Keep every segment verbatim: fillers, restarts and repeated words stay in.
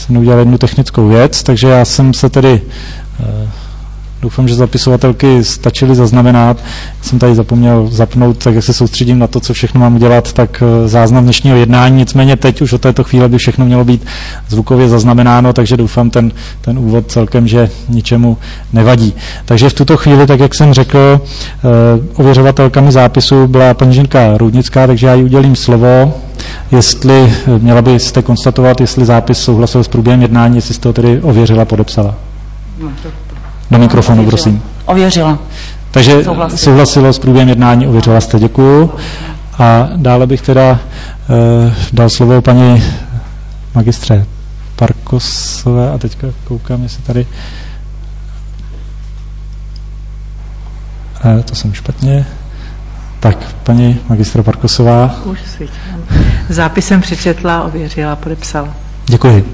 jsem udělal jednu technickou věc, takže já jsem se tedy, doufám, že zapisovatelky stačily zaznamenat, jsem tady zapomněl zapnout, tak jak se soustředím na to, co všechno mám udělat, tak záznam dnešního jednání, nicméně teď už od této chvíle by všechno mělo být zvukově zaznamenáno, takže doufám ten, ten úvod celkem, že ničemu nevadí. Takže v tuto chvíli, tak jak jsem řekl, ověřovatelkami zápisu byla paní Ženka Roudnická, takže já jí udělím slovo, jestli měla byste konstatovat, jestli zápis souhlasil s průběhem jednání, jestli jste ho tedy ověřila, podepsala. Do mikrofonu, prosím. Ověřila. Takže souhlasilo, souhlasilo s průběhem jednání, ověřila jste, děkuju. A dále bych teda eh, dal slovo paní magistře Parkosové a teďka koukám, jestli tady eh, to jsem špatně. Tak, paní magistra Parkosová. Už si zápisem přečetla, ověřila, podepsala. Děkuji.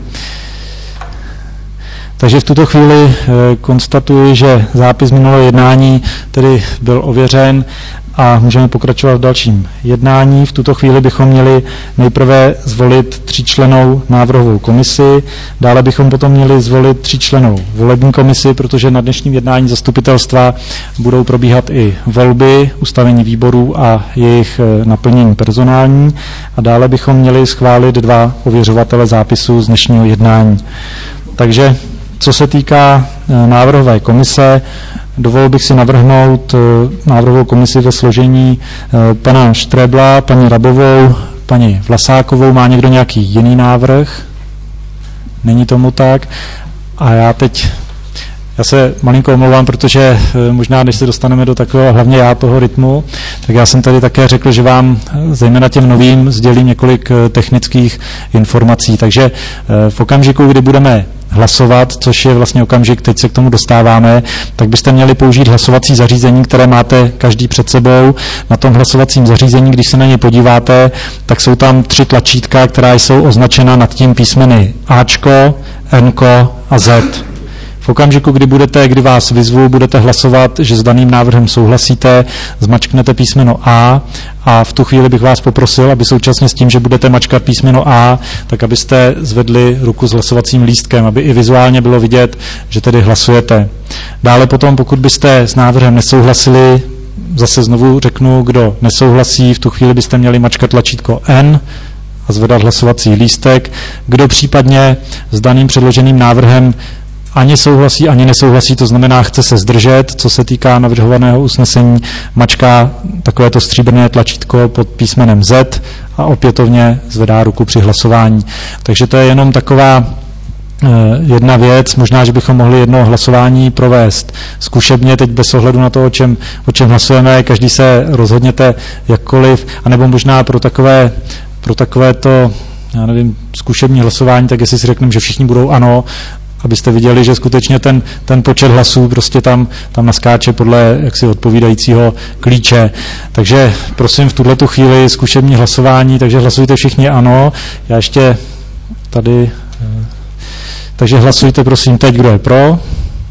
Takže v tuto chvíli e, konstatuji, že zápis minulého jednání tedy byl ověřen a můžeme pokračovat v dalším jednání. V tuto chvíli bychom měli nejprve zvolit tříčlennou návrhovou komisi, dále bychom potom měli zvolit tříčlennou volební komisi, protože na dnešním jednání zastupitelstva budou probíhat i volby, ustavení výborů a jejich e, naplnění personální a dále bychom měli schválit dva ověřovatele zápisu z dnešního jednání. Takže co se týká návrhové komise, dovolil bych si navrhnout návrhovou komisi ve složení pana Štrebla, paní Rabovou, paní Vlasákovou. Má někdo nějaký jiný návrh? Není tomu tak. A já teď, já se malinko omlouvám, protože možná, než se dostaneme do takového, hlavně já toho rytmu, tak já jsem tady také řekl, že vám zejména těm novým sdělím několik technických informací. Takže v okamžiku, kdy budeme hlasovat, což je vlastně okamžik, teď se k tomu dostáváme, tak byste měli použít hlasovací zařízení, které máte každý před sebou. Na tom hlasovacím zařízení, když se na ně podíváte, tak jsou tam tři tlačítka, která jsou označena nad tím písmeny Ačko, Nko a Z. V okamžiku, kdy budete, kdy vás vyzvu, budete hlasovat, že s daným návrhem souhlasíte, zmačknete písmeno A a v tu chvíli bych vás poprosil, aby současně s tím, že budete mačkat písmeno A, tak abyste zvedli ruku s hlasovacím lístkem, aby i vizuálně bylo vidět, že tedy hlasujete. Dále potom, pokud byste s návrhem nesouhlasili, zase znovu řeknu, kdo nesouhlasí, v tu chvíli byste měli mačkat tlačítko N a zvedat hlasovací lístek. Kdo případně s daným předloženým návrhem ani souhlasí, ani nesouhlasí, to znamená, chce se zdržet, co se týká navrhovaného usnesení, mačká takovéto stříbrné tlačítko pod písmenem Z a opětovně zvedá ruku při hlasování. Takže to je jenom taková jedna věc, možná, že bychom mohli jedno hlasování provést zkušebně, teď bez ohledu na to, o čem, o čem hlasujeme, každý se rozhodněte jakkoliv, anebo možná pro takové, pro takové to, já nevím, zkušební hlasování, tak jestli si řekneme, že všichni budou ano, abyste viděli, že skutečně ten, ten počet hlasů prostě tam, tam naskáče podle jaksi odpovídajícího klíče. Takže prosím v tuhletu chvíli zkušební hlasování, takže hlasujte všichni ano. Já ještě tady... Takže hlasujte prosím teď, kdo je pro.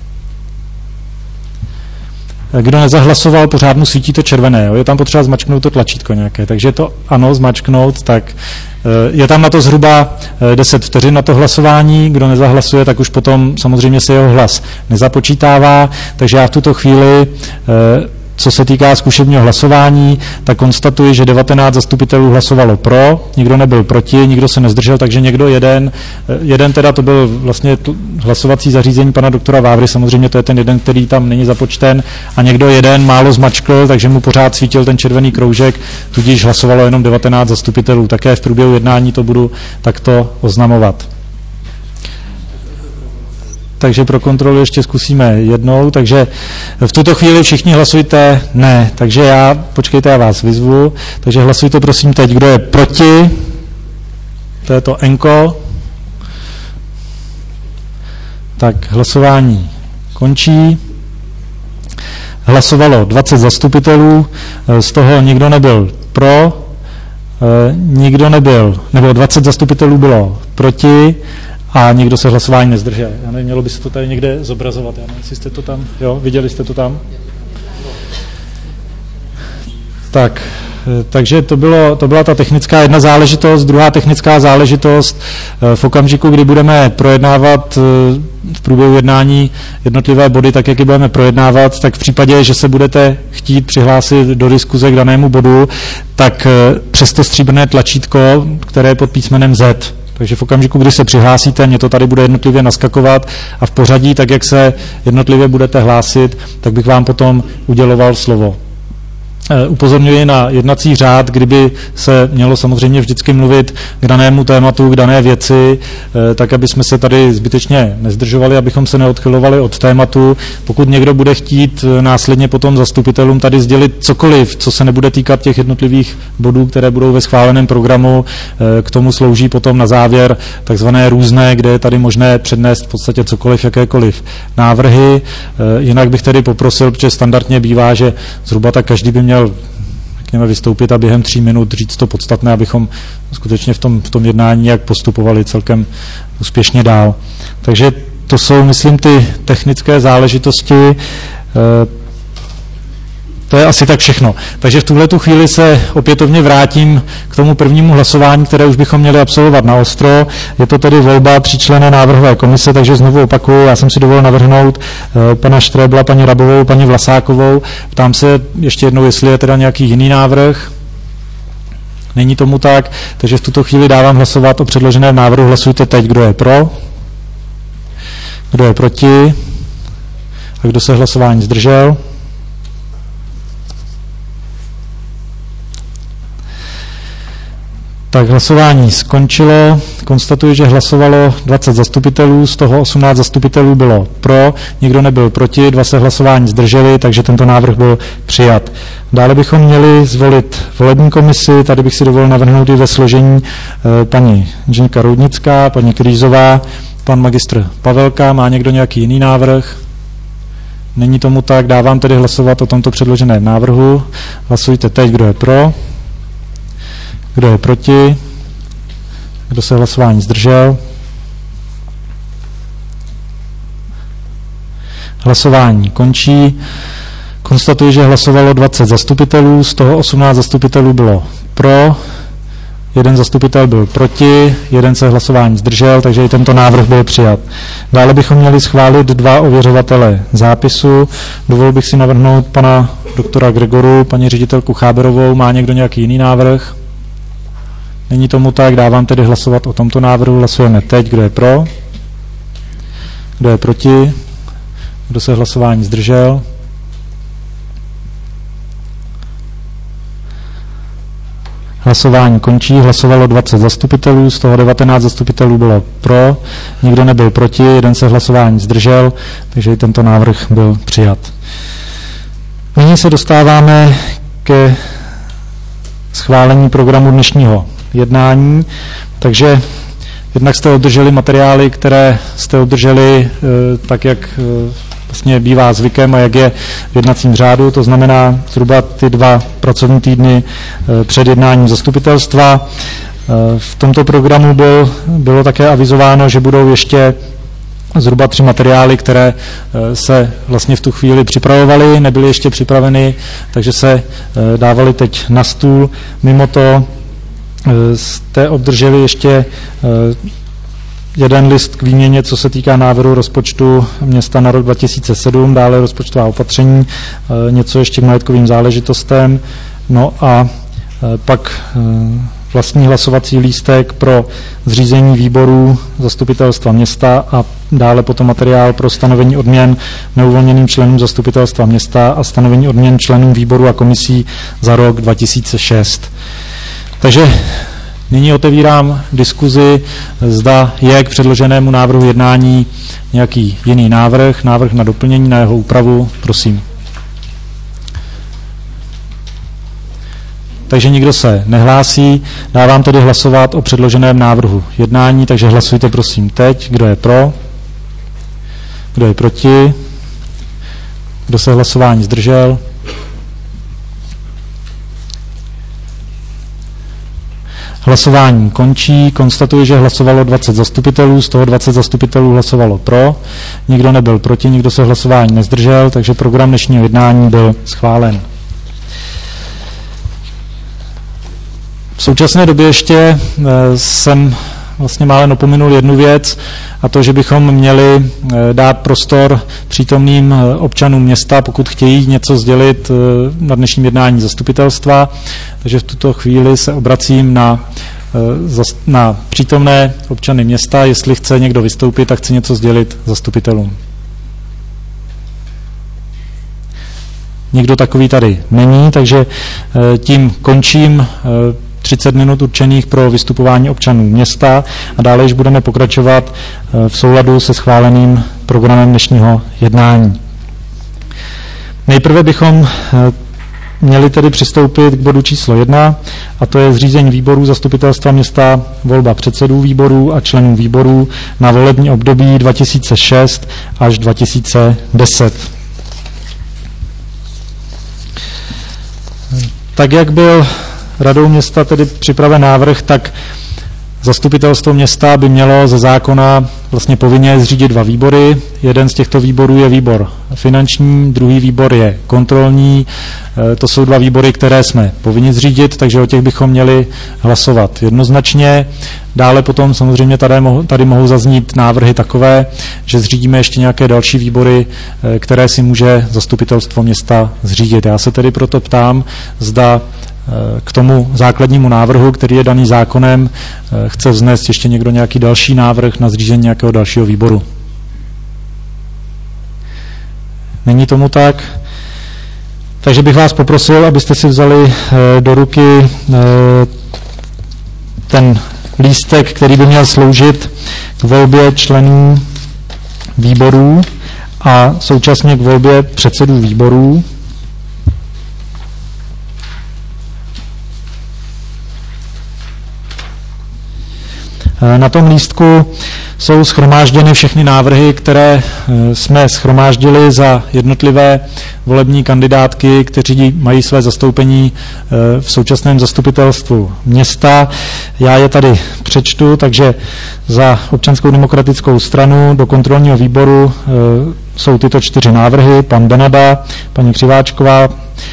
Kdo nezahlasoval, pořád mu svítí to červené. Jo? Je tam potřeba zmačknout to tlačítko nějaké. Takže to ano, zmačknout, tak je tam na to zhruba deset vteřin na to hlasování. Kdo nezahlasuje, tak už potom samozřejmě se jeho hlas nezapočítává. Takže já v tuto chvíli, co se týká zkušebního hlasování, tak konstatuji, že devatenáct zastupitelů hlasovalo pro, nikdo nebyl proti, nikdo se nezdržel, takže někdo jeden, jeden teda to byl vlastně hlasovací zařízení pana doktora Vávry, samozřejmě to je ten jeden, který tam není započten, a někdo jeden málo zmačkl, takže mu pořád svítil ten červený kroužek, tudíž hlasovalo jenom devatenáct zastupitelů. Také v průběhu jednání to budu takto oznamovat. Takže pro kontrolu ještě zkusíme jednou, takže v tuto chvíli všichni hlasujte ne, takže já, počkejte, já vás vyzvu, takže hlasujte prosím teď, kdo je proti, to je to Enko, tak hlasování končí, hlasovalo dvacet zastupitelů, z toho nikdo nebyl pro, nikdo nebyl, nebo dvacet zastupitelů bylo proti, a nikdo se hlasování nezdržel. Já nevím, mělo by se to tady někde zobrazovat. Já nevím, jestli jste to tam, jo, viděli jste to tam? Tak, takže to, bylo, to byla ta technická jedna záležitost. Druhá technická záležitost v okamžiku, kdy budeme projednávat v průběhu jednání jednotlivé body, tak jak je budeme projednávat, tak v případě, že se budete chtít přihlásit do diskuze k danému bodu, tak přes to stříbrné tlačítko, které je pod písmenem Z. Takže v okamžiku, kdy se přihlásíte, mě to tady bude jednotlivě naskakovat a v pořadí, tak jak se jednotlivě budete hlásit, tak bych vám potom uděloval slovo. Upozorňuji na jednací řád, kdyby se mělo samozřejmě vždycky mluvit k danému tématu, k dané věci, tak aby jsme se tady zbytečně nezdržovali, abychom se neodchylovali od tématu. Pokud někdo bude chtít následně potom zastupitelům tady sdělit cokoliv, co se nebude týkat těch jednotlivých bodů, které budou ve schváleném programu, k tomu slouží potom na závěr takzvané různé, kde je tady možné přednést v podstatě cokoliv, jakékoliv návrhy. Jinak bych tedy poprosil, protože standardně bývá, že zhruba tak každý by měl řekněme, vystoupit a během tří minut říct to podstatné, abychom skutečně v tom, v tom jednání jak postupovali celkem úspěšně dál. Takže to jsou, myslím, ty technické záležitosti. To je asi tak všechno. Takže v tuhletu chvíli se opětovně vrátím k tomu prvnímu hlasování, které už bychom měli absolvovat na ostro. Je to tedy volba tříčlenné návrhové komise, takže znovu opakuju, já jsem si dovolil navrhnout pana Štrebla, paní Rabovou, paní Vlasákovou. Ptám se ještě jednou, jestli je teda nějaký jiný návrh. Není tomu tak, takže v tuto chvíli dávám hlasovat o předloženém návrhu. Hlasujte teď, kdo je pro, kdo je proti a kdo se hlasování zdržel. Tak hlasování skončilo. Konstatuji, že hlasovalo dvacet zastupitelů, z toho osmnáct zastupitelů bylo pro, nikdo nebyl proti, dva se hlasování zdrželi, takže tento návrh byl přijat. Dále bychom měli zvolit volební komisi, tady bych si dovolil navrhnout i ve složení eh, paní inženýrka Roudnická, paní Krýzová, pan magistr Pavelka. Má někdo nějaký jiný návrh? Není tomu tak, dávám tedy hlasovat o tomto předloženém návrhu. Hlasujte teď, kdo je pro. Kdo je proti? Kdo se hlasování zdržel? Hlasování končí. Konstatuji, že hlasovalo dvacet zastupitelů, z toho osmnáct zastupitelů bylo pro, jeden zastupitel byl proti, jeden se hlasování zdržel, takže i tento návrh byl přijat. Dále bychom měli schválit dva ověřovatele zápisu. Dovolil bych si navrhnout pana doktora Gregoru, paní ředitelku Cháberovou. Má někdo nějaký jiný návrh? Není tomu tak, dávám tedy hlasovat o tomto návrhu. Hlasujeme teď, kdo je pro, kdo je proti, kdo se hlasování zdržel. Hlasování končí, hlasovalo dvacet zastupitelů, z toho devatenáct zastupitelů bylo pro, nikdo nebyl proti, jeden se hlasování zdržel, takže i tento návrh byl přijat. Nyní se dostáváme ke schválení programu dnešního jednání, takže jednak jste obdrželi materiály, které jste obdrželi tak, jak vlastně bývá zvykem a jak je v jednacím řádu, to znamená zhruba ty dva pracovní týdny před jednáním zastupitelstva. V tomto programu byl, bylo také avizováno, že budou ještě zhruba tři materiály, které se vlastně v tu chvíli připravovaly, nebyly ještě připraveny, takže se dávaly teď na stůl. Mimo to jste obdrželi ještě jeden list k výměně, co se týká návrhu rozpočtu města na rok dva tisíce sedm, dále rozpočtová opatření, něco ještě k majetkovým záležitostem, no a pak vlastní hlasovací lístek pro zřízení výborů zastupitelstva města a dále potom materiál pro stanovení odměn neuvolněným členům zastupitelstva města a stanovení odměn členům výborů a komisí za rok dva tisíce šest. Takže nyní otevírám diskuzi, zda je k předloženému návrhu jednání nějaký jiný návrh, návrh na doplnění, na jeho úpravu, prosím. Takže nikdo se nehlásí, dávám tedy hlasovat o předloženém návrhu jednání, takže hlasujte prosím teď, kdo je pro, kdo je proti, kdo se hlasování zdržel. Hlasování končí, konstatuji, že hlasovalo dvacet zastupitelů, z toho dvacet zastupitelů hlasovalo pro, nikdo nebyl proti, nikdo se hlasování nezdržel, takže program dnešního jednání byl schválen. V současné době ještě jsem vlastně málem opominul jednu věc, a to, že bychom měli dát prostor přítomným občanům města, pokud chtějí něco sdělit na dnešním jednání zastupitelstva. Takže v tuto chvíli se obracím na, na přítomné občany města, jestli chce někdo vystoupit a chce něco sdělit zastupitelům. Nikdo takový tady není, takže tím končím třicet minut určených pro vystupování občanů města a dále již budeme pokračovat v souladu se schváleným programem dnešního jednání. Nejprve bychom měli tedy přistoupit k bodu číslo jedna, a to je zřízení výborů zastupitelstva města, volba předsedů výborů a členů výborů na volební období dva tisíce šest až dva tisíce deset. Tak, jak byl radou města tedy připraven návrh, tak zastupitelstvo města by mělo ze zákona vlastně povinně zřídit dva výbory. Jeden z těchto výborů je výbor finanční, druhý výbor je kontrolní. To jsou dva výbory, které jsme povinni zřídit, takže o těch bychom měli hlasovat jednoznačně. Dále potom samozřejmě tady, mohou, tady mohou zaznít návrhy takové, že zřídíme ještě nějaké další výbory, které si může zastupitelstvo města zřídit. Já se tedy proto ptám, zda k tomu základnímu návrhu, který je daný zákonem, chce vznést ještě někdo nějaký další návrh na zřízení nějakého dalšího výboru. Není tomu tak? Takže bych vás poprosil, abyste si vzali do ruky ten lístek, který by měl sloužit k volbě členů výborů a současně k volbě předsedů výborů. Na tom lístku jsou shromážděny všechny návrhy, které jsme shromáždili za jednotlivé volební kandidátky, kteří mají své zastoupení v současném zastupitelstvu města. Já je tady přečtu, takže za Občanskou demokratickou stranu do kontrolního výboru jsou tyto čtyři návrhy: pan Benada, paní Křiváčková,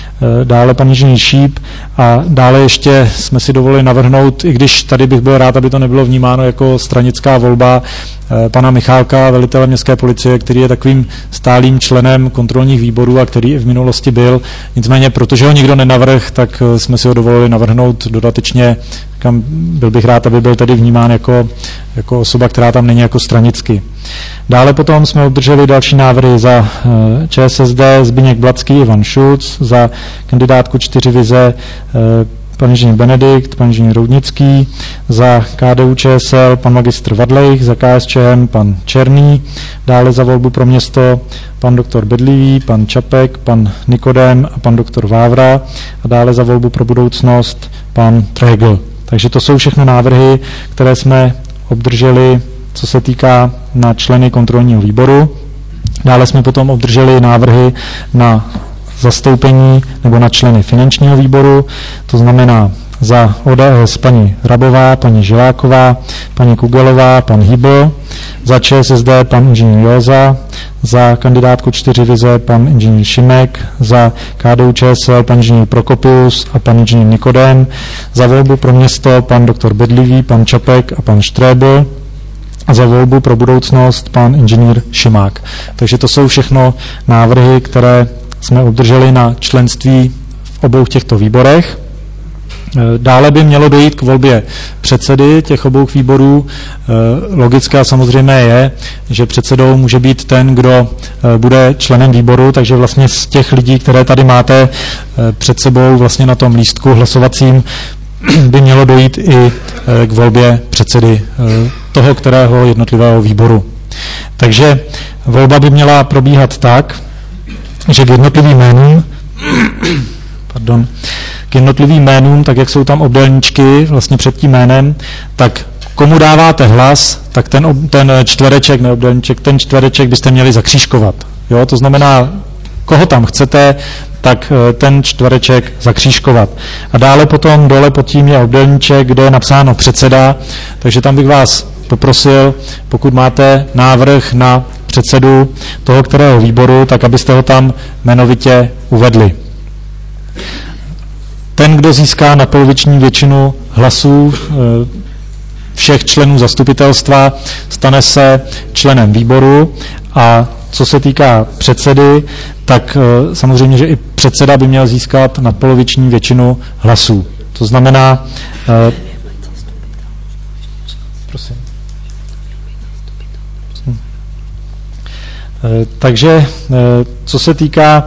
dále pan inženýr Šíp a dále ještě jsme si dovolili navrhnout, i když tady bych byl rád, aby to nebylo vnímáno jako stranická volba, pana Michálka, velitele městské policie, který je takovým stálým členem kontrolních výborů a který i v minulosti byl. Nicméně, protože ho nikdo nenavrhl, tak jsme si ho dovolili navrhnout dodatečně. Kam byl bych rád, aby byl tedy vnímán jako, jako osoba, která tam není jako stranicky. Dále potom jsme obdrželi další návrhy za ČSSD Zbyněk Blacký, Ivan Šulc, za kandidátku čtyři vize pan inženýr Benedikt, pan inženýr Roudnický, za K D U Č S L pan magistr Vadlejch, za K S Č M pan Černý, dále za volbu pro město pan doktor Bedlivý, pan Čapek, pan Nikodem a pan doktor Vávra a dále za volbu pro budoucnost pan Tregl. Takže to jsou všechno návrhy, které jsme obdrželi, co se týká na členy kontrolního výboru. Dále jsme potom obdrželi návrhy na zastoupení nebo na členy finančního výboru, to znamená za O D S paní Rabová, paní Žiláková, paní Kugelová, pan Hýbl, za ČSSD pan inženýr Józa, za kandidátku čtyři vize pan inženýr Šimek, za K D U Č S L pan inženýr Prokopius a pan inženýr Nikodem, za volbu pro město pan doktor Bedlivý, pan Čapek a pan Štrébl a za volbu pro budoucnost pan inženýr Šimák. Takže to jsou všechno návrhy, které jsme obdrželi na členství v obou těchto výborech. Dále by mělo dojít k volbě předsedy těch obou výborů. Logické samozřejmě je, že předsedou může být ten, kdo bude členem výboru, takže vlastně z těch lidí, které tady máte před sebou vlastně na tom lístku hlasovacím, by mělo dojít i k volbě předsedy toho, kterého jednotlivého výboru. Takže volba by měla probíhat tak, že k jednotlivým jménům, pardon, k jednotlivým jménům, tak jak jsou tam obdélníčky vlastně před tím jménem, tak komu dáváte hlas, tak ten, ten čtvereček, ne obdélníček, ten čtvereček byste měli zakřížkovat. Jo? To znamená, koho tam chcete, tak ten čtvereček zakřížkovat. A dále potom dole pod tím je obdélníček, kde je napsáno předseda, takže tam bych vás poprosil, pokud máte návrh na předsedu toho, kterého výboru, tak abyste ho tam jmenovitě uvedli. Ten, kdo získá nadpoloviční většinu hlasů všech členů zastupitelstva stane se členem výboru a co se týká předsedy, tak samozřejmě, že i předseda by měl získat nadpoloviční většinu hlasů. To znamená, prosím. Takže co se týká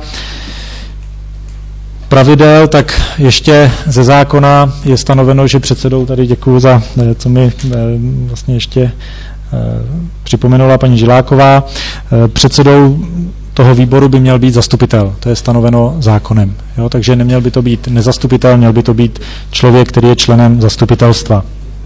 pravidel, tak ještě ze zákona je stanoveno, že předsedou, tady děkuju za, co mi vlastně ještě připomenula paní Žiláková, předsedou toho výboru by měl být zastupitel, to je stanoveno zákonem. Jo? Takže neměl by to být nezastupitel, měl by to být člověk, který je členem zastupitelstva.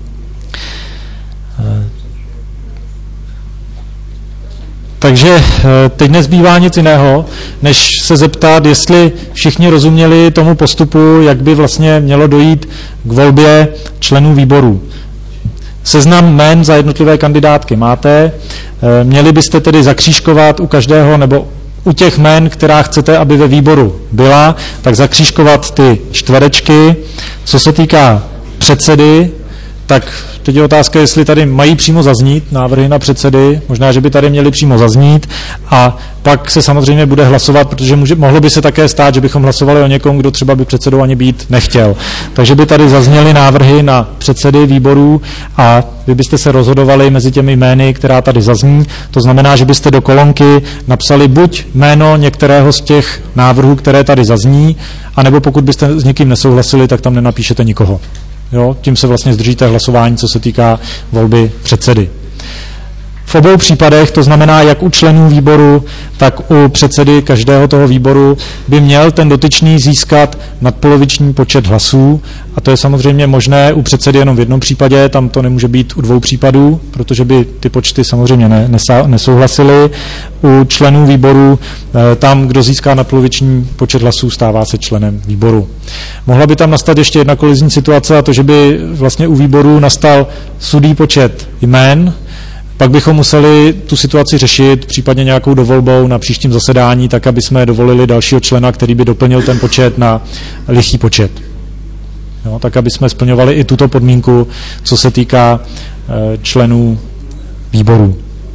Takže teď nezbývá nic jiného, než se zeptat, jestli všichni rozuměli tomu postupu, jak by vlastně mělo dojít k volbě členů výboru. Seznam jmen za jednotlivé kandidátky máte, měli byste tedy zakřížkovat u každého, nebo u těch jmen, která chcete, aby ve výboru byla, tak zakřížkovat ty čtverečky. Co se týká předsedy, tak teď je otázka, jestli tady mají přímo zaznít návrhy na předsedy, možná, že by tady měly přímo zaznít a pak se samozřejmě bude hlasovat, protože může, mohlo by se také stát, že bychom hlasovali o někom, kdo třeba by předsedou ani být nechtěl. Takže by tady zazněly návrhy na předsedy výborů a vy byste se rozhodovali mezi těmi jmény, která tady zazní. To znamená, že byste do kolonky napsali buď jméno některého z těch návrhů, které tady zazní, anebo pokud byste s někým nesouhlasili, tak tam nenapíšete nikoho. Jo, tím se vlastně zdržíte hlasování, co se týká volby předsedy. V obou případech, to znamená jak u členů výboru, tak u předsedy každého toho výboru, by měl ten dotyčný získat nadpoloviční počet hlasů a to je samozřejmě možné u předsedy jenom v jednom případě, tam to nemůže být u dvou případů, protože by ty počty samozřejmě ne, nesa, nesouhlasily. U členů výboru, tam, kdo získá nadpoloviční počet hlasů, stává se členem výboru. Mohla by tam nastat ještě jedna kolizní situace a to, že by vlastně u výboru nastal sudý počet jmén, pak bychom museli tu situaci řešit, případně nějakou dovolbou na příštím zasedání, tak, aby jsme dovolili dalšího člena, který by doplnil ten počet na lichý počet. Jo, tak, aby jsme splňovali i tuto podmínku, co se týká e, členů výborů.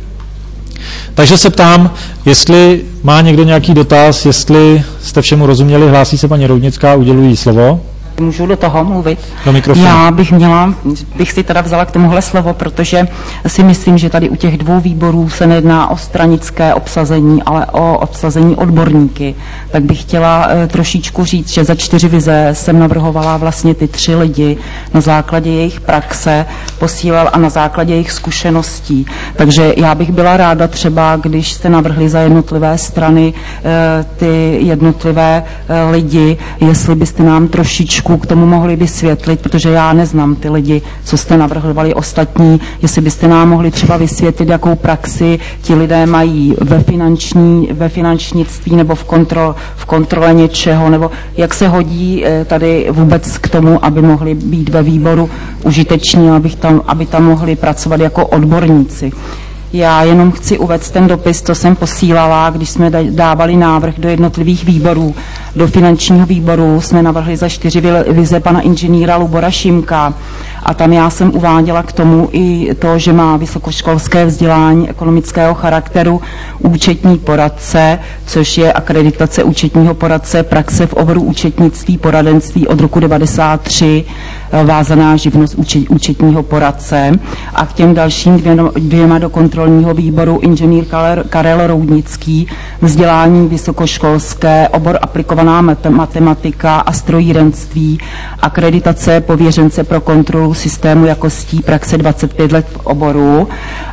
Takže se ptám, jestli má někdo nějaký dotaz, jestli jste všemu rozuměli, hlásí se paní Roudnická, uděluji slovo. Můžu do toho mluvit? Do mikrofonu. Já bych měla, bych si teda vzala k tomuhle slovo, protože si myslím, že tady u těch dvou výborů se nejedná o stranické obsazení, ale o obsazení odborníky. Tak bych chtěla e, trošičku říct, že za čtyři vize jsem navrhovala vlastně ty tři lidi na základě jejich praxe posílal a na základě jejich zkušeností. Takže já bych byla ráda třeba, když jste navrhli za jednotlivé strany e, ty jednotlivé e, lidi, jestli byste nám trošičku k tomu mohli vysvětlit, protože já neznám ty lidi, co jste navrhovali ostatní, jestli byste nám mohli třeba vysvětlit, jakou praxi ti lidé mají ve, finanční, ve finančnictví nebo v, kontrol, v kontrole něčeho, nebo jak se hodí tady vůbec k tomu, aby mohli být ve výboru užiteční, aby tam, aby tam mohli pracovat jako odborníci. Já jenom chci uvést ten dopis, co jsem posílala, když jsme dávali návrh do jednotlivých výborů. Do finančního výboru jsme navrhli za čtyři vize pana inženýra Lubora Šimka a tam já jsem uváděla k tomu i to, že má vysokoškolské vzdělání ekonomického charakteru, účetní poradce, což je akreditace účetního poradce, praxe v oboru účetnictví, poradenství od roku devadesát tři, vázaná živnost účetního poradce a k těm dalším dvěma, dvěma do kontrolního výboru inženýr Karel Roudnický, vzdělání vysokoškolské, obor aplikovaná matematika a strojírenství, akreditace pověřence pro kontrolu systému jakostí, praxe dvacet pět let v oboru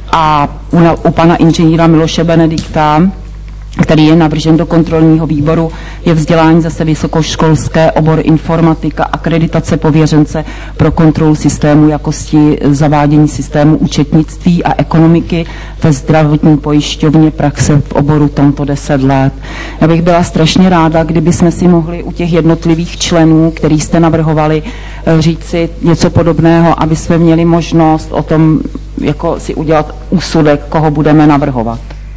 a u, u pana inženýra Miloše Benedikta, který je navržen do kontrolního výboru, je vzdělání zase vysokoškolské, obor informatika, akreditace pověřence pro kontrolu systému jakosti, zavádění systému účetnictví a ekonomiky ve zdravotní pojišťovně, praxe v oboru tomto deset let. Já bych byla strašně ráda, kdyby jsme si mohli u těch jednotlivých členů, který jste navrhovali, říci něco podobného, aby jsme měli možnost o tom jako si udělat úsudek, koho budeme navrhovat.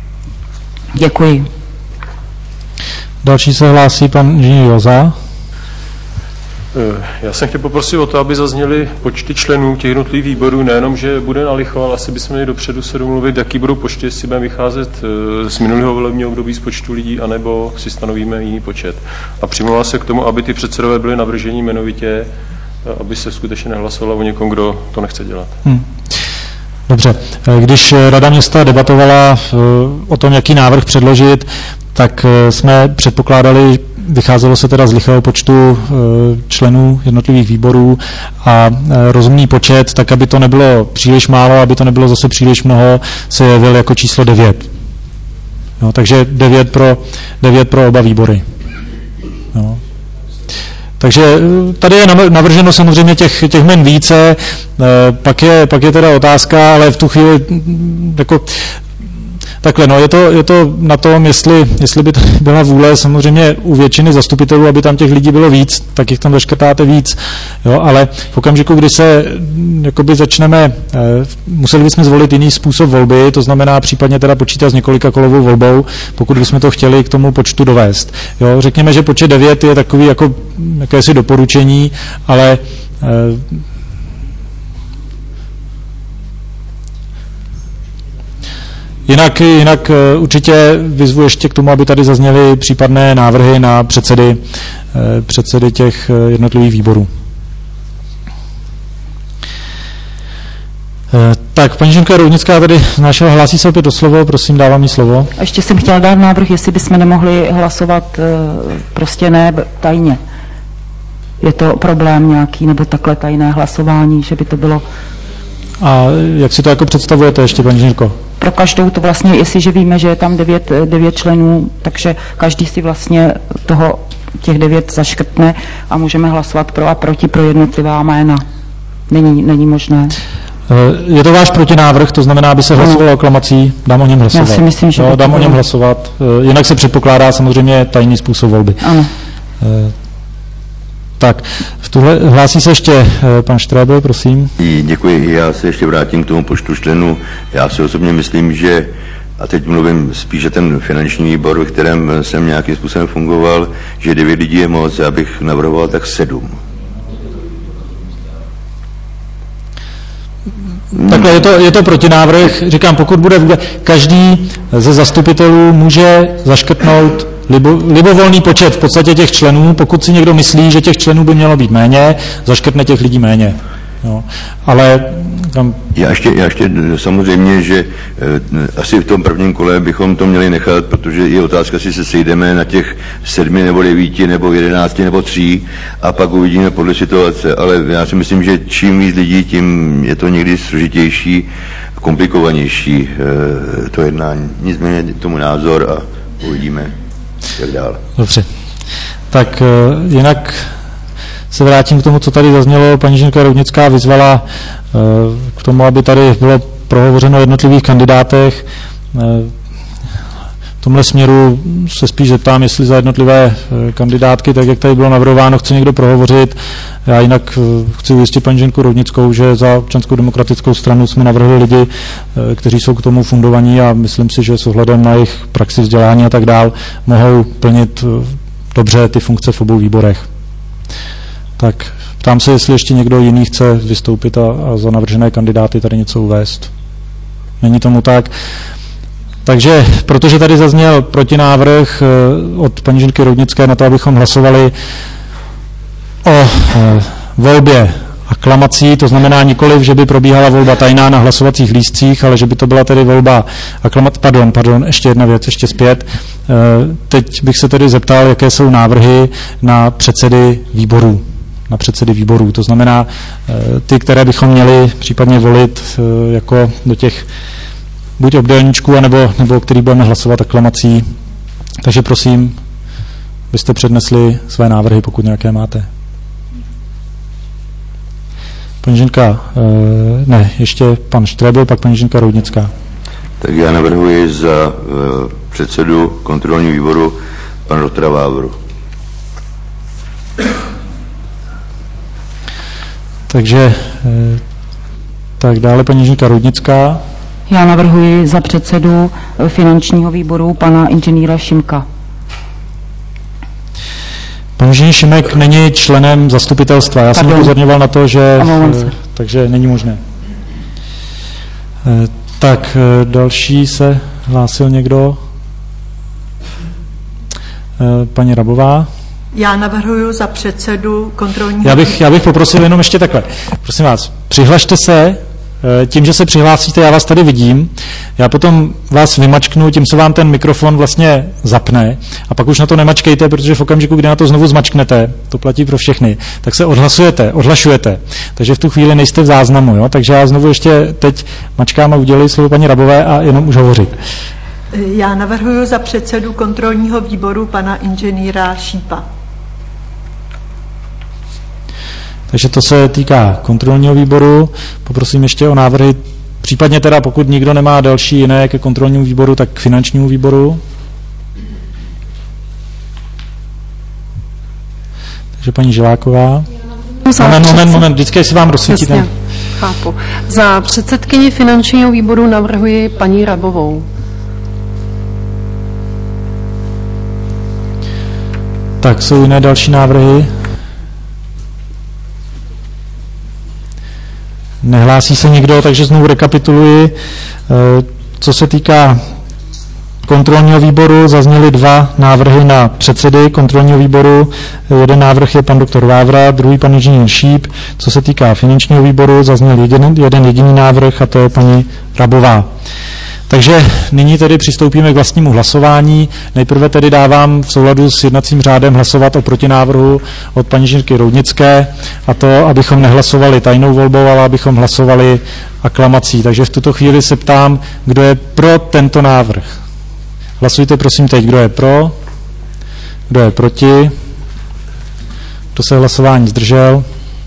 Děkuji. Další se hlásí pan inženýr Joza. Já jsem chtěl poprosit o to, aby zazněly počty členů těch jednotlivých výborů, nejenom, že bude na licho, ale asi bychom měli dopředu se domluvit, jaký budou počty, jestli budeme vycházet z minulého volebního období z počtu lidí, anebo si stanovíme jiný počet. A přimlouvá se k tomu, aby ty předsedové byly navrženi jmenovitě, aby se skutečně nehlasovalo o někom, kdo to nechce dělat. Hmm. Dobře. Když Rada města debatovala o tom, jaký návrh předložit, tak jsme předpokládali, vycházelo se teda z lichého počtu členů jednotlivých výborů a rozumný počet, tak aby to nebylo příliš málo, aby to nebylo zase příliš mnoho, se jevil jako číslo devět. No, takže devět pro, devět pro oba výbory. No. Takže tady je navrženo samozřejmě těch, těch men více, pak je, pak je teda otázka, ale v tu chvíli jako takhle, no je to, je to na tom, jestli, jestli by byla vůle samozřejmě u většiny zastupitelů, aby tam těch lidí bylo víc, tak jich tam zaškrtáte víc, jo, ale v okamžiku, kdy se jakoby začneme, eh, museli bychom zvolit jiný způsob volby, to znamená případně teda počítat s několika kolovou volbou, pokud bychom to chtěli k tomu počtu dovést. Jo, řekněme, že počet devět je takový jako jakési doporučení, ale eh, Jinak, jinak určitě vyzvu ještě k tomu, aby tady zazněly případné návrhy na předsedy, předsedy těch jednotlivých výborů. Tak, paní Ženka Roudnická tady našeho hlásí se opět do slovo, prosím, dávám jí slovo. A ještě jsem chtěla dát návrh, jestli bychom nemohli hlasovat prostě ne tajně. Je to problém nějaký, nebo takhle tajné hlasování, že by to bylo... A jak si to jako představujete ještě, paní Žírko? Pro každou to vlastně, jestliže víme, že je tam devět, devět členů, takže každý si vlastně toho, těch devět zaškrtne a můžeme hlasovat pro a proti pro jednotlivá jména. Není, není možné. Je to váš protinávrh, to znamená, aby se hlasovalo aklamací, dám o něm hlasovat. Já si myslím, že no, dám o něm hlasovat. Jinak se předpokládá samozřejmě tajný způsob volby. Ano. Tak, v tuhle hlásí se ještě pan Štrebel, prosím. Děkuji, já se ještě vrátím k tomu počtu členů. Já si osobně myslím, že, a teď mluvím spíše ten finanční výbor, v kterém jsem nějakým způsobem fungoval, že devět lidí je moc, já bych navrhoval tak sedm. Takhle, je to, je to protinávrh, říkám, pokud bude vůbec, každý ze zastupitelů může zaškrtnout libo, libovolný počet v podstatě těch členů, pokud si někdo myslí, že těch členů by mělo být méně, zaškrtne těch lidí méně. Jo. Ale tam... Já ještě, já ještě samozřejmě, že e, asi v tom prvním kole bychom to měli nechat, protože je otázka, jestli se sejdeme na těch sedmi nebo devíti nebo jedenácti nebo tří a pak uvidíme podle situace, ale já si myslím, že čím víc lidí, tím je to někdy složitější, komplikovanější e, to jednání. Nicméně tomu názor a uvidíme, jak dál. Dobře. Tak e, jinak se vrátím k tomu, co tady zaznělo. Paní Ženka Roudnická vyzvala k tomu, aby tady bylo prohovořeno o jednotlivých kandidátech. V tomhle směru se spíš zeptám, jestli za jednotlivé kandidátky, tak jak tady bylo navrhováno, chce někdo prohovořit. Já jinak chci ujistit paní Ženku Roudnickou, že za Občanskou demokratickou stranu jsme navrhli lidi, kteří jsou k tomu fundovaní a myslím si, že s ohledem na jejich praxi, vzdělání a tak dál mohou plnit dobře ty funkce v obou výborech. Tak ptám se, jestli ještě někdo jiný chce vystoupit a, a za navržené kandidáty tady něco uvést. Není tomu tak. Takže, protože tady zazněl protinávrh od paní Ženky Roudnické na to, abychom hlasovali o e, volbě aklamací, to znamená nikoliv, že by probíhala volba tajná na hlasovacích lístcích, ale že by to byla tedy volba aklamací, pardon, pardon, ještě jedna věc, ještě zpět. E, teď bych se tedy zeptal, jaké jsou návrhy na předsedy výborů. na předsedy výborů. To znamená ty, které bychom měli případně volit jako do těch buď obdélníčků, nebo, nebo který budeme hlasovat aklamací. Takže prosím, byste přednesli své návrhy, pokud nějaké máte. Paní Ženka, ne, ještě pan Štrebel, pak paní Ženka Roudnická. Tak já navrhuji za předsedu kontrolního výboru pana doktora Vávru. Takže tak dále paní Ženka Roudnická. Já navrhuji za předsedu finančního výboru pana inženýra Šimka. Pan inženýr Šimek není členem zastupitelstva. Já jsem upozorňoval na to, že takže není možné. Tak další se hlásil někdo. Paní Rabová. Já navrhuji za předsedu kontrolního... Já bych, já bych poprosil jenom ještě takhle. Prosím vás, přihlašte se, tím, že se přihlásíte, já vás tady vidím, já potom vás vymačknu, tím se vám ten mikrofon vlastně zapne a pak už na to nemačkejte, protože v okamžiku, kdy na to znovu zmačknete, to platí pro všechny, tak se odhlasujete, odhlašujete. Takže v tu chvíli nejste v záznamu, jo? Takže já znovu ještě teď mačkám a uděluji slovo paní Rabové a jenom už hovořit. Já navrhuji za předsedu kontrolního výboru pana inženýra Šípa. Takže to se týká kontrolního výboru. Poprosím ještě o návrhy, případně teda pokud nikdo nemá další jiné ke kontrolnímu výboru, tak k finančnímu výboru. Takže paní Žiláková. Moment, moment, moment, vždycky si vám rozsvítí ten... Chápu. Za předsedkyni finančního výboru navrhuji paní Rabovou. Tak jsou jiné další návrhy? Nehlásí se nikdo, takže znovu rekapituluji. Co se týká kontrolního výboru, zazněly dva návrhy na předsedy kontrolního výboru. Jeden návrh je pan doktor Vávra, druhý pan inženýr Šíp. Co se týká finančního výboru, zazněl jeden, jeden jediný návrh a to je paní Rabová. Takže nyní tedy přistoupíme k vlastnímu hlasování. Nejprve tedy dávám v souladu s jednacím řádem hlasovat o protinávrhu od paní inženýrky Roudnické a to, abychom nehlasovali tajnou volbou, ale abychom hlasovali aklamací. Takže v tuto chvíli se ptám, kdo je pro tento návrh. Hlasujte prosím teď, kdo je pro, kdo je proti, kdo se hlasování zdržel.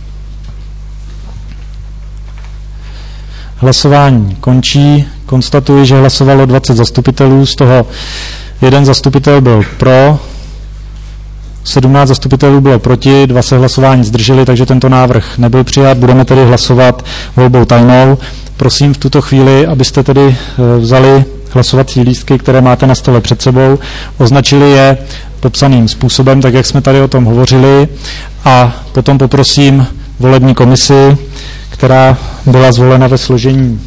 Hlasování končí. Konstatuji, že hlasovalo dvacet zastupitelů, z toho jeden zastupitel byl pro, sedmnáct zastupitelů bylo proti, dva se hlasování zdrželi, takže tento návrh nebyl přijat. Budeme tedy hlasovat volbou tajnou. Prosím v tuto chvíli, abyste tedy vzali hlasovací lístky, které máte na stole před sebou, označili je popsaným způsobem, tak jak jsme tady o tom hovořili, a potom poprosím volební komisi, která byla zvolena ve složení.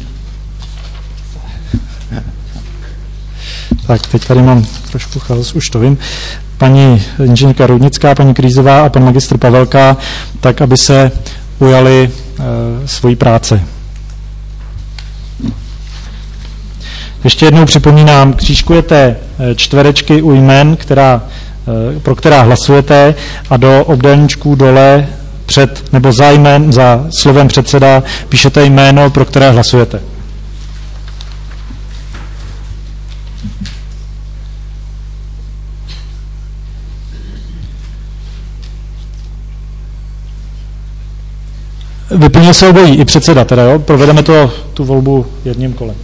Tak, teď tady mám trošku chaos, už to vím. Paní inženýrka Roudnická, paní Krýzová a pan magistr Pavelka, tak, aby se ujali e, svojí práce. Ještě jednou připomínám, křížkujete čtverečky u jmen, která, e, pro která hlasujete, a do obdélníčků dole před nebo za jmén, za slovem předseda píšete jméno, pro které hlasujete. Vyplnil se obojí, i předseda teda, jo? Provedeme to, tu volbu jedním kolem.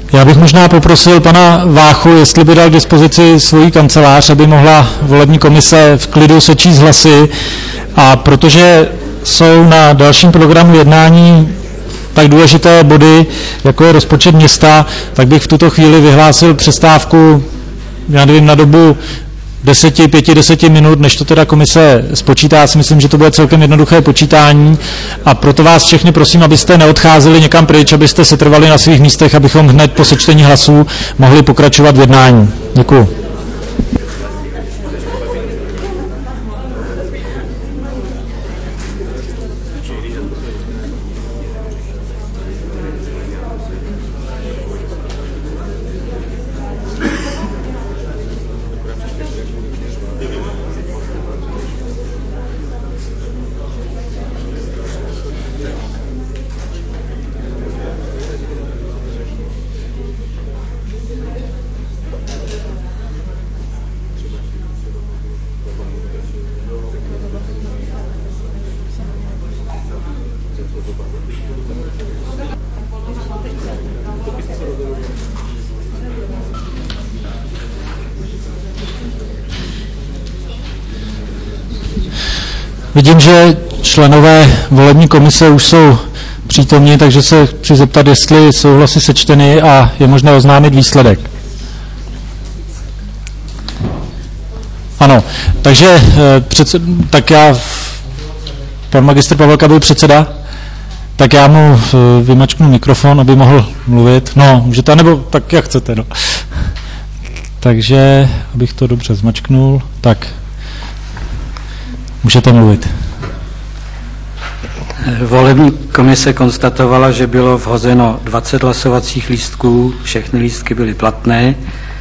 Já bych možná poprosil pana Váchu, jestli by dal k dispozici svoji kancelář, aby mohla volební komise v klidu sečíst hlasy. A protože jsou na dalším programu jednání tak důležité body, jako je rozpočet města, tak bych v tuto chvíli vyhlásil přestávku, já nevím, na dobu deseti, pěti, deseti minut, než to teda komise spočítá. Já si myslím, že to bude celkem jednoduché počítání a proto vás všechny prosím, abyste neodcházeli někam pryč, abyste se trvali na svých místech, abychom hned po sečtení hlasů mohli pokračovat v jednání. Děkuju. Vidím, že členové volební komise už jsou přítomní, takže se chci zeptat, jestli jsou hlasy sečteny a je možné oznámit výsledek. Ano, takže předsed, tak já, pan magistr Pavelka byl předseda, tak já mu vymačknu mikrofon, aby mohl mluvit. No, můžete, nebo tak jak chcete, no. Takže, abych to dobře zmačknul, tak můžete mluvit. Volební komise konstatovala, že bylo vhozeno dvacet hlasovacích lístků, všechny lístky byly platné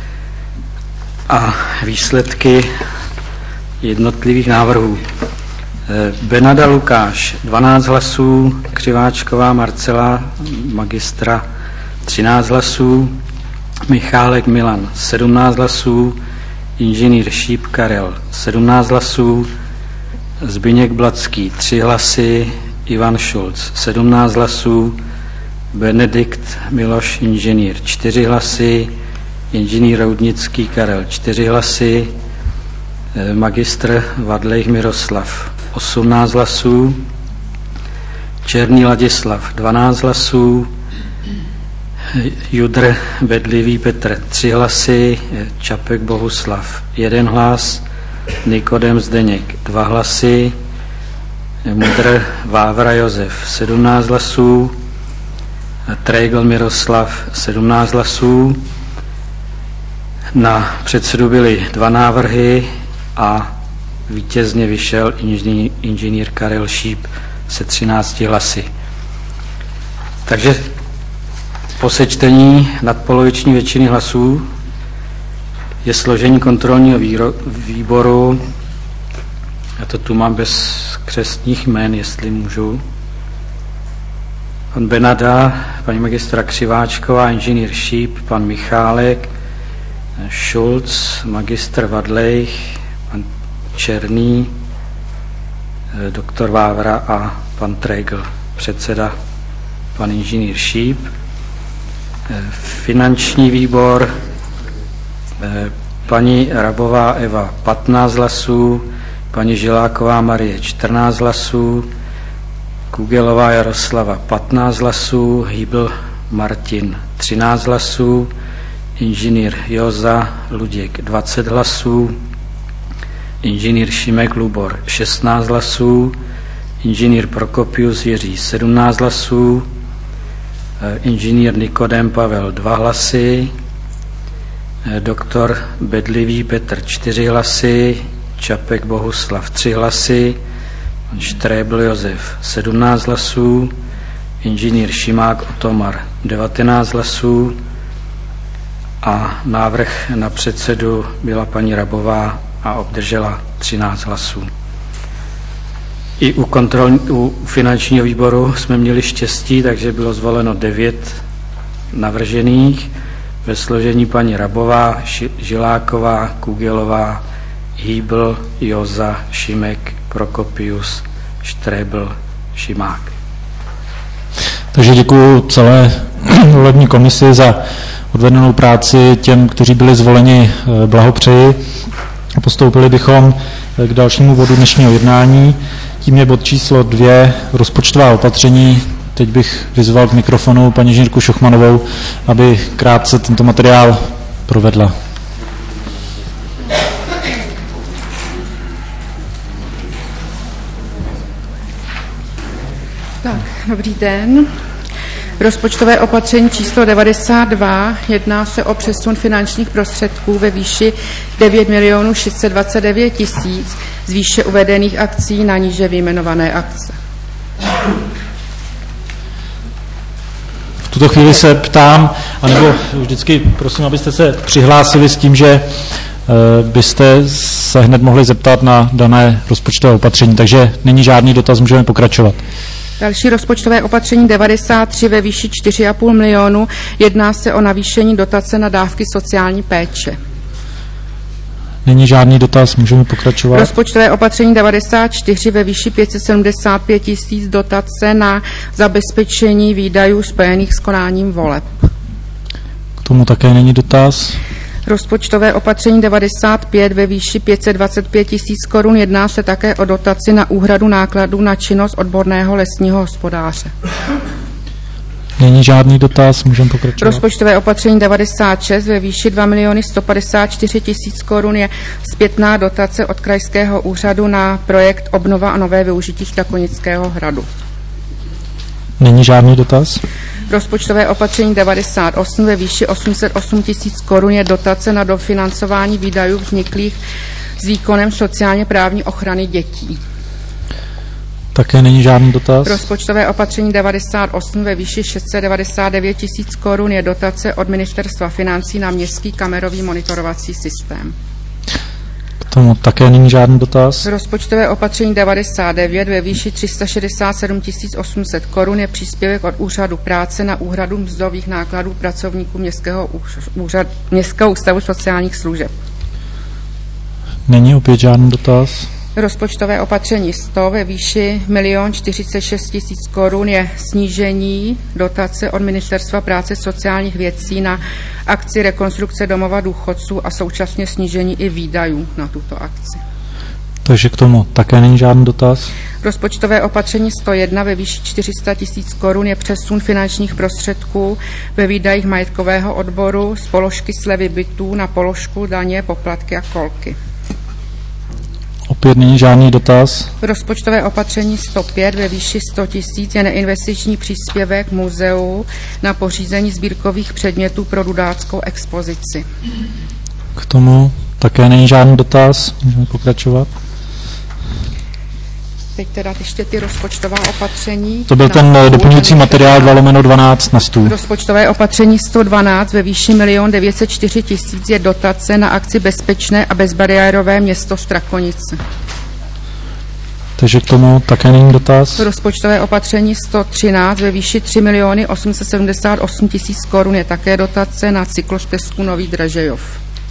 a výsledky jednotlivých návrhů. Benada Lukáš dvanáct hlasů, Křiváčková Marcela magistra třináct hlasů, Michálek Milan sedmnáct hlasů, inženýr Šíp Karel sedmnáct hlasů, Zbyněk Blacký tři hlasy, Ivan Šulc sedmnáct hlasů, Benedikt Miloš inženýr čtyři hlasy, inženýr Roudnický Karel čtyři hlasy, magistr Vadlejch Miroslav osmnáct hlasů, Černý Ladislav dvanáct hlasů, Judr Bedlivý Petr tři hlasy, Čapek Bohuslav jeden hlas, Nikodem Zdeněk dva hlasy, Mudr Vávra Josef sedmnáct hlasů, Trejgl Miroslav sedmnáct hlasů. Na předsedu byly dva návrhy a vítězně vyšel inženýr, inženýr Karel Šíp se třinácti hlasy. Takže po sečtení nadpoloviční většiny hlasů je složení kontrolního výboru, já to tu mám bez křestních jmén, jestli můžu. Pan Benada, paní magistra Křiváčková, inženýr Šíp, pan Michálek, Šulc, magistr Vadlejch, pan Černý, doktor Vávra a pan Trejgl, předseda pan inženýr Šíp. Finanční výbor, paní Rabová Eva patnáct hlasů, paní Žiláková Marie čtrnáct hlasů, Kugelová Jaroslava patnáct hlasů, Hýbl Martin třináct hlasů, inženýr Joza Luděk dvacet hlasů, inženýr Šimek Lubor šestnáct hlasů, inženýr Prokopius Jiří sedmnáct hlasů, inženýr Nikodem Pavel dva hlasy, doktor Bedlivý Petr čtyři hlasy, Čapek Bohuslav tři hlasy, Štrébl Josef sedmnáct hlasů, inženýr Šimák Otomar devatenáct hlasů a návrh na předsedu byla paní Rabová a obdržela třináct hlasů. I u, kontrol, u finančního výboru jsme měli štěstí, takže bylo zvoleno devět navržených ve složení paní Rabová, Žiláková, Kugelová, Hýbl, Joza, Šimek, Prokopius, Štrébl, Šimák. Takže děkuji celé volební komisi za odvedenou práci těm, kteří byli zvoleni, blahopřeji. Postoupili bychom k dalšímu bodu dnešního jednání. Tím je bod číslo dvě, rozpočtová opatření. Teď bych vyzval k mikrofonu paní inženýrku Šochmanovou, aby krátce tento materiál provedla. Tak, dobrý den. Rozpočtové opatření číslo devadesát dva, jedná se o přesun finančních prostředků ve výši devět milionů šest set dvacet devět tisíc z výše uvedených akcí na níže vyjmenované akce. V tuto chvíli se ptám, anebo vždycky prosím, abyste se přihlásili s tím, že byste se hned mohli zeptat na dané rozpočtové opatření. Takže není žádný dotaz, můžeme pokračovat. Další rozpočtové opatření devadesát tři ve výši čtyři a půl milionu. Jedná se o navýšení dotace na dávky sociální péče. Není žádný dotaz, můžeme pokračovat. Rozpočtové opatření devadesát čtyři ve výši pět set sedmdesát pět tisíc dotace na zabezpečení výdajů spojených s konáním voleb. K tomu také není dotaz. Rozpočtové opatření devadesát pět ve výši pět set dvacet pět tisíc korun. Jedná se také o dotaci na úhradu nákladů na činnost odborného lesního hospodáře. Není žádný dotaz, můžeme pokračovat. Rozpočtové opatření devadesát šest ve výši dva miliony sto padesát čtyři tisíc korun je zpětná dotace od krajského úřadu na projekt Obnova a nové využití Strakonického hradu. Není žádný dotaz. Rozpočtové opatření devadesát osm ve výši osm set osm tisíc korun je dotace na dofinancování výdajů vzniklých s výkonem sociálně právní ochrany dětí. Také není žádný dotaz. Rozpočtové opatření devadesát osm ve výši šest set devadesát devět tisíc korun je dotace od Ministerstva financí na městský kamerový monitorovací systém. K tomu také není žádný dotaz. Rozpočtové opatření devadesát devět ve výši tři sta šedesát sedm tisíc osm set korun je příspěvek od Úřadu práce na úhradu mzdových nákladů pracovníků Městského, úřad, Městského ústavu sociálních služeb. Není opět žádný dotaz. Rozpočtové opatření sto ve výši milion čtyřicet šest tisíc korun je snížení dotace od Ministerstva práce sociálních věcí na akci rekonstrukce domova důchodců a současně snížení i výdajů na tuto akci. Takže k tomu také není žádný dotaz. Rozpočtové opatření sto jedna ve výši čtyři sta tisíc korun je přesun finančních prostředků ve výdajích majetkového odboru z položky slevy bytů na položku daně, poplatky a kolky. Opět není žádný dotaz. Rozpočtové opatření sto pět ve výši sto tisíc je neinvestiční příspěvek muzeu na pořízení sbírkových předmětů pro Rudáckou expozici. K tomu také není žádný dotaz. Můžeme pokračovat. Teď teda ještě ty rozpočtová opatření. To byl ten doplňující materiál dva lomeno dvanáct na stůl. Rozpočtové opatření sto dvanáct ve výši milion devět set čtyři tisíc je dotace na akci Bezpečné a bezbariérové město Strakonice. Takže k tomu také není dotaz. Rozpočtové opatření sto třináct ve výši tři miliony osm set sedmdesát osm tisíc korun je také dotace na cyklostezku Nový Dražejov.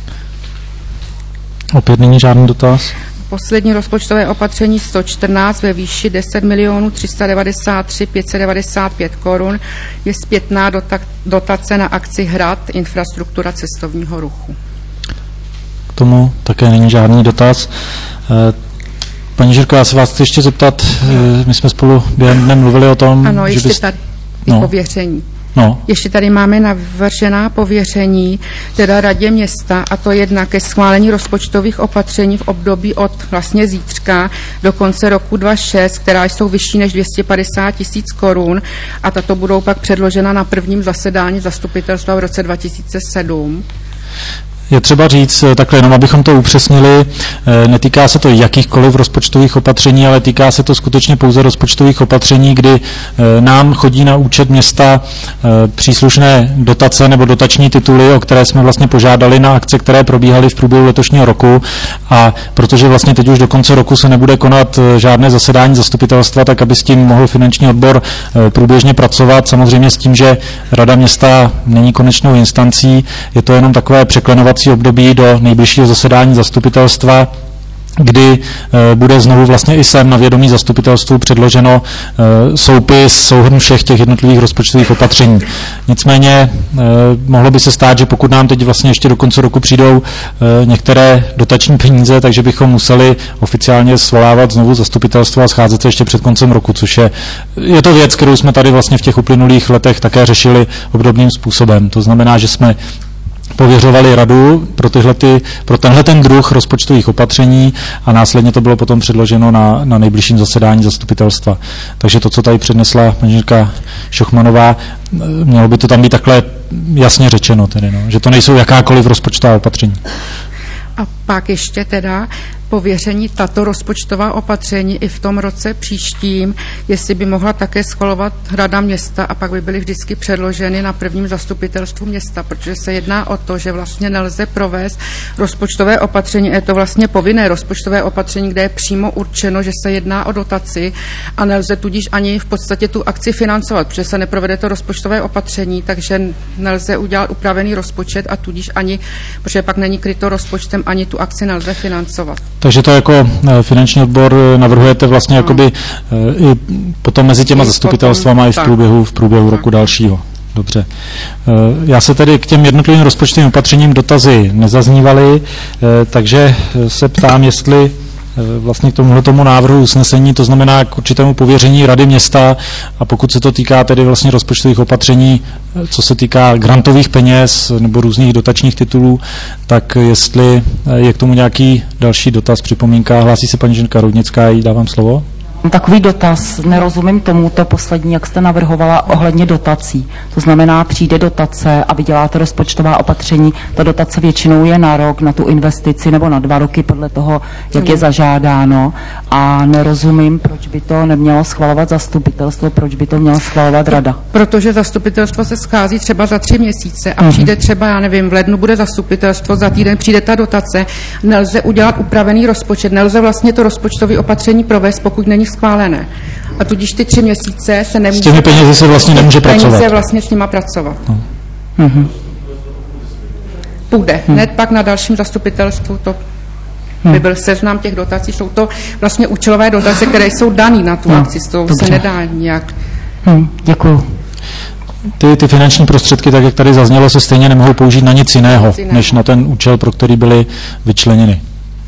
Opět není žádný dotaz. Poslední rozpočtové opatření sto čtrnáct ve výši deset milionů tři sta devadesát tři tisíc pět set devadesát pět korun je zpětná dotace na akci Hrad infrastruktura cestovního ruchu. K tomu také není žádný dotaz. Paní Žirko, já se vás chci ještě zeptat, my jsme spolu během dne mluvili o tom, ano, že ještě bys... tady no. pověření. No. Ještě tady máme navržená pověření, teda radě města, a to jednak ke schválení rozpočtových opatření v období od vlastně zítřka do konce roku dva tisíce šest, která jsou vyšší než dvě stě padesát tisíc korun, a tato budou pak předložena na prvním zasedání zastupitelstva v roce dva tisíce sedm. Je třeba říct, takhle jenom abychom to upřesnili, netýká se to jakýchkoliv rozpočtových opatření, ale týká se to skutečně pouze rozpočtových opatření, kdy nám chodí na účet města příslušné dotace nebo dotační tituly, o které jsme vlastně požádali na akce, které probíhaly v průběhu letošního roku, a protože vlastně teď už do konce roku se nebude konat žádné zasedání zastupitelstva, tak aby s tím mohl finanční odbor průběžně pracovat, samozřejmě s tím, že Rada města není konečnou instancí, je to jenom takové překlenovací období do nejbližšího zasedání zastupitelstva, kdy bude znovu vlastně i sem na vědomí zastupitelstvu předloženo soupis, souhrn všech těch jednotlivých rozpočtových opatření. Nicméně mohlo by se stát, že pokud nám teď vlastně ještě do konce roku přijdou některé dotační peníze, takže bychom museli oficiálně svolávat znovu zastupitelstvo a scházet se ještě před koncem roku, což je, je to věc, kterou jsme tady vlastně v těch uplynulých letech také řešili obdobným způsobem. To znamená, že jsme pověřovali radu pro, tyhlety, pro tenhle ten druh rozpočtových opatření a následně to bylo potom předloženo na, na nejbližším zasedání zastupitelstva. Takže to, co tady přednesla paní Šochmanová, mělo by to tam být takhle jasně řečeno, tedy, no, že to nejsou jakákoliv rozpočtová opatření. A pak ještě teda pověření tato rozpočtová opatření i v tom roce příštím, jestli by mohla také schvalovat Rada města a pak by byly vždycky předloženy na prvním zastupitelstvu města, protože se jedná o to, že vlastně nelze provést rozpočtové opatření, je to vlastně povinné rozpočtové opatření, kde je přímo určeno, že se jedná o dotaci a nelze tudíž ani v podstatě tu akci financovat, protože se neprovede to rozpočtové opatření, takže nelze udělat upravený rozpočet a tudíž ani, protože pak není kryto rozpočtem, ani tu akci nelze financovat. Takže to jako finanční odbor navrhujete vlastně no. jakoby i potom mezi těma zastupitelstvama i v průběhu, v průběhu roku dalšího. Dobře. Já se tedy k těm jednotlivým rozpočtovým opatřením dotazy nezaznívaly, takže se ptám, jestli vlastně k tomuhle tomu návrhu usnesení, to znamená k určitému pověření Rady města a pokud se to týká tedy vlastně rozpočtových opatření, co se týká grantových peněz nebo různých dotačních titulů, tak jestli je k tomu nějaký další dotaz, připomínka. Hlásí se paní Ženka Roudnická, jí dávám slovo. Takový dotaz, nerozumím tomu, to poslední, jak jste navrhovala ohledně dotací. To znamená, přijde dotace a vy děláte rozpočtová opatření, ta dotace většinou je na rok, na tu investici nebo na dva roky podle toho, jak je zažádáno a nerozumím, proč by to nemělo schvalovat zastupitelstvo, proč by to mělo schvalovat rada. Protože zastupitelstvo se schází třeba za tři měsíce a přijde třeba, já nevím, v lednu bude zastupitelstvo, za týden přijde ta dotace, nelze udělat upravený rozpočet, nelze vlastně to rozpočtové opatření provést, pokud není schválené. A tudíž ty tři měsíce se nemůže... S těmi penězi se vlastně nemůže pracovat. Peníze vlastně s nima pracovat. No. Mm-hmm. Půjde. Hmm. Hned pak na dalším zastupitelstvu to hmm. by byl seznam těch dotací. Jsou to vlastně účelové dotace, které jsou daný na tu no. akci. Z toho Dobře. se nedá nějak... Hmm. Děkuju. Ty, ty finanční prostředky, tak jak tady zaznělo, se stejně nemohou použít na nic jiného, nic jiného, než na ten účel, pro který byly vyčleněny.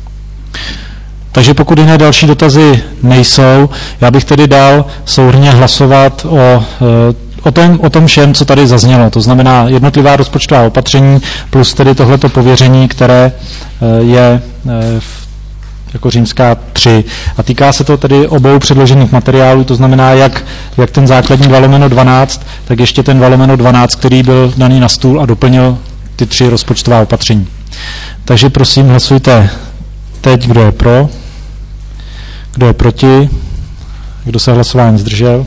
Takže pokud jiné další dotazy nejsou, já bych tedy dal souhrnně hlasovat o, o, tom, o tom všem, co tady zaznělo. To znamená jednotlivá rozpočtová opatření plus tedy tohleto pověření, které je jako římská tři. A týká se to tedy obou předložených materiálů, to znamená jak, jak ten základní dva lomeno dvanáct, tak ještě ten dva lomeno dvanáct, který byl daný na stůl a doplnil ty tři rozpočtová opatření. Takže prosím, hlasujte teď, kdo je pro, kdo je proti, kdo se hlasování zdržel.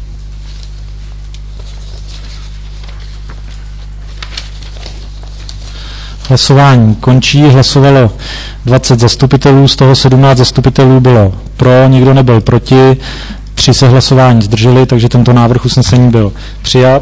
Hlasování končí, hlasovalo dvacet zastupitelů, z toho sedmnáct zastupitelů bylo pro, nikdo nebyl proti, tři se hlasování zdrželi, takže tento návrh usnesení byl přijat.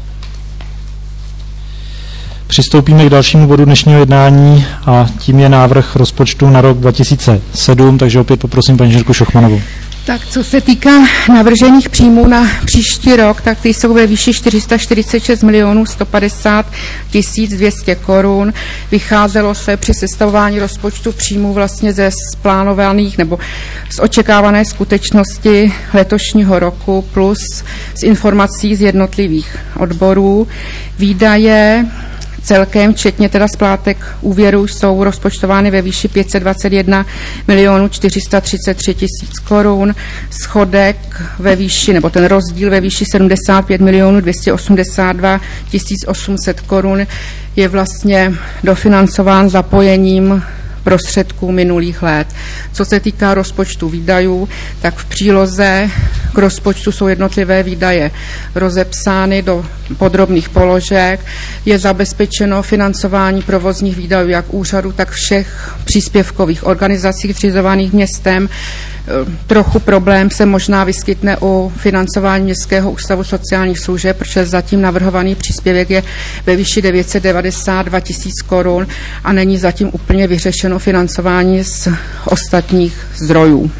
Přistoupíme k dalšímu bodu dnešního jednání a tím je návrh rozpočtu na rok dva tisíce sedm, takže opět poprosím paní Žírku Šochmanovou. Tak co se týká navržených příjmů na příští rok, tak ty jsou ve výši čtyři sta čtyřicet šest milionů sto padesát tisíc dvě stě korun. Vycházelo se při sestavování rozpočtu příjmů vlastně ze splánovaných nebo z očekávané skutečnosti letošního roku plus z informací z jednotlivých odborů. Výdaje celkem, včetně teda splátek úvěru, jsou rozpočtovány ve výši pět set dvacet jedna milionů čtyři sta třicet tři tisíc korun, schodek ve výši, nebo ten rozdíl ve výši sedmdesát pět milionů dvě stě osmdesát dva tisíc osm set korun je vlastně dofinancován zapojením prostředků minulých let. Co se týká rozpočtu výdajů, tak v příloze k rozpočtu jsou jednotlivé výdaje rozepsány do podrobných položek. Je zabezpečeno financování provozních výdajů jak úřadu, tak všech příspěvkových organizací zřizovaných městem. Trochu problém se možná vyskytne u financování Městského ústavu sociálních služeb, protože zatím navrhovaný příspěvek je ve výši devět set devadesát dva tisíc korun a není zatím úplně vyřešeno financování z ostatních zdrojů.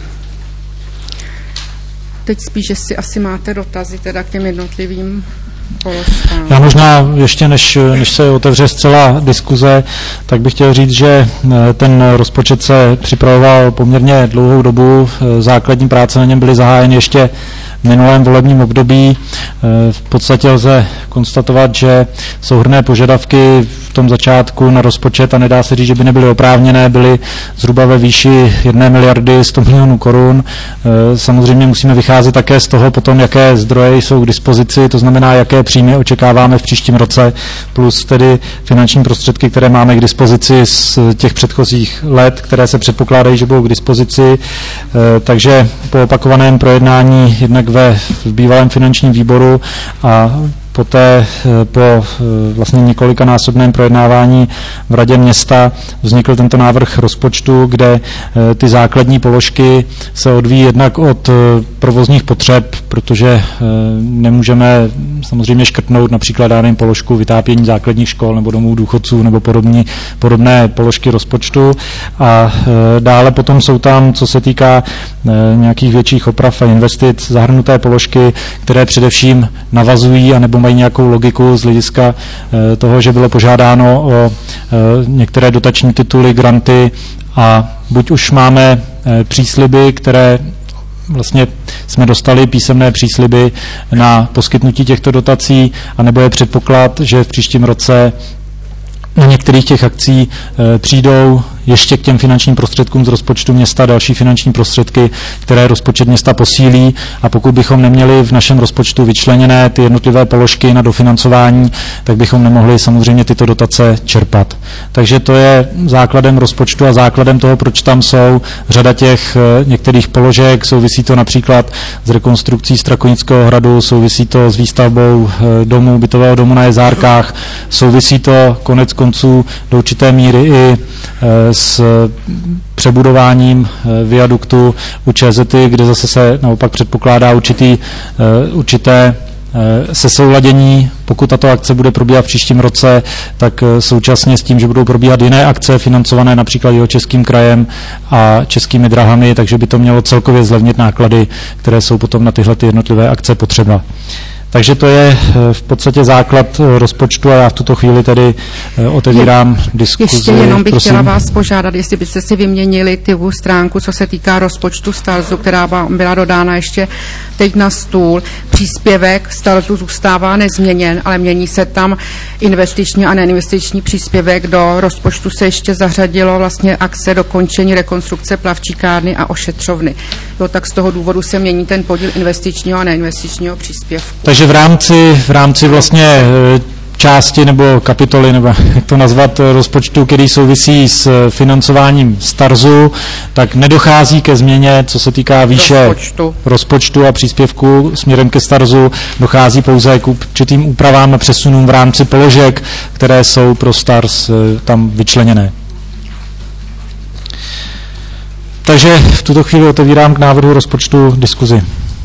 Teď spíš, že si asi máte dotazy teda k těm jednotlivým položkám. Já možná ještě, než, než se otevře zcela diskuze, tak bych chtěl říct, že ten rozpočet se připravoval poměrně dlouhou dobu. Základní práce na něm byly zahájeny ještě v minulém volebním období. V podstatě lze konstatovat, že souhrnné požadavky v tom začátku na rozpočet, a nedá se říct, že by nebyly oprávněné, byly zhruba ve výši jedné miliardy sto milionů korun. Samozřejmě musíme vycházet také z toho potom, jaké zdroje jsou k dispozici, to znamená, jaké příjmy očekáváme v příštím roce, plus tedy finanční prostředky, které máme k dispozici z těch předchozích let, které se předpokládají, že budou k dispozici. Takže po opakovaném projednání jednak ve v bývalém finančním výboru a poté po vlastně několikanásobném projednávání v Radě města vznikl tento návrh rozpočtu, kde ty základní položky se odvíjí jednak od provozních potřeb, protože nemůžeme samozřejmě škrtnout například dáným položku vytápění základních škol nebo domů důchodců nebo podobní, podobné položky rozpočtu. A dále potom jsou tam, co se týká nějakých větších oprav a investic, zahrnuté položky, které především navazují a nebo mají nějakou logiku z hlediska toho, že bylo požádáno o některé dotační tituly, granty a buď už máme přísliby, které vlastně jsme dostali písemné přísliby na poskytnutí těchto dotací, anebo je předpoklad, že v příštím roce na některých těch akcí e, přijdou ještě k těm finančním prostředkům z rozpočtu města další finanční prostředky, které rozpočet města posílí, a pokud bychom neměli v našem rozpočtu vyčleněné ty jednotlivé položky na dofinancování, tak bychom nemohli samozřejmě tyto dotace čerpat. Takže to je základem rozpočtu a základem toho, proč tam jsou řada těch e, některých položek. Souvisí to například s rekonstrukcí Strakonického hradu, souvisí to s výstavbou e, domu, bytového domu na Jezárkách, souvisí to konec konců do určité míry i s přebudováním viaduktu u ČZty, kde zase se naopak předpokládá určitý, určité sesouladění. Pokud tato akce bude probíhat v příštím roce, tak současně s tím, že budou probíhat jiné akce financované například Jihočeským krajem a Českými drahami, takže by to mělo celkově zlevnit náklady, které jsou potom na tyhle ty jednotlivé akce potřeba. Takže to je v podstatě základ rozpočtu a já v tuto chvíli tedy otevírám diskuzi. Ještě jenom bych Prosím. chtěla vás požádat, jestli byste si vyměnili tu stránku, co se týká rozpočtu Starzu, která byla dodána ještě teď na stůl. Příspěvek Starzu zůstává nezměněn, ale mění se tam investiční a neinvestiční příspěvek. Do rozpočtu se ještě zařadilo vlastně akce dokončení rekonstrukce plavčíkárny a ošetřovny. Jo, tak z toho důvodu se mění ten podíl investičního a neinvestičního příspěvku. Takže v rámci, v rámci vlastně části nebo kapitoly, nebo jak to nazvat, rozpočtu, který souvisí s financováním Starzu, tak nedochází ke změně, co se týká výše rozpočtu, rozpočtu a příspěvku směrem ke Starzu. Dochází pouze k určitým úpravám a přesunům v rámci položek, které jsou pro Starz tam vyčleněné. Takže v tuto chvíli otevírám k návrhu rozpočtu diskuzi.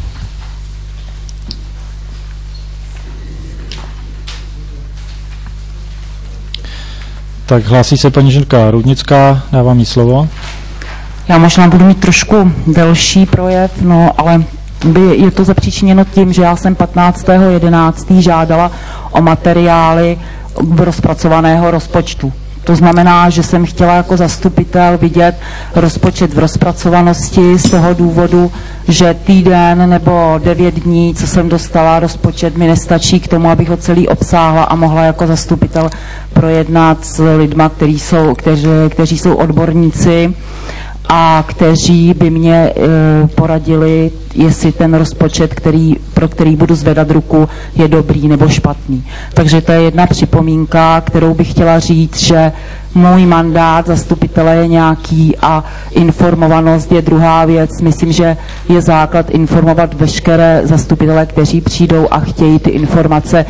Tak hlásí se paní Ženka Rudnická, dávám jí slovo. Já možná budu mít trošku delší projev, no ale by je to zapříčiněno tím, že já jsem patnáctého jedenáctého žádala o materiály rozpracovaného rozpočtu. To znamená, že jsem chtěla jako zastupitel vidět rozpočet v rozpracovanosti z toho důvodu, že týden nebo devět dní, co jsem dostala, rozpočet mi nestačí k tomu, abych ho celý obsáhla a mohla jako zastupitel projednat s lidma, kteří jsou, kteří, kteří jsou odborníci a kteří by mě e, poradili, jestli ten rozpočet, který, pro který budu zvedat ruku, je dobrý nebo špatný. Takže to je jedna připomínka, kterou bych chtěla říct, že můj mandát zastupitele je nějaký a informovanost je druhá věc. Myslím, že je základ informovat veškeré zastupitele, kteří přijdou a chtějí ty informace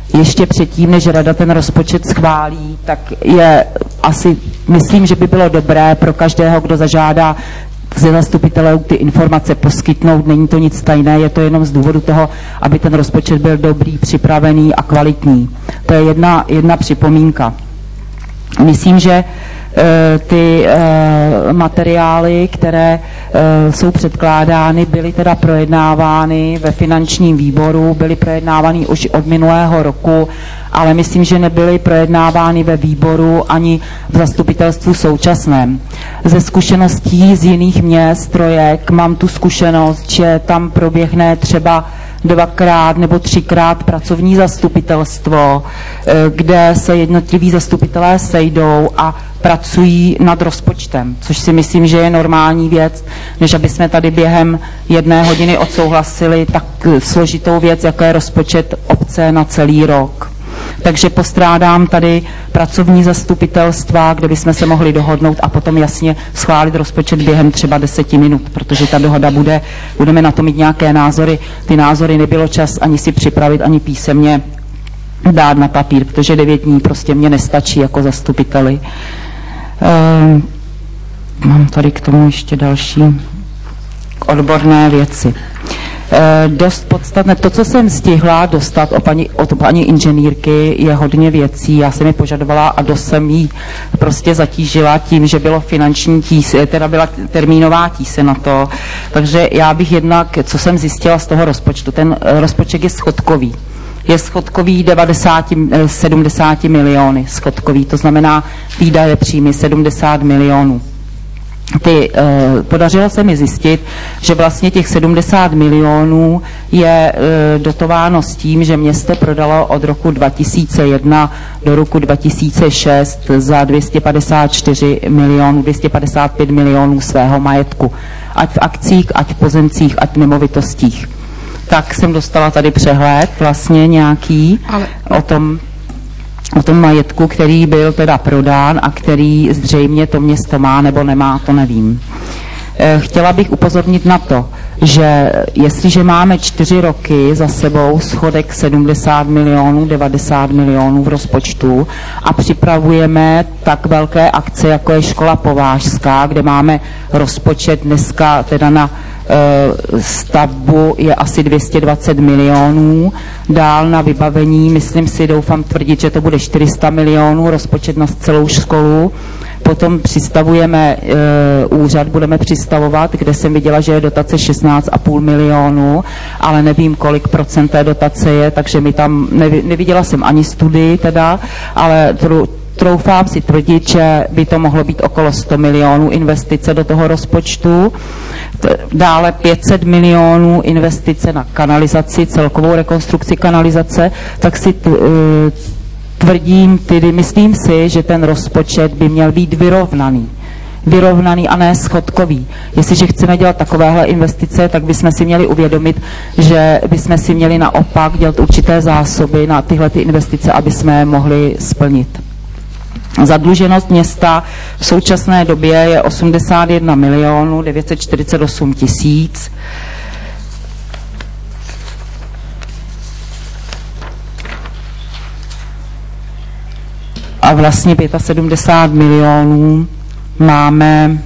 ještě předtím, než rada ten rozpočet schválí, tak je asi, myslím, že by bylo dobré pro každého, kdo zažádá ze zastupitelů ty informace poskytnout. Není to nic tajné, je to jenom z důvodu toho, aby ten rozpočet byl dobrý, připravený a kvalitní. To je jedna, jedna připomínka. Myslím, že ty uh, materiály, které uh, jsou předkládány, byly teda projednávány ve finančním výboru, byly projednávány už od minulého roku, ale myslím, že nebyly projednávány ve výboru ani v zastupitelstvu současném. Ze zkušeností z jiných měst, trojek, mám tu zkušenost, že tam proběhne třeba dvakrát nebo třikrát pracovní zastupitelstvo, kde se jednotliví zastupitelé sejdou a pracují nad rozpočtem, což si myslím, že je normální věc, než aby jsme tady během jedné hodiny odsouhlasili tak složitou věc, jako je rozpočet obce na celý rok. Takže postrádám tady pracovní zastupitelstva, kde bychom se mohli dohodnout a potom jasně schválit rozpočet během třeba deseti minut, protože ta dohoda bude, budeme na to mít nějaké názory. Ty názory nebylo čas ani si připravit, ani písemně dát na papír, protože devět dní prostě mě nestačí jako zastupiteli. Ehm, mám tady k tomu ještě další odborné věci. E, dost podstatné, to, co jsem stihla dostat o paní, od paní inženýrky, je hodně věcí. Já jsem ji požadovala a dost jsem jí prostě zatížila tím, že bylo finanční tíse, teda byla termínová tíse na to. Takže já bych jednak, co jsem zjistila z toho rozpočtu, ten rozpočet je schodkový. Je schodkový devadesát, sedmdesát miliony schodkový, to znamená výdaje příjmy sedmdesát milionů. Ty, eh, podařilo se mi zjistit, že vlastně těch sedmdesát milionů je eh, dotováno s tím, že město prodalo od roku dva tisíce jedna do roku dva tisíce šest za dvě stě padesát čtyři milionů, dvě stě padesát pět milionů svého majetku. Ať v akcích, ať v pozemcích, ať v nemovitostích. Tak jsem dostala tady přehled vlastně nějaký Ale... o tom, o tom majetku, který byl teda prodán a který zřejmě to město má nebo nemá, to nevím. Chtěla bych upozornit na to, že jestliže máme čtyři roky za sebou schodek sedmdesát milionů, devadesát milionů v rozpočtu a připravujeme tak velké akce, jako je škola Povážská, kde máme rozpočet dneska teda na stavbu je asi dvě stě dvacet milionů, dál na vybavení, myslím si, doufám tvrdit, že to bude čtyři sta milionů, rozpočet na celou školu. Potom přistavujeme e, úřad, budeme přistavovat, kde jsem viděla, že je dotace šestnáct a půl milionů, ale nevím, kolik procent té dotace je, takže mi tam, nevi, neviděla jsem ani studii teda, ale tru, troufám si tvrdit, že by to mohlo být okolo sto milionů investice do toho rozpočtu. Dále pět set milionů investice na kanalizaci, celkovou rekonstrukci kanalizace, tak si t, tvrdím, tedy myslím si, že ten rozpočet by měl být vyrovnaný. Vyrovnaný a ne schodkový. Jestliže chceme dělat takovéhle investice, tak bychom si měli uvědomit, že bychom si měli naopak dělat určité zásoby na tyhle ty investice, aby jsme je mohli splnit. Zadluženost města v současné době je osmdesát jedna milionů devět set čtyřicet osm tisíc. A vlastně sedmdesát pět milionů máme,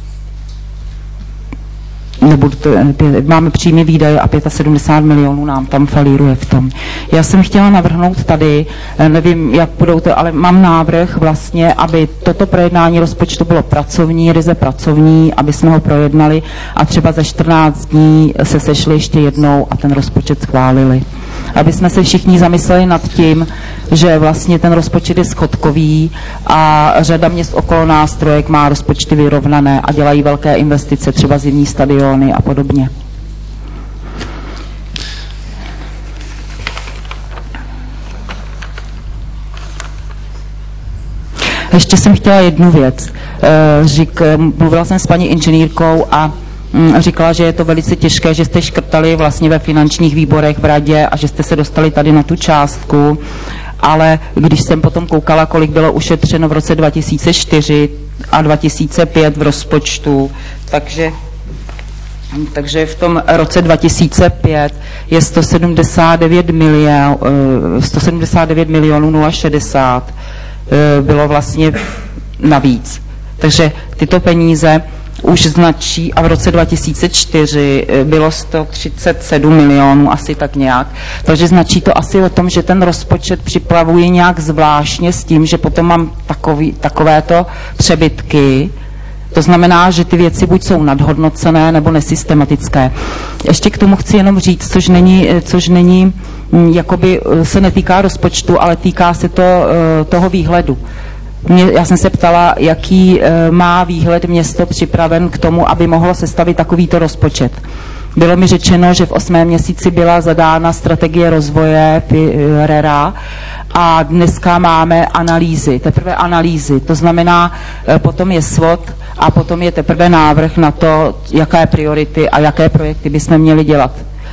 nebudu to, máme příjmy výdaje a sedmdesát pět milionů nám tam falíruje v tom. Já jsem chtěla navrhnout tady, nevím, jak budou to, ale mám návrh vlastně, aby toto projednání rozpočtu bylo pracovní, ryze pracovní, aby jsme ho projednali a třeba za čtrnáct dní se sešli ještě jednou a ten rozpočet schválili. Aby jsme se všichni zamysleli nad tím, že vlastně ten rozpočet je schodkový a řada měst okolo nás trojek má rozpočty vyrovnané a dělají velké investice, třeba zimní stadiony a podobně. Ještě jsem chtěla jednu věc. Řík, mluvila jsem s paní inženýrkou a říkala, že je to velice těžké, že jste škrtali vlastně ve finančních výborech v radě a že jste se dostali tady na tu částku, ale když jsem potom koukala, kolik bylo ušetřeno v roce dva tisíce čtyři a dva tisíce pět v rozpočtu, takže Takže v tom roce dva tisíce pět je sto sedmdesát devět milion, sto sedmdesát devět milionů nula šedesát bylo vlastně navíc. Takže tyto peníze už značí, a v roce dva tisíce čtyři bylo sto třicet sedm milionů, asi tak nějak. Takže značí to asi o tom, že ten rozpočet připravuji nějak zvláštně s tím, že potom mám takový, takovéto přebytky. To znamená, že ty věci buď jsou nadhodnocené nebo nesystematické. Ještě k tomu chci jenom říct, což není, což není jakoby se netýká rozpočtu, ale týká se to toho výhledu. Mě, já jsem se ptala, jaký e, má výhled město připraven k tomu, aby mohlo sestavit takovýto rozpočet. Bylo mi řečeno, že v osmém měsíci byla zadána strategie rozvoje R E R A a dneska máme analýzy, teprve analýzy. To znamená, e, potom je S W O T a potom je teprve návrh na to, jaké priority a jaké projekty bychom měli dělat.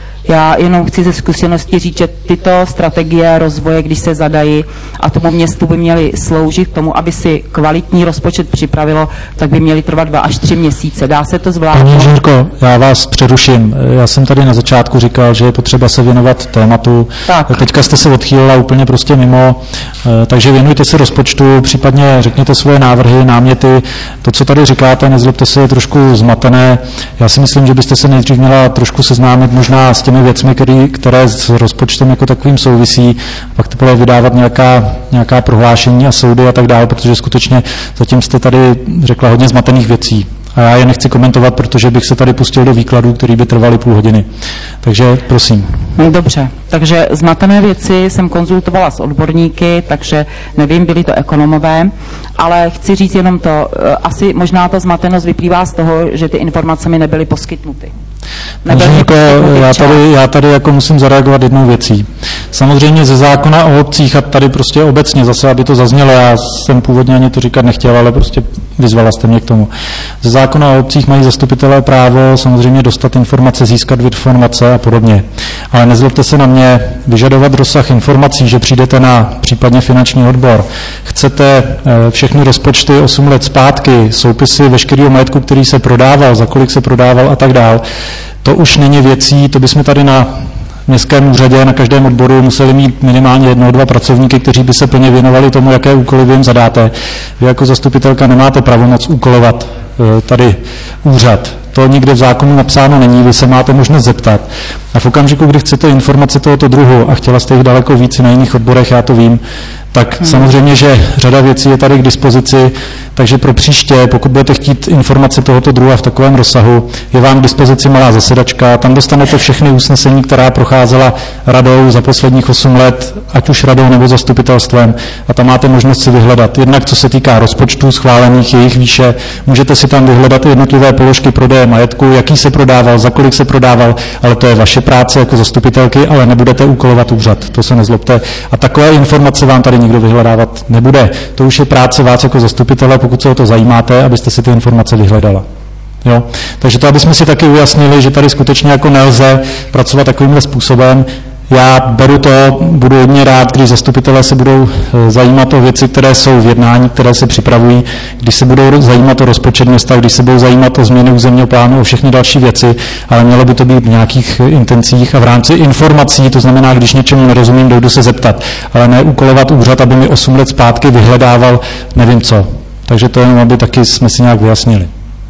Já jenom chci ze zkušenosti říct, že tyto strategie rozvoje, když se zadají a tomu městu by měly sloužit k tomu, aby si kvalitní rozpočet připravilo, tak by měly trvat dva až tři měsíce. Dá se to zvládnout? Paní inženýrko, já vás přeruším. Já jsem tady na začátku říkal, že je potřeba se věnovat tématu. Tak. Teďka jste se odchýlila úplně prostě mimo, takže věnujte se rozpočtu, případně řekněte svoje návrhy, náměty. To, co tady říkáte, nezlobte se, je trošku zmatené. Já si myslím, že byste se nejdřív měla trošku seznámit možná s těmi věcmi, který, které s rozpočtem jako takovým souvisí, a pak teprve vydávat nějaká, nějaká prohlášení a soudy a tak dále, protože skutečně zatím jste tady řekla hodně zmatených věcí. A já je nechci komentovat, protože bych se tady pustil do výkladů, který by trvaly půl hodiny. Takže prosím. Dobře, takže zmatené věci jsem konzultovala s odborníky, takže nevím, byli to ekonomové, ale chci říct jenom to, asi možná ta zmatenost vyplývá z toho, že ty informace mi nebyly poskytnuty. Jako, já, tady, já tady jako musím zareagovat jednou věcí. Samozřejmě ze zákona o obcích a tady prostě obecně zase, aby to zaznělo, já jsem původně ani to říkat nechtěl, ale prostě vyzvala jste mě k tomu. Ze zákona o obcích mají zastupitelé právo samozřejmě dostat informace, získat informace a podobně. Ale nezlobte se na mě, vyžadovat rozsah informací, že přijdete na případně finanční odbor, chcete všechny rozpočty osm let zpátky, soupisy veškerého majetku, který se prodával, za kolik se prodával a tak dál. To už není věcí, to bychom tady na městském úřadě, na každém odboru museli mít minimálně jedno, dva pracovníky, kteří by se plně věnovali tomu, jaké úkoly vy jim zadáte. Vy jako zastupitelka nemáte pravomoc úkolovat tady úřad. To nikde v zákonu napsáno není, vy se máte možnost zeptat. A v okamžiku, kdy chcete informace tohoto druhu a chtěla jste jich daleko víc na jiných odborech, já to vím, tak hmm. samozřejmě, že řada věcí je tady k dispozici, takže pro příště, pokud budete chtít informace tohoto druhu v takovém rozsahu, je vám k dispozici malá zasedačka, tam dostanete všechny usnesení, která procházela radou za posledních osm let, ať už radou nebo zastupitelstvem, a tam máte možnost si vyhledat. Jednak co se týká rozpočtů schválených, jejich výše, můžete si tam vyhledat jednotlivé položky prodeje majetku, jaký se prodával, za kolik se prodával, ale to je vaše práce jako zastupitelky, ale nebudete úkolovat úřad, to se nezlobte. A takové informace vám tady nikdo vyhledávat nebude. To už je práce vás jako zastupitele, pokud se o to zajímáte, abyste si ty informace vyhledala. Jo? Takže to, aby jsme si taky ujasnili, že tady skutečně jako nelze pracovat takovýmhle způsobem. Já beru to, budu hodně rád, když zastupitelé se budou zajímat o věci, které jsou v jednání, které se připravují, když se budou zajímat o rozpočet města, když se budou zajímat o změny územního plánu, o všechny další věci, ale mělo by to být v nějakých intencích a v rámci informací, to znamená, když něčemu nerozumím, dojdu se zeptat, ale ne úkolovat úřad, aby mi osm let zpátky vyhledával nevím co. Takže to jenom, aby taky jsme si nějak vyjasnili.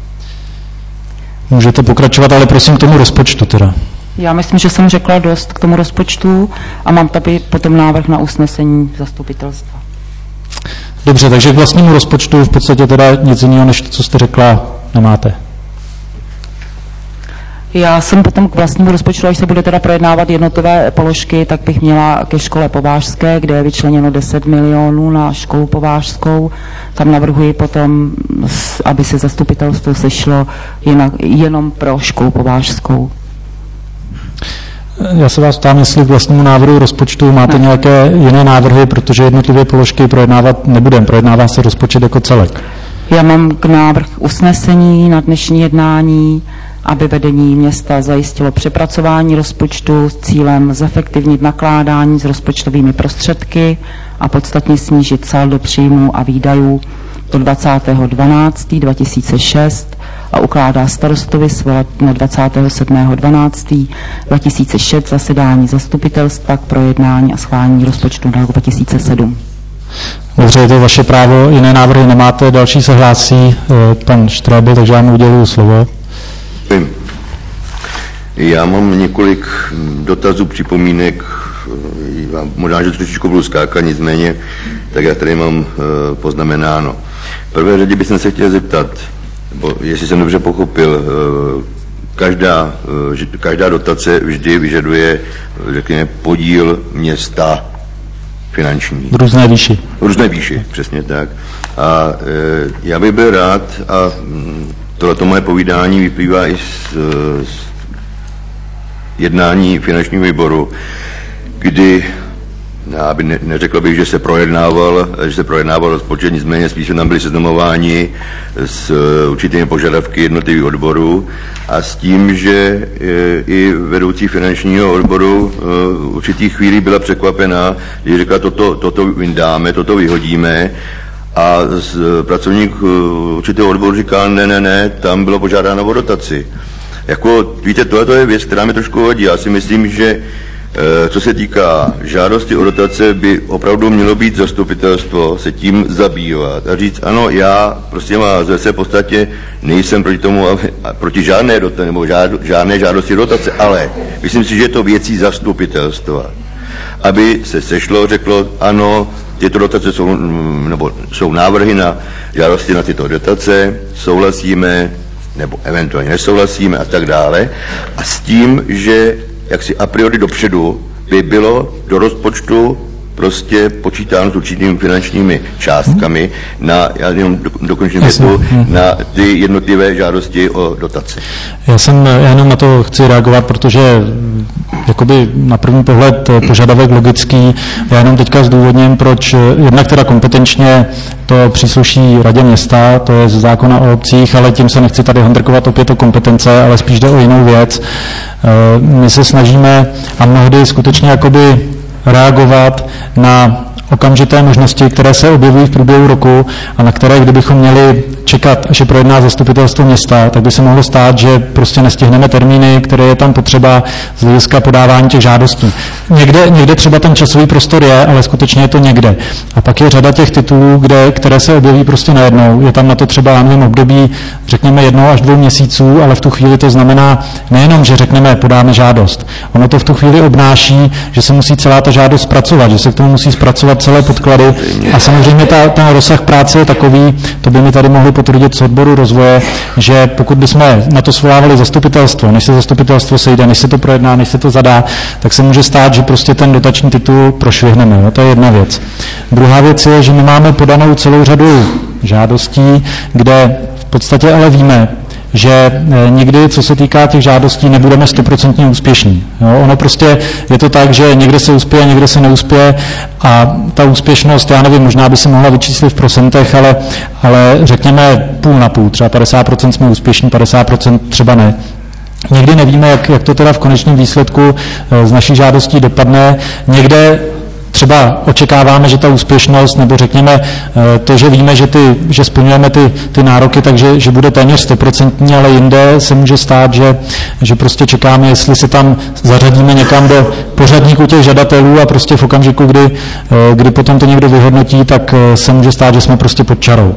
Můžete pokračovat, ale prosím k tomu rozpočtu teda. Já myslím, že jsem řekla dost k tomu rozpočtu a mám tady potom návrh na usnesení zastupitelstva. Dobře, takže k vlastnímu rozpočtu v podstatě teda nic jiného, než to, co jste řekla, nemáte. Já jsem potom k vlastnímu rozpočtu, až se bude teda projednávat jednotlivé položky, tak bych měla ke škole povážské, kde je vyčleněno deset milionů na školu povážskou. Tam navrhuji potom, aby se zastupitelstvo sešlo jen, jenom pro školu povážskou. Já se vás ptám, jestli k vlastnímu návrhu rozpočtu máte ne. nějaké jiné návrhy, protože jednotlivé položky projednávat nebudeme. Projednává se rozpočet jako celek. Já mám k návrh usnesení na dnešní jednání, aby vedení města zajistilo přepracování rozpočtu s cílem zefektivnit nakládání s rozpočtovými prostředky a podstatně snížit saldo příjmů a výdajů do dvacátého dvanáctého dva tisíce šest a ukládá starostovi svolat na dvacátého sedmého dvanáctého dva tisíce šest zasedání zastupitelstva k projednání a schválení rozpočtu na rok dva tisíce sedm. Dobře, je to vaše právo, jiné návrhy nemáte, další se hlásí pan Štrebl, takže já mu uděluju slovo. Já mám několik dotazů, připomínek, možná, že trošičku budu skákat, nicméně, tak já tady mám poznamenáno. V prvé řadě bych se chtěl zeptat, bo jestli jsem dobře pochopil, každá, každá dotace vždy vyžaduje, řekněme, podíl města finanční. V různé výši. V různé výši, přesně tak. A e, já bych byl rád, a tohleto moje povídání vyplývá i z, z jednání finančního výboru, kdy, aby ne, neřekl bych, že se projednával, že se projednával rozpočet, nicméně spíše tam byli seznamováni s určitými požadavky jednotlivých odborů a s tím, že i vedoucí finančního odboru určitý chvíli byla překvapená, když řekla, toto, toto vyndáme, toto vyhodíme, a pracovník určitého odboru říkal, ne, ne, ne, tam bylo požádáno o dotaci. Jako, víte, tohle je věc, která mi trošku vadí. Já si myslím, že co se týká žádosti o dotace, by opravdu mělo být zastupitelstvo se tím zabývat a říct, ano, já prostě má ze své podstatě nejsem proti tomu, proti žádné dotace, nebo žád, žádné žádosti dotace, ale myslím si, že je to věcí zastupitelstva. Aby se sešlo, řeklo, ano, tyto dotace jsou, nebo jsou návrhy na žádosti na tyto dotace, souhlasíme, nebo eventuálně nesouhlasíme a tak dále. A s tím, že jak si a priori dopředu by bylo do rozpočtu prostě počítáno s určitými finančními částkami na, já jenom dokončím větu, na ty jednotlivé žádosti o dotace. Já jsem, já jenom na to chci reagovat, protože jakoby na první pohled požadavek logický, já jenom teďka zdůvodním, proč jednak teda kompetenčně to přísluší radě města, to je z zákona o obcích, ale tím se nechci tady handrkovat opět o kompetence, ale spíš jde o jinou věc. My se snažíme a mnohdy skutečně jakoby reagovat na okamžité možnosti, které se objevují v průběhu roku a na které, kdybychom měli čekat, až je projedná zastupitelstvo města, tak by se mohlo stát, že prostě nestihneme termíny, které je tam potřeba z hlediska podávání těch žádostí. Někde, někde třeba ten časový prostor je, ale skutečně je to někde. A pak je řada těch titulů, kde, které se objeví prostě najednou. Je tam na to třeba, já nevím, období, řekněme jednou až dvou měsíců, ale v tu chvíli to znamená nejenom, že řekneme, podáme žádost. Ono to v tu chvíli obnáší, že se musí celá ta žádost zpracovat, že se k tomu musí zpracovat celé podklady a samozřejmě ta, ten rozsah práce je takový, to by mi tady mohli potvrdit z odboru rozvoje, že pokud bychom na to svolávali zastupitelstvo, než se zastupitelstvo sejde, než se to projedná, než se to zadá, tak se může stát, že prostě ten dotační titul prošvihneme. No, to je jedna věc. Druhá věc je, že my máme podanou celou řadu žádostí, kde v podstatě ale víme, že nikdy, co se týká těch žádostí, nebudeme stoprocentně úspěšní. Jo? Ono prostě je to tak, že někde se uspěje, někde se neuspěje a ta úspěšnost, já nevím, možná by se mohla vyčíslit v procentech, ale, ale řekněme půl na půl, třeba padesát procent jsme úspěšní, padesát procent třeba ne. Někdy nevíme, jak, jak to teda v konečném výsledku z naší žádostí dopadne. Někde třeba očekáváme, že ta úspěšnost, nebo řekněme to, že víme, že, ty, že splňujeme ty, ty nároky, takže že bude téměř stoprocentní, ale jinde se může stát, že, že prostě čekáme, jestli se tam zařadíme někam do pořadníku těch žadatelů a prostě v okamžiku, kdy, kdy potom to někdo vyhodnotí, tak se může stát, že jsme prostě pod čarou.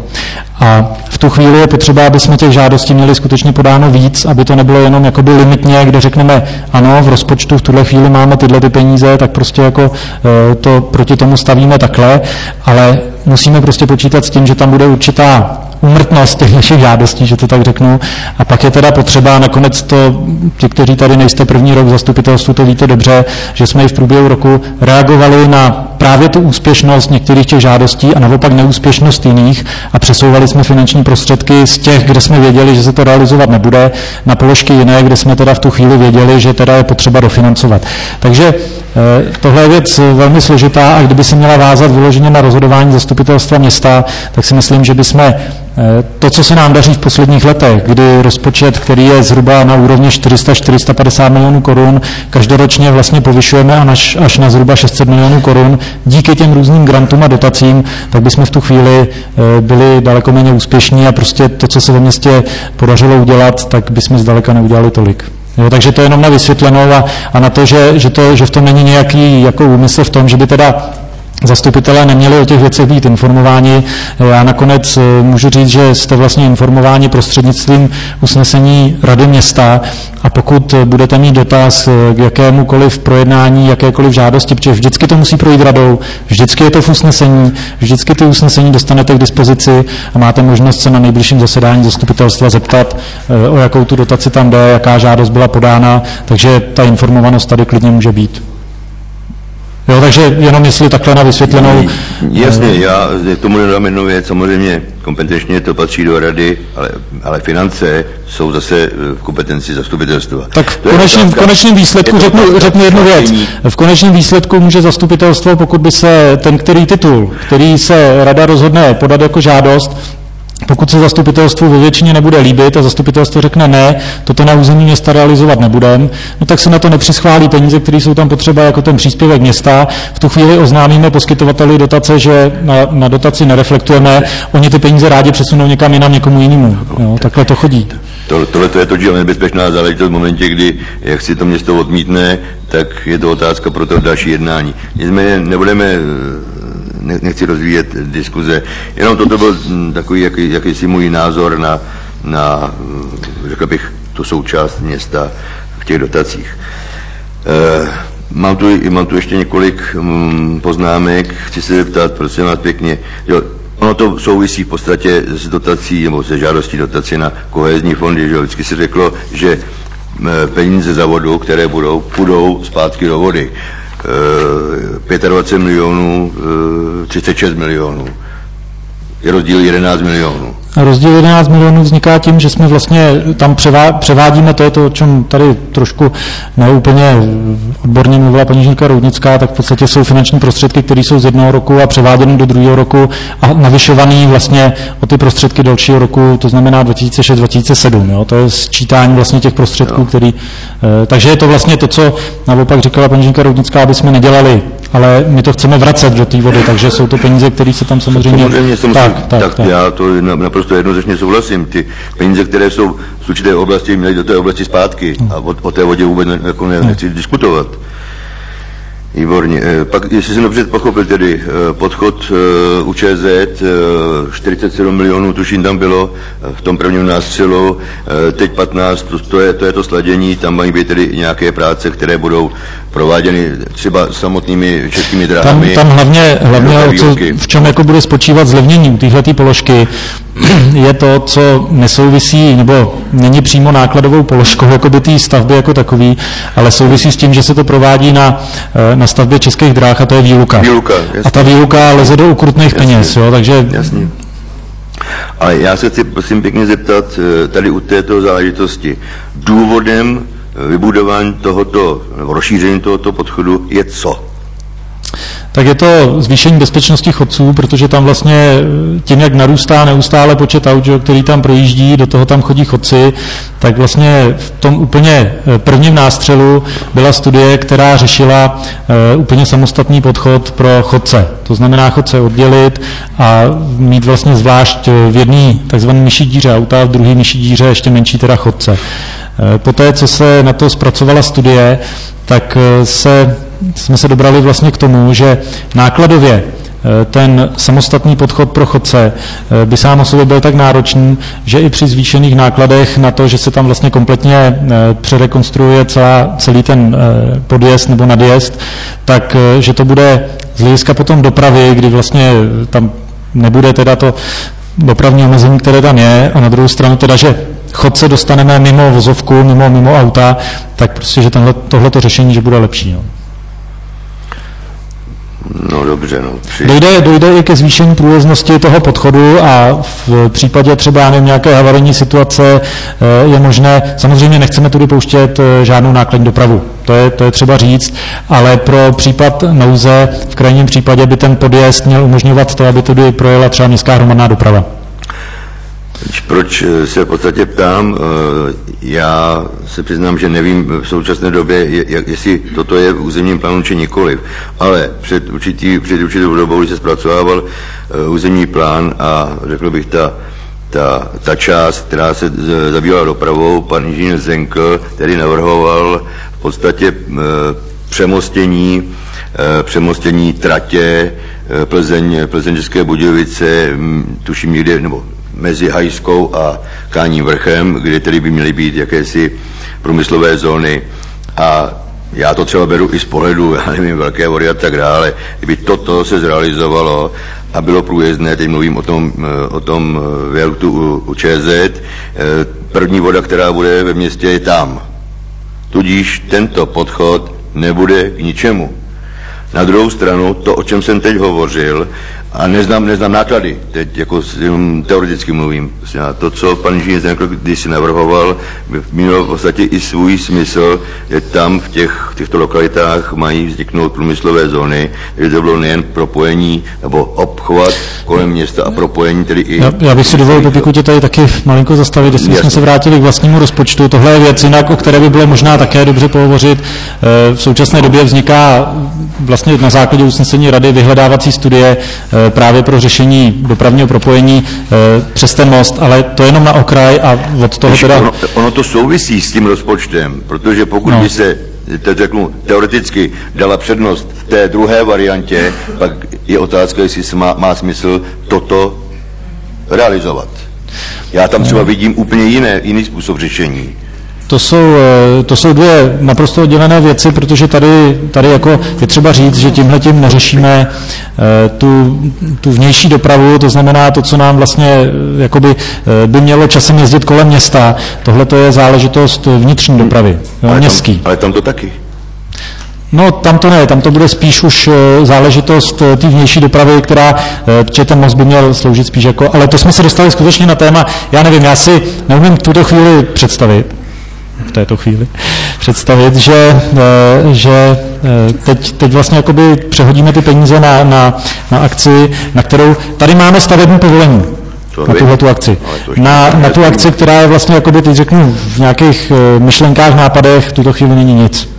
A v tu chvíli je potřeba, aby jsme těch žádostí měli skutečně podáno víc, aby to nebylo jenom jakoby limitně, kde řekneme, ano, v rozpočtu v tuhle chvíli máme tyhle ty peníze, tak prostě jako to proti tomu stavíme takhle, ale musíme prostě počítat s tím, že tam bude určitá úmrtnost těch našich žádostí, že to tak řeknu. A pak je teda potřeba, nakonec to, ti, kteří tady nejste první rok v zastupitelstvu, to víte dobře, že jsme i v průběhu roku reagovali na právě tu úspěšnost některých těch žádostí a naopak neúspěšnost jiných a přesouvali jsme finanční prostředky z těch, kde jsme věděli, že se to realizovat nebude, na položky jiné, kde jsme teda v tu chvíli věděli, že teda je potřeba dofinancovat. Takže tohle je věc velmi složitá a kdyby se měla vázat vyloženě na rozhodování zastupitelstva města, tak si myslím, že bychom To, co se nám daří v posledních letech, kdy rozpočet, který je zhruba na úrovni čtyři sta až čtyři sta padesát milionů korun, každoročně vlastně povyšujeme až, až na zhruba šest set milionů korun, díky těm různým grantům a dotacím, tak bychom v tu chvíli byli daleko méně úspěšní a prostě to, co se ve městě podařilo udělat, tak bychom zdaleka neudělali tolik. Jo, takže to je jenom na vysvětlenou a, a na to, že, že, to, že v tom není nějaký jako úmysl v tom, že by teda zastupitelé neměli o těch věcech být informováni. Já nakonec můžu říct, že jste vlastně informováni prostřednictvím usnesení Rady města a pokud budete mít dotaz k jakémukoliv projednání, jakékoliv žádosti, protože vždycky to musí projít radou, vždycky je to v usnesení, vždycky ty usnesení dostanete k dispozici a máte možnost se na nejbližším zasedání zastupitelstva zeptat, o jakou tu dotaci tam jde, jaká žádost byla podána, takže ta informovanost tady klidně může být. Jo, takže jenom jestli takhle na vysvětlenou. Jasně, já tomu nedám jednu věc, samozřejmě kompetenčně to patří do rady, ale, ale finance jsou zase v kompetenci zastupitelstva. Tak v konečném, v konečném výsledku řeknu, řeknu jednu věc. V konečném výsledku může zastupitelstvo, pokud by se ten, který titul, který se rada rozhodne podat jako žádost, pokud se zastupitelstvu ve většině nebude líbit a zastupitelstvo řekne ne, toto na území města realizovat nebudem, no tak se na to nepřischválí peníze, které jsou tam potřeba jako ten příspěvek města. V tu chvíli oznámíme poskytovateli dotace, že na, na dotaci nereflektujeme, oni ty peníze rádi přesunou někam jinam někomu jinému. Jo, takhle to chodí. To, tohle to je totiž nebezpečná záležitost v momentě, kdy, jak si to město odmítne, tak je to otázka pro to další jednání. Nicméně nebudeme, nechci rozvíjet diskuze, jenom toto byl takový jaký, jakýsi můj názor na, na, řekl bych, tu součást města v těch dotacích. E, mám, tu, mám tu ještě několik mm, poznámek, chci se zeptat, prosím vás pěkně, jo, ono to souvisí v podstatě s dotací, nebo se žádostí dotace na kohezní fondy, že vždycky se řeklo, že peníze za vodu, které budou, půjdou zpátky do vody. dvacet pět milionů, třicet šest milionů. Je rozdíl jedenáct milionů. A rozdíl jedenáct milionů vzniká tím, že jsme vlastně tam převá, převádíme, to je to, o čem tady trošku neúplně odborně mluvila paní inženýrka Roudnická, tak v podstatě jsou finanční prostředky, které jsou z jednoho roku a převáděny do druhého roku a navyšovaný vlastně o ty prostředky dalšího roku, to znamená dva tisíce šest dva tisíce sedm. Jo? To je sčítání vlastně těch prostředků, jo. který... Eh, takže je to vlastně to, co naopak říkala paní inženýrka Roudnická, aby jsme nedělali, ale my to chceme vracet do té vody, takže jsou to peníze, které se tam samozřejmě... Samozřejmě jsem tak, tak, tak, tak, já to naprosto jednoznačně souhlasím. Ty peníze, které jsou z určité oblasti, měly do té oblasti zpátky a o, o té vodě vůbec ne, jako ne, nechci diskutovat. Výborně. E, pak, jestli jsem dobře pochopil, tedy e, podchod e, u ČZ, e, čtyřicet sedm milionů, tuším tam bylo v tom prvním nástřelu, e, teď patnáct, to, to, je, to je to sladění, tam mají být tedy nějaké práce, které budou prováděny třeba samotnými českými dráhami. Tam, tam hlavně, hlavně co, v čem jako bude spočívat zlevnění téhleté položky, je to, co nesouvisí, nebo není přímo nákladovou položkou jako by té stavby jako takový, ale souvisí s tím, že se to provádí na, na stavbě českých dráh a to je výluka. výluka a ta výluka leze do ukrutných peněz, jo, takže... Jasně. Ale já se chci prosím pěkně zeptat tady u této záležitosti. Důvodem vybudování tohoto, nebo rozšíření tohoto podchodu je co? Tak je to zvýšení bezpečnosti chodců, protože tam vlastně tím, jak narůstá neustále počet aut, který tam projíždí, do toho tam chodí chodci, tak vlastně v tom úplně prvním nástřelu byla studie, která řešila úplně samostatný podchod pro chodce. To znamená chodce oddělit a mít vlastně zvlášť v jedné takzvané myší díře auta, v druhé myší díře ještě menší teda chodce. Poté, co se na to zpracovala studie, tak se, jsme se dobrali vlastně k tomu, že nákladově ten samostatný podchod pro chodce by sám o sobě byl tak náročný, že i při zvýšených nákladech na to, že se tam vlastně kompletně přerekonstruuje celá, celý ten podjezd nebo nadjezd, tak že to bude z hlediska potom dopravy, kdy vlastně tam nebude teda to dopravní omezení, které tam je, a na druhou stranu teda, že chodce dostaneme mimo vozovku, mimo, mimo auta, tak prostě, že tenhle, tohleto řešení, že bude lepší. No. No dobře, no. Při... Dojde, dojde i ke zvýšení průjezdnosti toho podchodu a v případě třeba já nevím, nějaké havarijní situace je možné, samozřejmě nechceme tudy pouštět žádnou nákladní dopravu, to je, to je třeba říct, ale pro případ nouze v krajním případě by ten podjezd měl umožňovat to, aby tudy projela třeba městská hromadná doprava. Proč se v podstatě ptám, já se přiznám, že nevím v současné době, jestli toto je v územním plánu či nikoliv, ale před, určitý, před určitou dobou, když se zpracovával územní plán a řekl bych ta, ta, ta část, která se zabývala dopravou, pan inženýr Zenkl, který navrhoval v podstatě přemostění, přemostění tratě Plzeň, Plzeň České Budějovice, tuším někde, nebo mezi Hajskou a Káním vrchem, kde tedy by měly být jakési průmyslové zóny. A já to třeba beru i z pohledu, já nevím, Velké Vody a tak dále. Kdyby toto se zrealizovalo a bylo průjezdné, teď mluvím o tom, o tom viaduktu u, u ČZ, první voda, která bude ve městě, je tam. Tudíž tento podchod nebude k ničemu. Na druhou stranu, to, o čem jsem teď hovořil, a neznám, neznám náklady, teď jako teoreticky mluvím, to, co pan inženýr Zenkl, když si navrhoval, mělo v podstatě i svůj smysl, že tam v těch, v těchto lokalitách mají vzniknout průmyslové zóny, že to bylo nejen propojení nebo obchvat kolem města a propojení, tedy i... Já, já bych si dovolil, Pepiku, tě tady taky malinko zastavit, jestli jsme se vrátili k vlastnímu rozpočtu. Tohle je věc jinak, o které by bylo možná také dobře pohovořit. V současné době vzniká vlastně na základě usnesení Rady vyhledávací studie právě pro řešení dopravního propojení přes ten most, ale to jenom na okraj a od toho teda... Ono, ono to souvisí s tím rozpočtem, protože pokud no. by se, teď řeknu, teoreticky dala přednost v té druhé variantě, pak je otázka, jestli má, má smysl toto realizovat. Já tam třeba vidím úplně jiné, jiný způsob řešení. To jsou, to jsou dvě naprosto oddělené věci, protože tady, tady jako je třeba říct, že tímhletím neřešíme tu, tu vnější dopravu, to znamená to, co nám vlastně jakoby by mělo časem jezdit kolem města. Tohle to je záležitost vnitřní dopravy, jo, ale městský. Tam, ale tam to taky. No, tam to ne, tam to bude spíš už záležitost té vnější dopravy, která, protože ten most by měl sloužit spíš jako, ale to jsme se dostali skutečně na téma, já nevím, já si neumím v tuto chvíli představit, v této chvíli představit, že, že teď, teď vlastně jakoby přehodíme ty peníze na, na, na akci, na kterou, tady máme stavební povolení na tuhle tu akci. Na, na tu akci, která je vlastně jakoby, teď řeknu, v nějakých myšlenkách, nápadech, v tuto chvíli není nic.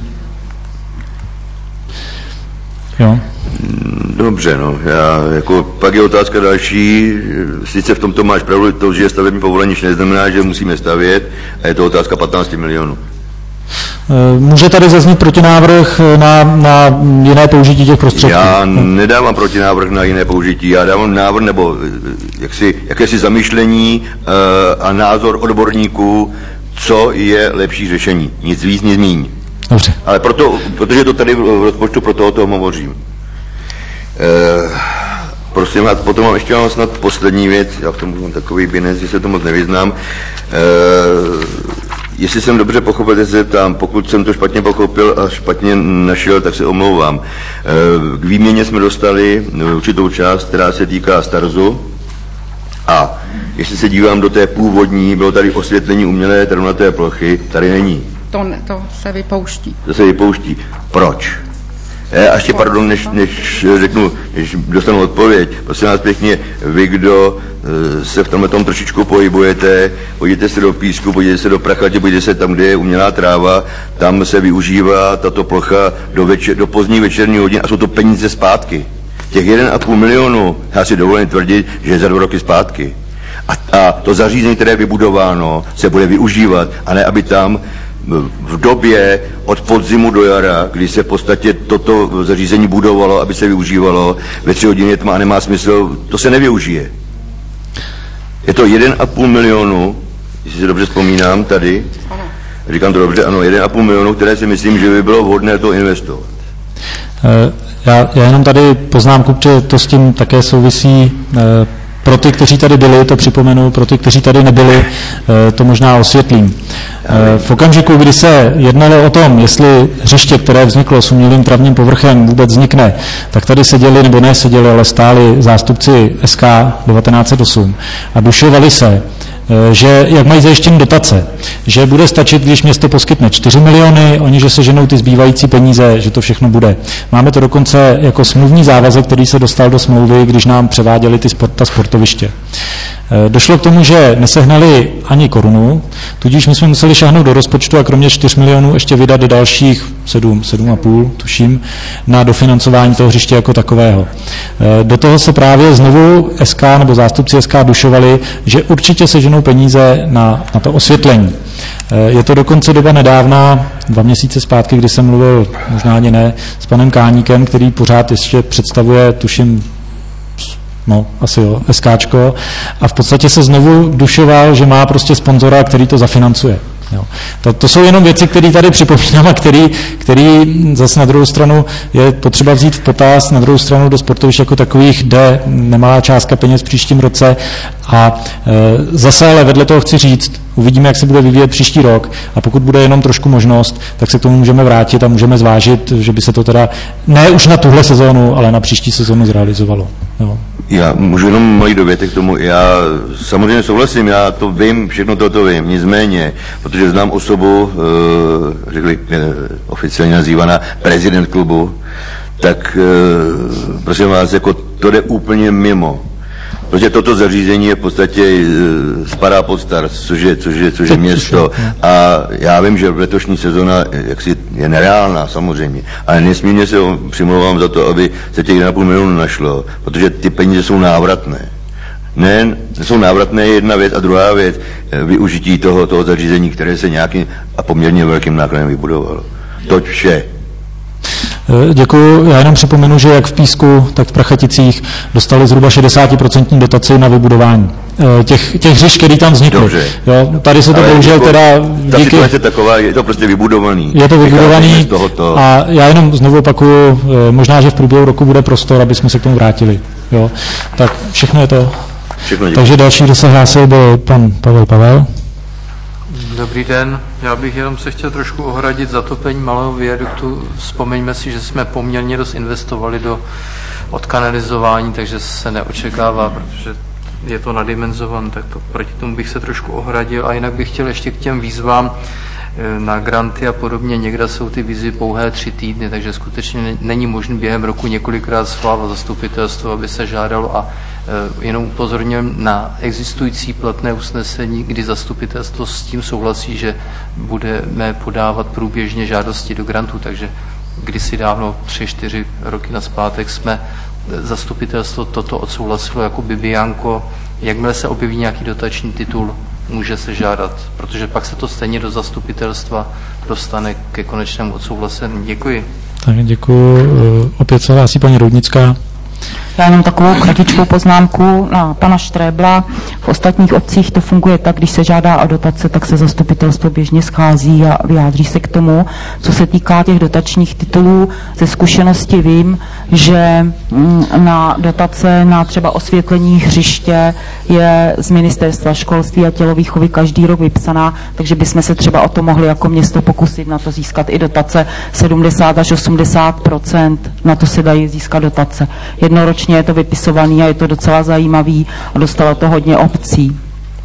Jo. Dobře, no, já, jako, pak je otázka další, sice v tomto máš pravdu, to, že stavební povolení neznamená, že musíme stavět, a je to otázka patnáct milionů. Může tady zaznít protinávrh na, na jiné použití těch prostředků? Já nedávám protinávrh na jiné použití, já dávám návrh nebo jaksi, jakési zamýšlení uh, a názor odborníků, co je lepší řešení. Nic víc, nic míň. Dobře. Ale proto, protože to tady v rozpočtu, proto o tom hovořím. Uh, prosím, a potom mám ještě mám snad poslední věc, já v tom mám takový binec, že se to moc nevyznám. Uh, Jestli jsem dobře pochopil, že se tam, pokud jsem to špatně pochopil a špatně našel, tak se omlouvám. K výměně jsme dostali určitou část, která se týká Starzu, a jestli se dívám do té původní, bylo tady osvětlení umělé trvnaté plochy, tady není. To, ne, to se vypouští. To se vypouští. Proč? A ještě pardon, než, než řeknu, než dostanu odpověď, prosím vás pěkně, vy, kdo se v tomhle tom trošičku pohybujete, podívejte se do písku, podívejte se do prachatě, podívejte se tam, kde je umělá tráva, tam se využívá tato plocha do, večer, do pozdní večerní hodin a jsou to peníze zpátky. Těch jeden a půl milionu, já si dovolím tvrdit, že je za dva roky zpátky. A, a to zařízení, které je vybudováno, se bude využívat, a ne aby tam v době od podzimu do jara, kdy se v podstatě toto zařízení budovalo, aby se využívalo, ve tři hodiny tma a nemá smysl, to se nevyužije. Je to jeden a půl milionu, jestli si dobře vzpomínám tady, říkám to dobře, ano, jeden a půl milionu, které si myslím, že by bylo vhodné to investovat. Já, já jenom tady poznámku, že to s tím také souvisí. Pro ty, kteří tady byli, to připomenu, pro ty, kteří tady nebyli, to možná osvětlím. V okamžiku, kdy se jednalo o tom, jestli hřiště, které vzniklo s umělým travním povrchem, vůbec vznikne, tak tady seděli, nebo ne seděli, ale stáli zástupci S K devatenáct set osm a dušovali se, že jak mají zajištěny dotace, že bude stačit, když město poskytne čtyři miliony, oni, že se ženou ty zbývající peníze, že to všechno bude. Máme to dokonce jako smluvní závazek, který se dostal do smlouvy, když nám převáděli ty sport, ta sportoviště. Došlo k tomu, že nesehnali ani korunu, tudíž my jsme museli šáhnout do rozpočtu a kromě čtyř milionů ještě vydat dalších sedm, sedm a půl, tuším, na dofinancování toho hřiště jako takového. Do toho se právě znovu S K nebo zástupci S K dušovali, že určitě seženou peníze na, na to osvětlení. Je to dokonce doba nedávná, dva měsíce zpátky, kdy jsem mluvil, možná ani ne, s panem Káníkem, který pořád ještě představuje, tuším, no, asi jo, SKčko, a v podstatě se znovu dušoval, že má prostě sponzora, který to zafinancuje. Jo. To, to jsou jenom věci, které tady připomínám a který, který zase na druhou stranu je potřeba vzít v potaz, na druhou stranu do sportovišť jako takových jde nemalá částka peněz v příštím roce a e, zase ale vedle toho chci říct, uvidíme, jak se bude vyvíjet příští rok a pokud bude jenom trošku možnost, tak se k tomu můžeme vrátit a můžeme zvážit, že by se to teda ne už na tuhle sezónu, ale na příští sezónu zrealizovalo. Jo. Já můžu jenom malý dovětek k tomu, já samozřejmě souhlasím, já to vím, všechno toto vím, nicméně, protože znám osobu, řekli, oficiálně nazývaná prezident klubu, tak prosím vás, jako to jde úplně mimo. Protože toto zařízení je v podstatě spadá pod Stars, což je, což je, což je město. A já vím, že letošní sezona jaksi je nereálná samozřejmě, ale nesmírně se přimlouvám za to, aby se těch jedna půl milionu našlo, protože ty peníze jsou návratné. Ne, jsou návratné jedna věc a druhá věc, využití toho, toho zařízení, které se nějakým a poměrně velkým nákladem vybudovalo. Toť vše. Děkuji. Já jenom připomenu, že jak v Písku, tak v Prachaticích dostali zhruba šedesát procent dotaci na vybudování těch, těch hřišť, který tam vznikly. Dobře. Jo, tady se to ale bohužel jako, teda... Ta díky, situace taková, je to prostě vybudovaný. Je to vybudovaný a já jenom znovu opakuju, možná, že v průběhu roku bude prostor, aby jsme se k tomu vrátili. Jo. Tak všechno je to. Všechno Takže další, kdo se hlásil, byl pan Pavel Pavel. Dobrý den, já bych jenom se chtěl trošku ohradit zatopení malého viaduktu. Vzpomeňme si, že jsme poměrně dost investovali do odkanalizování, takže se neočekává, protože je to nadimenzované, tak to, proti tomu bych se trošku ohradil. A jinak bych chtěl ještě k těm výzvám na granty a podobně. Někde jsou ty výzvy pouhé tři týdny, takže skutečně není možné během roku několikrát svolávat zastupitelstvo, aby se žádalo a jenom upozorňujem na existující platné usnesení, kdy zastupitelstvo s tím souhlasí, že budeme podávat průběžně žádosti do grantů, takže kdysi dávno, tři, čtyři roky nazpátek jsme zastupitelstvo toto odsouhlasilo jako bibiánko. Jakmile se objeví nějaký dotační titul, může se žádat, protože pak se to stejně do zastupitelstva dostane ke konečnému odsouhlasení. Děkuji. Tak děkuji. Opět se hlásí paní Roudnická. Já jenom takovou kratičkou poznámku na pana Štrébla. V ostatních obcích to funguje tak, když se žádá o dotace, tak se zastupitelstvo běžně schází a vyjádří se k tomu. Co se týká těch dotačních titulů, ze zkušenosti vím, že na dotace na třeba osvětlení hřiště je z ministerstva školství a tělovýchovy každý rok vypsaná, takže bychom se třeba o to mohli jako město pokusit na to získat i dotace sedmdesát až osmdesát procent, na to se dají získat dotace. Jednoročně je to vypisovaný a je to docela zajímavý a dostalo to hodně obcí.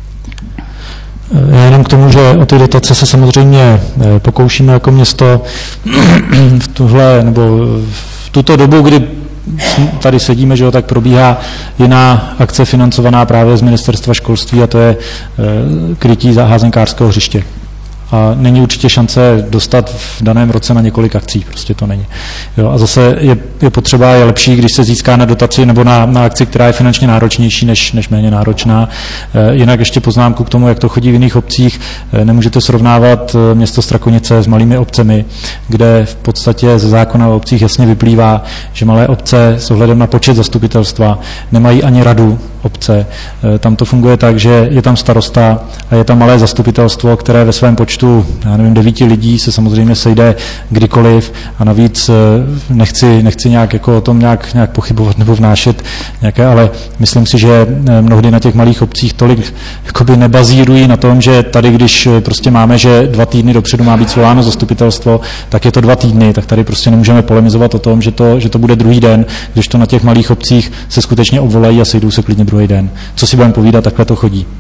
Já jenom k tomu, že o ty dotace se samozřejmě pokoušíme jako město v tuhle, nebo v tuto dobu, kdy tady sedíme, že jo, tak probíhá jiná akce financovaná právě z ministerstva školství a to je krytí házenkářského hřiště. A není určitě šance dostat v daném roce na několik akcí, prostě to není. Jo, a zase je, je potřeba, je lepší, když se získá na dotaci nebo na, na akci, která je finančně náročnější než, než méně náročná. E, jinak ještě poznámku k tomu, jak to chodí v jiných obcích. E, nemůžete srovnávat město Strakonice s malými obcemi, kde v podstatě ze zákona o obcích jasně vyplývá, že malé obce s ohledem na počet zastupitelstva nemají ani radu obce. E, tam to funguje tak, že je tam starosta a je tam malé zastupitelstvo, které ve svém počtu já nevím, devíti lidí se samozřejmě sejde kdykoliv a navíc nechci, nechci nějak jako o tom nějak, nějak pochybovat nebo vnášet nějaké, ale myslím si, že mnohdy na těch malých obcích tolik jakoby nebazírují na tom, že tady, když prostě máme, že dva týdny dopředu má být svoláno zastupitelstvo, tak je to dva týdny, tak tady prostě nemůžeme polemizovat o tom, že to, že to bude druhý den, když to na těch malých obcích se skutečně obvolají a sejdou se klidně druhý den. Co si budeme povídat, takhle to chodí.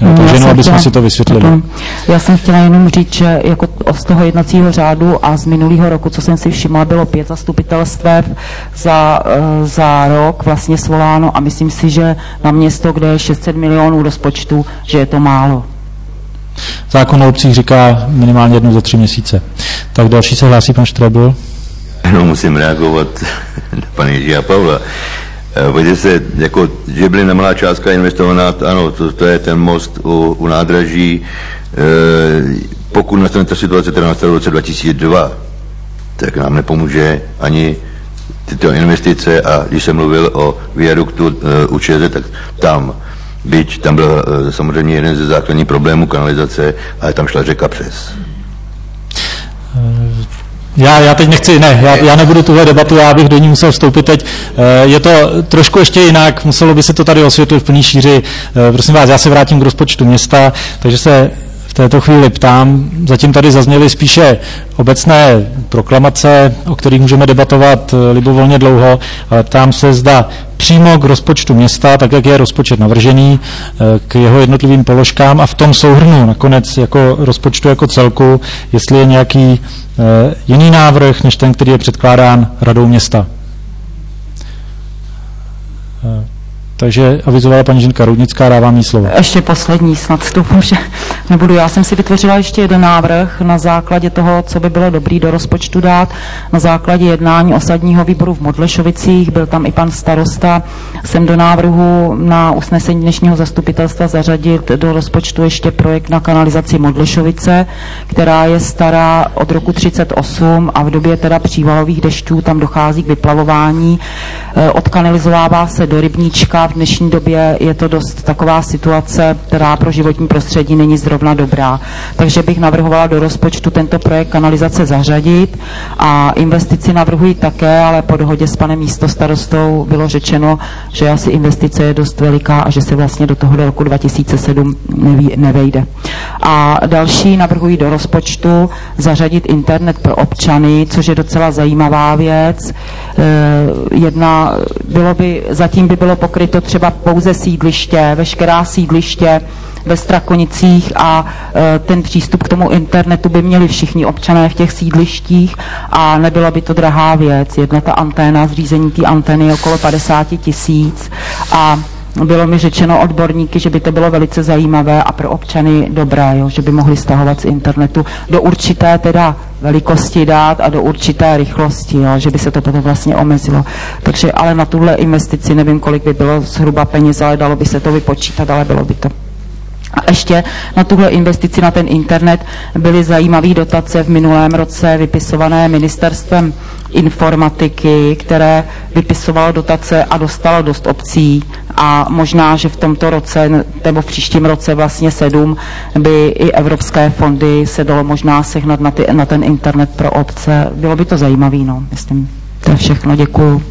Jo, takže jenom, aby jsme si to vysvětlili. Uh, já jsem chtěla jenom říct, že jako z toho jednacího řádu a z minulého roku, co jsem si všimla, bylo pět zastupitelstev za, uh, za rok vlastně svoláno a myslím si, že na město, kde je šest set milionů rozpočtu, že je to málo. Zákon o obcích říká minimálně jednou za tři měsíce. Tak další se hlásí pan Štrebl. No, musím reagovat na pana Jiřího Pavla. Pojďte se, jako, že byly nemalá částka investovaná, ano, to, to je ten most u, u nádraží. E, pokud nastane ta situace, která nastala v roce dva tisíce dva, tak nám nepomůže ani tyto investice a když jsem mluvil o viaduktu e, u ČZ, tak tam, byť tam byl e, samozřejmě jeden ze základních problémů kanalizace, ale tam šla řeka přes. Já, já teď nechci, ne, já, já nebudu tuhle debatu, já bych do ní musel vstoupit teď. Je to trošku ještě jinak, muselo by se to tady osvětlit v plný šíři. Prosím vás, já se vrátím k rozpočtu města, takže se v této chvíli ptám. Zatím tady zazněly spíše obecné proklamace, o kterých můžeme debatovat libovolně dlouho, ale ptám se, zda přímo k rozpočtu města, tak jak je rozpočet navržený, k jeho jednotlivým položkám a v tom souhrnu nakonec jako rozpočtu jako celku, jestli je nějaký eh, jiný návrh, než ten, který je předkládán radou města. Eh, takže avizovala paní Ženka Roudnická, dávám jí slovo. Ještě poslední, snad to že nebudu. Já jsem si vytvořila ještě jeden návrh na základě toho, co by bylo dobrý do rozpočtu dát, na základě jednání osadního výboru v Modlešovicích, byl tam i pan starosta, jsem do návrhu na usnesení dnešního zastupitelstva zařadit do rozpočtu ještě projekt na kanalizaci Modlešovice, která je stará od roku třicet osm a v době teda přívalových dešťů tam dochází k vyplavování, odkanalizovává se do rybníčka. V dnešní době je to dost taková situace, která pro životní prostředí není zrovna dobrá. Takže bych navrhovala do rozpočtu tento projekt kanalizace zařadit a investici navrhuji také, ale po dohodě s panem místostarostou bylo řečeno, že asi investice je dost veliká a že se vlastně do toho do roku dva tisíce sedm neví, nevejde. A další navrhuji do rozpočtu zařadit internet pro občany, což je docela zajímavá věc. Jedna, bylo by, zatím by bylo pokryto třeba pouze sídliště, veškerá sídliště ve Strakonicích a e, ten přístup k tomu internetu by měli všichni občané v těch sídlištích a nebyla by to drahá věc. Jedna ta anténa, zřízení té antény je okolo padesát tisíc a bylo mi řečeno odborníky, že by to bylo velice zajímavé a pro občany dobré, jo, že by mohli stahovat z internetu do určité teda velikosti dát a do určité rychlosti, jo, že by se to potom vlastně omezilo. Takže ale na tuhle investici nevím, kolik by bylo zhruba peněz, ale dalo by se to vypočítat, ale bylo by to. A ještě na tuhle investici na ten internet byly zajímavé dotace v minulém roce vypisované ministerstvem informatiky, které vypisovalo dotace a dostalo dost obcí a možná, že v tomto roce nebo v příštím roce vlastně sedm by i evropské fondy se dalo možná sehnat na, ty, na ten internet pro obce. Bylo by to zajímavý, no, myslím. To je všechno, děkuju.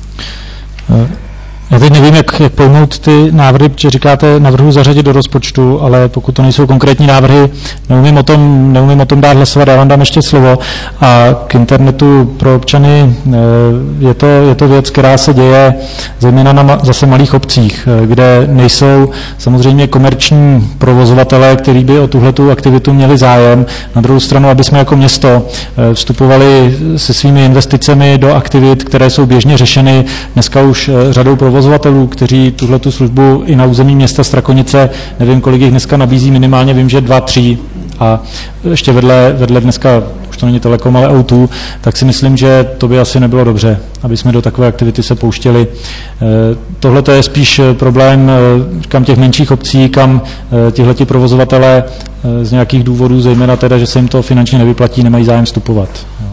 Já teď nevím, jak, jak pojmout ty návrhy, protože říkáte navrhu zařadit do rozpočtu, ale pokud to nejsou konkrétní návrhy, neumím o tom, neumím o tom dát hlasovat, já vám dám ještě slovo. A k internetu pro občany je to, je to věc, která se děje zejména na zase malých obcích, kde nejsou samozřejmě komerční provozovatelé, kteří by o tuhletu aktivitu měli zájem. Na druhou stranu, aby jsme jako město vstupovali se svými investicemi do aktivit, které jsou běžně řešeny dneska už řadou provozovatelů, kteří tuhletu službu i na území města Strakonice, nevím, kolik jich dneska nabízí, minimálně vím, že dva, tři a ještě vedle, vedle dneska, už to není Telekom, ale O dva, tak si myslím, že to by asi nebylo dobře, aby jsme do takové aktivity se pouštěli. Tohle to je spíš problém, říkám, těch menších obcí, kam tihleti provozovatelé z nějakých důvodů, zejména teda, že se jim to finančně nevyplatí, nemají zájem vstupovat.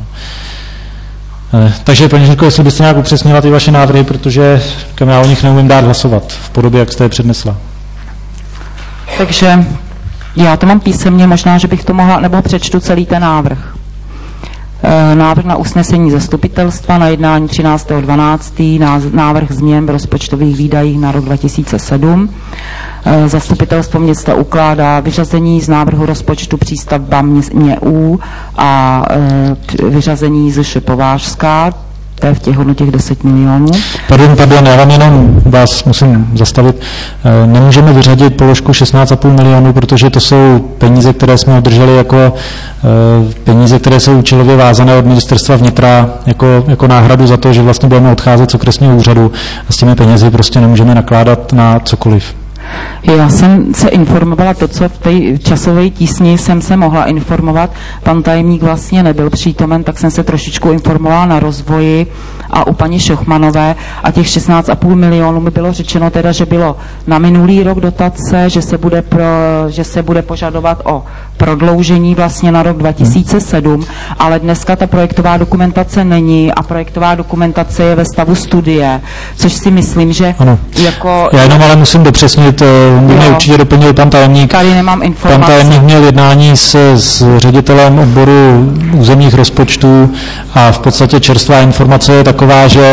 Takže, paní Ženko, jestli byste nějak upřesnila ty vaše návrhy, protože já o nich neumím dát hlasovat v podobě, jak jste je přednesla. Takže já to mám písemně, možná, že bych to mohla, nebo přečtu celý ten návrh. Návrh na usnesení zastupitelstva na jednání třináctého dvanáctého návrh změn v rozpočtových výdajích na rok dva tisíce sedm. Zastupitelstvo města ukládá vyřazení z návrhu rozpočtu přístavba Měú a vyřazení z Šepovářská. To je v těch hodnotě deset milionů. Pardon, pardon, já vám jenom vás musím zastavit. Nemůžeme vyřadit položku šestnáct celá pět milionů, protože to jsou peníze, které jsme obdrželi jako peníze, které jsou účelově vázané od ministerstva vnitra jako, jako náhradu za to, že vlastně budeme odcházet z okresního úřadu a s těmi penězi prostě nemůžeme nakládat na cokoliv. Já jsem se informovala to, co v té časové tísni jsem se mohla informovat. Pan tajemník vlastně nebyl přítomen, tak jsem se trošičku informovala na rozvoji a u paní Šochmanové a těch šestnáct celá pět milionů mi bylo řečeno teda, že bylo na minulý rok dotace, že se bude, pro, že se bude požadovat o prodloužení vlastně na rok dva tisíce sedm, ale dneska ta projektová dokumentace není a projektová dokumentace je ve stavu studie, což si myslím, že ano. jako... Já jenom ale musím dopřesnit, mě určitě doplnil pan tajemník. Tady nemám informace. Pan tajemník měl jednání s, s ředitelem odboru územních rozpočtů a v podstatě čerstvá informace je taková, že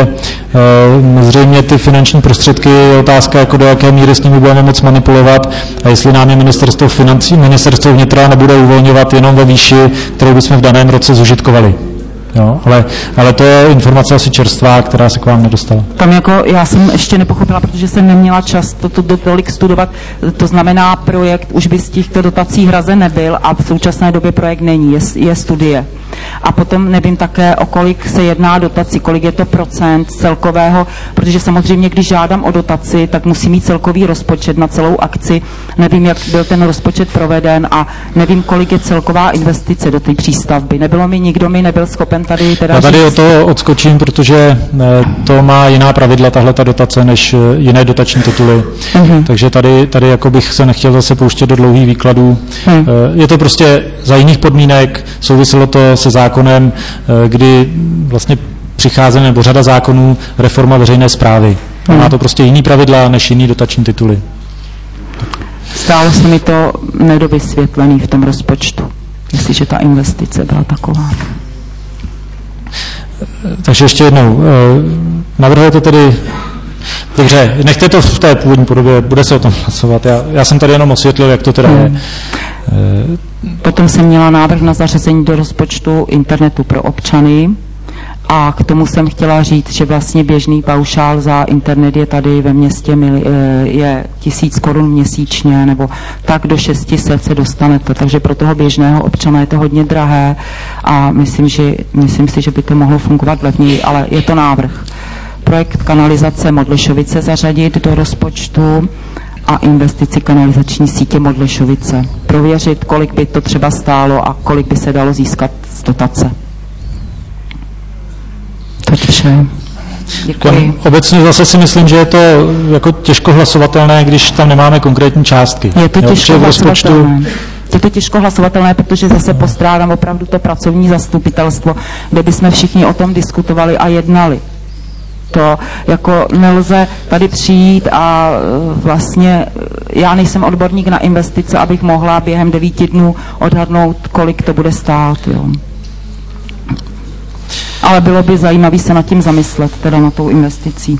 e, zřejmě ty finanční prostředky je otázka, jako do jaké míry s nimi budeme moc manipulovat a jestli nám je ministerstvo financí, ministerstvo vnitra nebude uvolňovat jenom ve výši, kterou bychom v daném roce zužitkovali. Jo, ale, ale to je informace asi čerstvá, která se k vám nedostala. Tam jako já jsem ještě nepochopila, protože jsem neměla čas to, to, to tolik studovat, to znamená projekt už by z těchto dotací hrazen nebyl a v současné době projekt není, je, je studie. A potom nevím také, o kolik se jedná dotaci, kolik je to procent celkového, protože samozřejmě, když žádám o dotaci, tak musím mít celkový rozpočet na celou akci. Nevím, jak byl ten rozpočet proveden a nevím, kolik je celková investice do té přístavby. Nebylo mi, nikdo mi nebyl schopen tady teda Já tady říct. o to odskočím, protože to má jiná pravidla, tahle ta dotace, než jiné dotační tituly. Uh-huh. Takže tady, tady jako bych se nechtěl zase pouštět do dlouhých výkladů. Uh-huh. Je to prostě za jiných podmínek, souviselo to se zákonem, kdy vlastně přichází nebo řada zákonů reforma veřejné správy. Hmm. Má to prostě jiný pravidla než jiný dotační tituly. Stálo se mi to nedovysvětlený v tom rozpočtu, jestliže ta investice byla taková. Takže ještě jednou. Navrhujete tedy dobře, nechte to v té původní podobě, bude se o tom hlasovat. Já, já jsem tady jenom osvětlil, jak to teda hmm. je. Potom jsem měla návrh na zařazení do rozpočtu internetu pro občany a k tomu jsem chtěla říct, že vlastně běžný paušál za internet je tady ve městě je tisíc korun měsíčně nebo tak do šest set se dostanete, takže pro toho běžného občana je to hodně drahé a myslím, že, myslím si, že by to mohlo fungovat levněji, ale je to návrh. Projekt kanalizace Modlišovice zařadit do rozpočtu a investici kanalizační sítě Modlišovice. Prověřit, kolik by to třeba stálo a kolik by se dalo získat z dotace. To je vše. Děkuji. Obecně zase si myslím, že je to jako těžko hlasovatelné, když tam nemáme konkrétní částky. Je to jo, těžko hlasovatelné. Rozpočtu... Je to těžko hlasovatelné, protože zase postrádám opravdu to pracovní zastupitelstvo, kde bychom všichni o tom diskutovali a jednali. To jako nelze tady přijít a vlastně já nejsem odborník na investice, abych mohla během devíti dnů odhadnout, kolik to bude stát. Jo. Ale bylo by zajímavé se nad tím zamyslet, teda na tou investicí.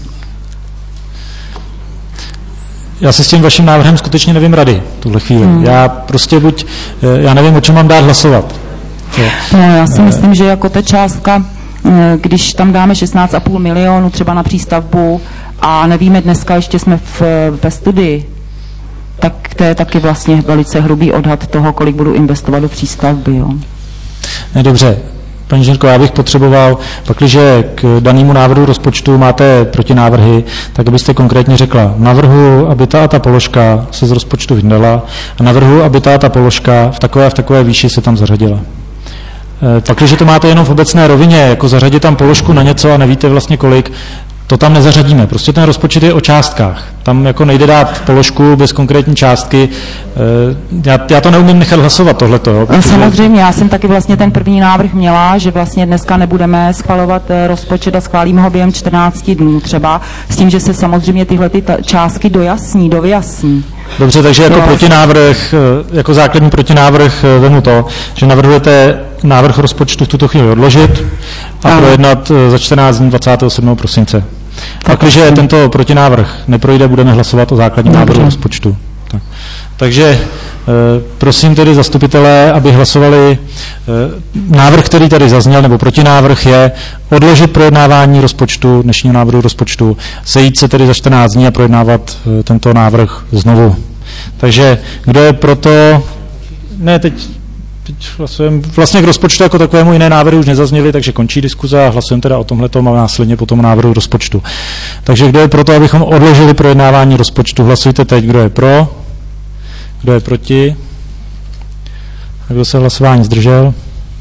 Já se s tím vaším návrhem skutečně nevím rady v tuhle chvíli. Hmm. Já prostě buď, já nevím, o čem mám dát hlasovat. To, no, já si ne. myslím, že jako ta částka, když tam dáme šestnáct celá pět milionu třeba na přístavbu a nevíme dneska, ještě jsme v, ve studii, tak to je taky vlastně velice hrubý odhad toho, kolik budu investovat do přístavby. Jo. Ne, dobře. Paní Žírko, já bych potřeboval, pakliže k danému návrhu rozpočtu máte protinávrhy, tak abyste konkrétně řekla, navrhu, aby ta a ta položka se z rozpočtu vyndala a navrhu, aby ta a ta položka v takové a v takové výši se tam zařadila. Pakliže to máte jenom v obecné rovině, jako zařadit tam položku na něco a nevíte vlastně kolik, to tam nezařadíme. Prostě ten rozpočet je o částkách. Tam jako nejde dát položku bez konkrétní částky. Já, já to neumím nechat hlasovat tohleto. Jo, protože... Samozřejmě, já jsem taky vlastně ten první návrh měla, že vlastně dneska nebudeme schvalovat rozpočet a schválíme ho během čtrnácti dnů třeba, s tím, že se samozřejmě tyhle ty částky dojasní, dovyjasní. Dobře, takže jako jo. protinávrh, jako základní protinávrh vemu to, že navrhujete návrh rozpočtu v tuto chvíli odložit a ano. projednat za čtrnáct dní dvacátého sedmého prosince. Tak, když tento protinávrh neprojde, budeme hlasovat o základním návrhu rozpočtu. Tak. Takže prosím tedy zastupitelé, aby hlasovali. Návrh, který tady zazněl, nebo protinávrh je odložit projednávání rozpočtu, dnešního návrhu rozpočtu, sejít se tedy za čtrnáct dní a projednávat tento návrh znovu. Takže kdo je proto, ne teď, teď hlasujeme, vlastně k rozpočtu jako takovému jiné návrhy už nezazněly, takže končí diskuze a hlasujeme teda o tomhletom a následně po tom návrhu rozpočtu. Takže kdo je proto, abychom odložili projednávání rozpočtu, hlasujte teď, kdo je pro. Kdo je proti? A kdo se hlasování zdržel?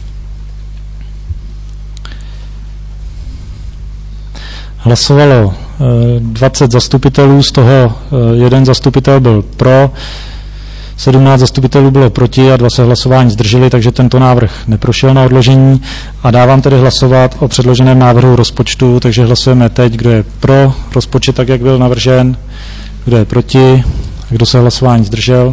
Hlasovalo dvacet zastupitelů, z toho jeden zastupitel byl pro, sedmnáct zastupitelů bylo proti a dva se hlasování zdrželi, takže tento návrh neprošel na odložení a dávám tedy hlasovat o předloženém návrhu rozpočtu, takže hlasujeme teď, kdo je pro rozpočet tak, jak byl navržen, kdo je proti, kdo se hlasování zdržel.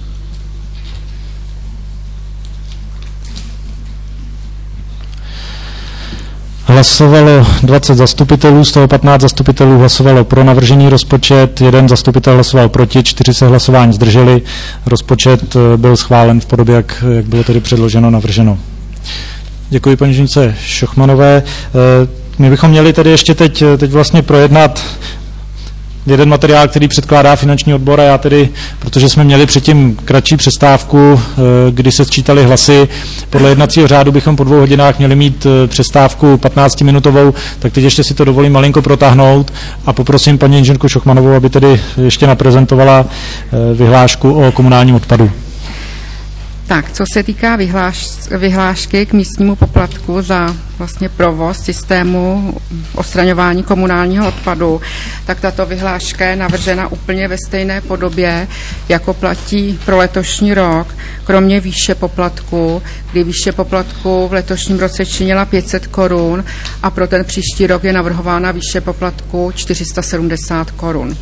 Hlasovalo dvacet zastupitelů, z toho patnáct zastupitelů hlasovalo pro navržený rozpočet, jeden zastupitel hlasoval proti, čtyři se hlasování zdrželi. Rozpočet byl schválen v podobě, jak, jak bylo tedy předloženo, navrženo. Děkuji paní inženýrce Šochmanové. My bychom měli tedy ještě teď, teď vlastně projednat jeden materiál, který předkládá finanční odbor a já tedy, protože jsme měli předtím kratší přestávku, kdy se sčítali hlasy, podle jednacího řádu bychom po dvou hodinách měli mít přestávku patnáctiminutovou, tak teď ještě si to dovolím malinko protáhnout a poprosím paní inženýrku Šochmanovou, aby tedy ještě naprezentovala vyhlášku o komunálním odpadu. Tak, co se týká vyhláš, vyhlášky k místnímu poplatku za vlastně provoz systému odstraňování komunálního odpadu, tak tato vyhláška je navržena úplně ve stejné podobě, jako platí pro letošní rok, kromě výše poplatku, kdy výše poplatku v letošním roce činila pět set korun a pro ten příští rok je navrhována výše poplatku čtyři sta sedmdesát korun.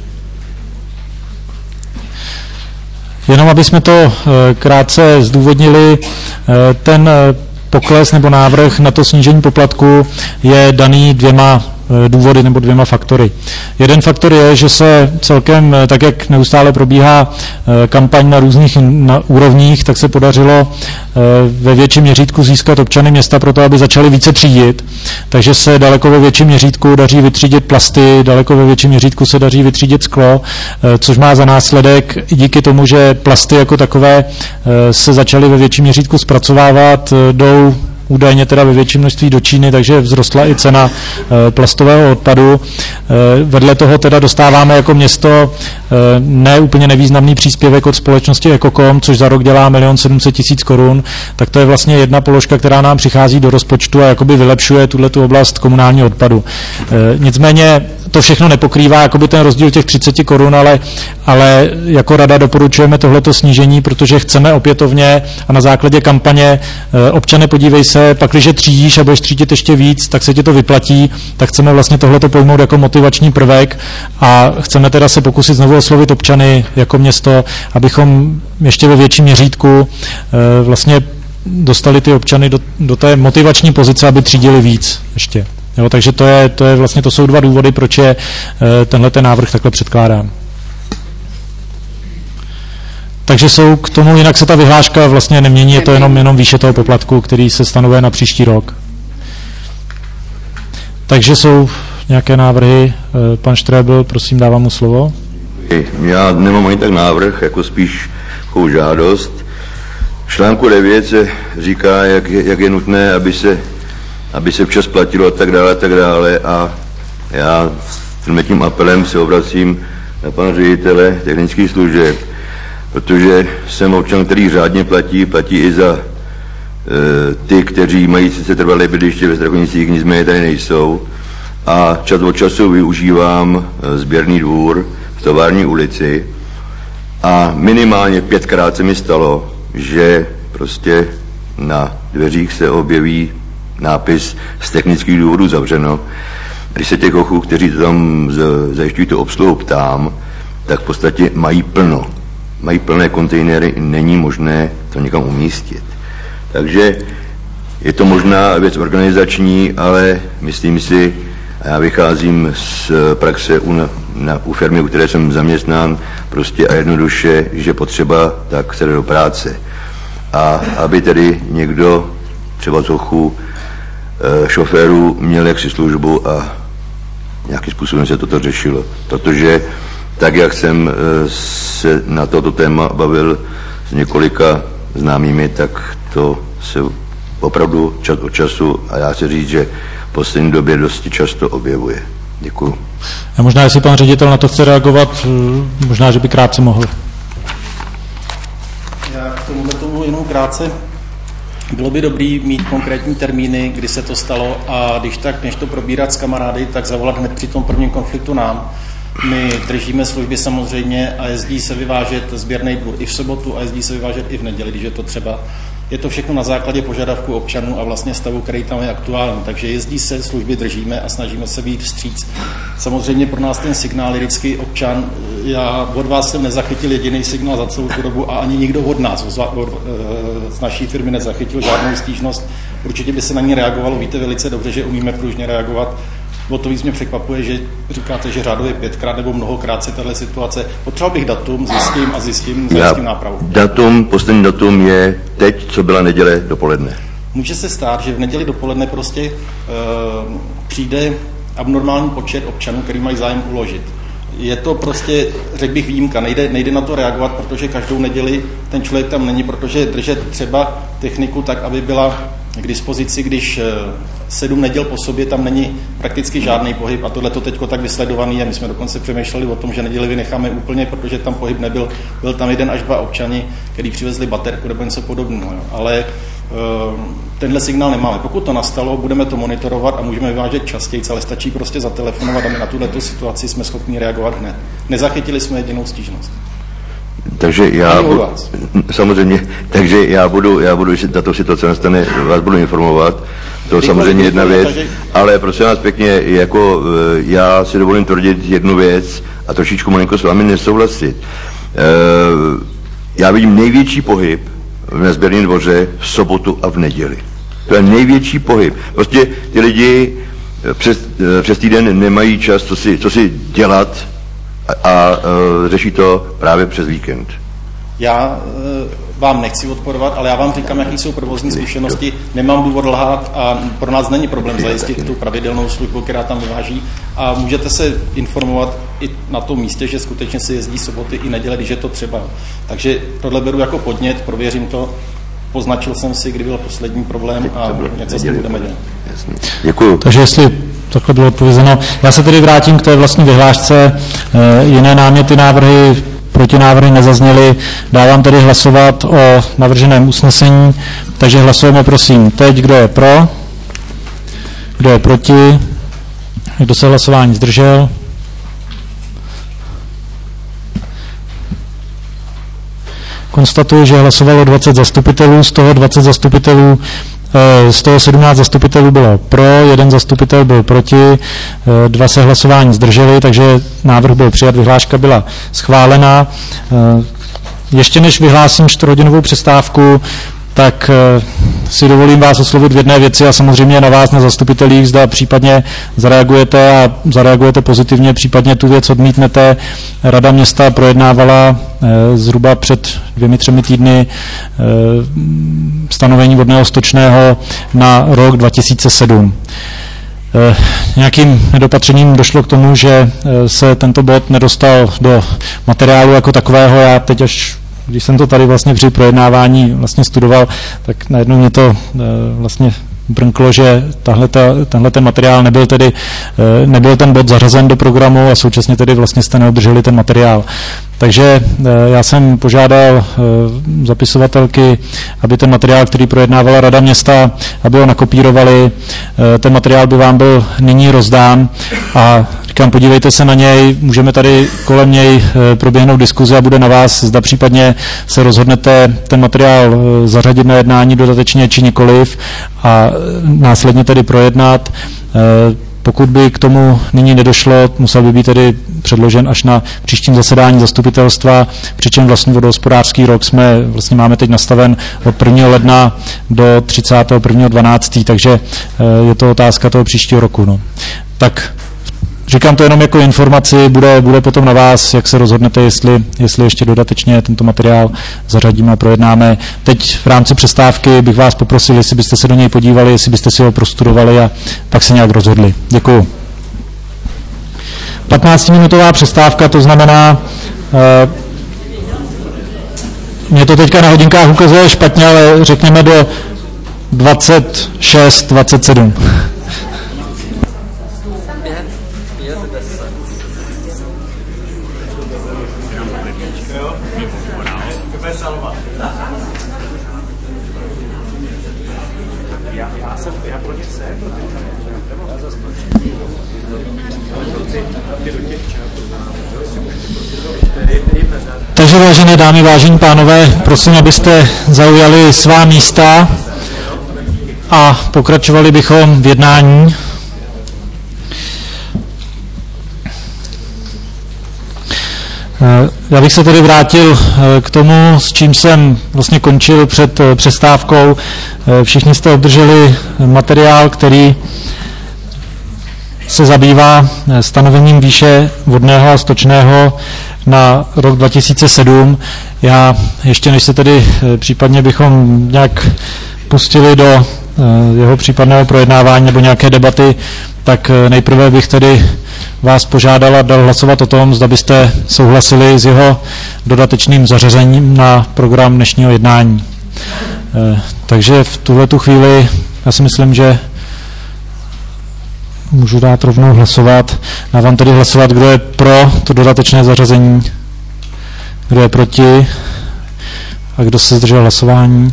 Jenom aby jsme to krátce zdůvodnili, ten pokles nebo návrh na to snížení poplatku je daný dvěma důvody nebo dvěma faktory. Jeden faktor je, že se celkem, tak jak neustále probíhá kampaň na různých na úrovních, tak se podařilo ve větším měřítku získat občany města pro to, aby začali více třídit. Takže se daleko ve větším měřítku daří vytřídit plasty, daleko ve větším měřítku se daří vytřídit sklo, což má za následek i díky tomu, že plasty jako takové se začaly ve větším měřítku zpracovávat, jdou údajně teda ve větším množství do Číny, takže vzrostla i cena e, plastového odpadu. E, vedle toho teda dostáváme jako město e, ne úplně nevýznamný příspěvek od společnosti Ecocom, což za rok dělá milion sedm set tisíc korun, tak to je vlastně jedna položka, která nám přichází do rozpočtu a jakoby vylepšuje tuhletu oblast komunálního odpadu. E, nicméně to všechno nepokrývá jakoby ten rozdíl těch třicet korun, ale, ale jako rada doporučujeme tohleto snížení, protože chceme opětovně a na základě kampaně e, občane podívej se, pak když třídíš a budeš třídit ještě víc, tak se ti to vyplatí, tak chceme vlastně tohleto pojmout jako motivační prvek a chceme teda se pokusit znovu oslovit občany jako město, abychom ještě ve větším měřítku e, vlastně dostali ty občany do, do té motivační pozice, aby třídili víc ještě. Jo, takže to je, to je vlastně, to jsou dva důvody, proč je e, tenhle ten návrh takhle předkládán. Takže jsou k tomu, jinak se ta vyhláška vlastně nemění, je to jenom, jenom výše toho poplatku, který se stanovuje na příští rok. Takže jsou nějaké návrhy. Pan Štrebl, prosím, dávám mu slovo. Já nemám ani tak návrh, jako spíš takovou žádost. V článku devět se říká, jak je, jak je nutné, aby se, aby se včas platilo a tak dále, a tak dále. A já s tím apelem se obracím na pana ředitele technických služeb, protože jsem občan, který řádně platí, platí i za e, ty, kteří mají sice trvalé bydliště ve Strakonicích, nicméně tady nejsou. A čas od času využívám e, sběrný dvůr v Tovární ulici a minimálně pětkrát se mi stalo, že prostě na dveřích se objeví nápis z technických důvodů zavřeno. Když se těch ochů, kteří tam zajišťují tu obsluhu, ptám, tak v podstatě mají plno. Mají plné kontejnery, není možné to někam umístit. Takže je to možná věc organizační, ale myslím si, A já vycházím z praxe u, na, na, u firmy, u které jsem zaměstnán, prostě a jednoduše, že potřeba, tak se jde do práce. A aby tedy někdo, třeba trochu e, šoférů, měl jaksi službu a nějakým způsobem se toto řešilo. Protože tak, jak jsem e, se na toto téma bavil s několika známými, tak to se opravdu čas od času, a já se říct, že v poslední době dosti často objevuje. Děkuju. A možná, jestli pan ředitel na to chce reagovat, možná, že by krátce mohl. Já k tomuhle tomu jenom krátce. Bylo by dobrý mít konkrétní termíny, kdy se to stalo, a když tak, než to probírat s kamarády, tak zavolat hned při tom prvním konfliktu nám. My držíme služby samozřejmě a jezdí se vyvážet sběrný dvůr i v sobotu a jezdí se vyvážet i v neděli, když je to třeba. Je to všechno na základě požadavků občanů a vlastně stavu, který tam je aktuální. Takže jezdí se, služby držíme a snažíme se být vstříc. Samozřejmě pro nás ten signál je vždycky občan. Já od vás jsem nezachytil jediný signál za celou tu dobu a ani nikdo od nás od, od, z naší firmy nezachytil žádnou stížnost. Určitě by se na ní reagovalo. Víte velice dobře, že umíme pružně reagovat. O to víc mě překvapuje, že říkáte, že řádově pětkrát nebo mnohokrát se tahle situace. Potřeboval bych datum, zjistím a zjistím, zjistím nápravu. Datum, poslední datum je teď, co byla neděle dopoledne. Může se stát, že v neděli dopoledne prostě e, přijde abnormální počet občanů, který mají zájem uložit. Je to prostě, řekl bych, výjimka. Nejde, nejde na to reagovat, protože každou neděli ten člověk tam není, protože držet třeba techniku tak, aby byla k dispozici, když sedm neděl po sobě tam není prakticky žádný pohyb, a tohle to teďko tak vysledovaný je. My jsme dokonce přemýšleli o tom, že neděli vynecháme úplně, protože tam pohyb nebyl. Byl tam jeden až dva občani, kteří přivezli baterku nebo něco podobného. Ale uh, tenhle signál nemáme. Pokud to nastalo, budeme to monitorovat a můžeme vyvážet častěji, ale stačí prostě zatelefonovat a my na tuto situaci jsme schopni reagovat hned. Nezachytili jsme jedinou stížnost. Takže já budu, samozřejmě, takže já budu, já budu, jestli tato situace nastane, vás budu informovat, to je samozřejmě jedna věc, ale prosím vás pěkně, jako já si dovolím tvrdit jednu věc a trošičku malinko s vámi nesouhlasit. Já vidím největší pohyb na sběrném dvoře v sobotu a v neděli. To je největší pohyb. Prostě ty lidi přes, přes týden nemají čas, co si, co si dělat, a, a uh, řeší to právě přes víkend. Já uh, vám nechci odporovat, ale já vám říkám, jaký jsou provozní zkušenosti. Nemám důvod lhát a pro nás není problém zajistit tu pravidelnou službu, která tam vyváží, a můžete se informovat i na tom místě, že skutečně se jezdí soboty i neděle, když je to třeba. Takže tohle beru jako podnět, prověřím to, poznačil jsem si, kdy byl poslední problém a něco s tím budeme dělat. Děkuju. Takže jestli takhle bylo odpovězeno. Já se tedy vrátím k té vlastní vyhlášce. E, jiné náměty, návrhy, protinávrhy nezazněly. Dávám tedy hlasovat o navrženém usnesení. Takže hlasujeme prosím teď, kdo je pro, kdo je proti, kdo se hlasování zdržel. Konstatuji, že hlasovalo dvacet zastupitelů, z toho dvacet zastupitelů, z toho sedmnáct zastupitelů bylo pro, jeden zastupitel byl proti, dva se hlasování zdrželi, takže návrh byl přijat, vyhláška byla schválena. Ještě než vyhlásím čtvrthodinovou přestávku, tak si dovolím vás oslovit v jedné věci a samozřejmě na vás, na zastupitelích, zda případně zareagujete a zareagujete pozitivně, případně tu věc odmítnete. Rada města projednávala zhruba před dvěmi, třemi týdny stanovení vodného stočného na rok dva tisíce sedm. Nějakým nedopatřením došlo k tomu, že se tento bod nedostal do materiálu jako takového. Já teď až když jsem to tady vlastně při projednávání vlastně studoval, tak najednou mě to vlastně brnklo, že tahle ta, tenhle ten materiál nebyl tedy, nebyl ten bod zařazen do programu a současně tedy vlastně jste neobdrželi ten materiál. Takže já jsem požádal zapisovatelky, aby ten materiál, který projednávala Rada města, aby ho nakopírovali. Ten materiál by vám byl nyní rozdán a říkám, podívejte se na něj, můžeme tady kolem něj proběhnout diskuzi a bude na vás, zda případně se rozhodnete ten materiál zařadit na jednání dodatečně či nikoliv a následně tedy projednat. Pokud by k tomu nyní nedošlo, musel by být tedy předložen až na příštím zasedání zastupitelstva, přičem vlastní vodohospodářský rok jsme vlastně máme teď nastaven od prvního ledna do třicátého prvního dvanáctého takže je to otázka toho příštího roku. No. Tak říkám to jenom jako informaci, bude, bude potom na vás, jak se rozhodnete, jestli, jestli ještě dodatečně tento materiál zařadíme a projednáme. Teď v rámci přestávky bych vás poprosil, jestli byste se do něj podívali, jestli byste si ho prostudovali a pak se nějak rozhodli. Děkuju. patnáctiminutová přestávka, to znamená, eh, mě to teďka na hodinkách ukazuje špatně, ale řekněme do dvacet šest dvacet sedm. Takže vážené dámy, vážení pánové, prosím, abyste zaujali svá místa a pokračovali bychom v jednání. Já bych se tedy vrátil k tomu, s čím jsem vlastně končil před přestávkou. Všichni jste obdrželi materiál, který se zabývá stanovením výše vodného a stočného na rok dva tisíce sedm. Já ještě než se tedy případně bychom nějak pustili do jeho případného projednávání nebo nějaké debaty, tak nejprve bych tedy vás požádal a dal hlasovat o tom, zda byste souhlasili s jeho dodatečným zařazením na program dnešního jednání. Takže v tuhletu chvíli já si myslím, že můžu dát rovnou hlasovat. Dávám tedy hlasovat, kdo je pro to dodatečné zařazení, kdo je proti a kdo se zdržel hlasování.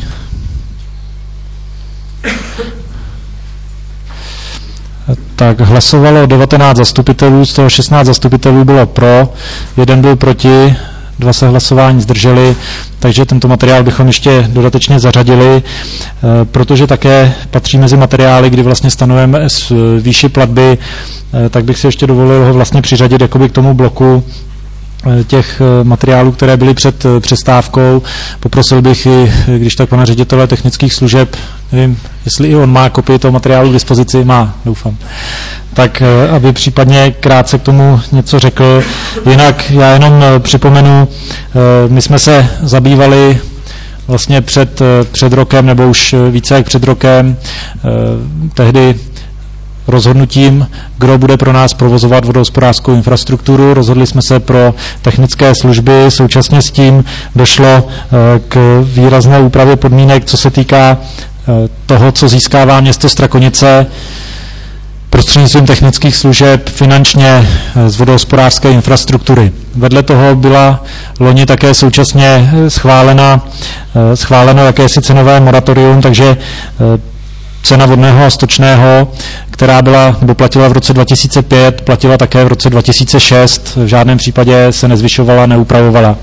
Tak hlasovalo devatenáct zastupitelů, z toho šestnáct zastupitelů bylo pro, jeden byl proti, dva se hlasování zdrželi, takže tento materiál bychom ještě dodatečně zařadili, protože také patří mezi materiály, kdy vlastně stanovujeme výši platby, tak bych si ještě dovolil ho vlastně přiřadit jakoby k tomu bloku těch materiálů, které byly před přestávkou. Poprosil bych i, když tak pana ředitele technických služeb, nevím, jestli i on má kopii toho materiálu k dispozici, má, doufám, tak aby případně krátce k tomu něco řekl. Jinak já jenom připomenu, my jsme se zabývali vlastně před, před rokem, nebo už více jak před rokem, tehdy rozhodnutím, kdo bude pro nás provozovat vodohospodářskou infrastrukturu. Rozhodli jsme se pro technické služby, současně s tím došlo k výrazné úpravě podmínek, co se týká toho, co získává město Strakonice prostřednictvím technických služeb finančně z vodohospodářské infrastruktury. Vedle toho byla loni také současně schválena, schváleno jakési cenové moratorium, takže cena vodného a stočného, která byla, nebo platila v roce dva tisíce pět, platila také v roce dva tisíce šest, v žádném případě se nezvyšovala, neupravovala.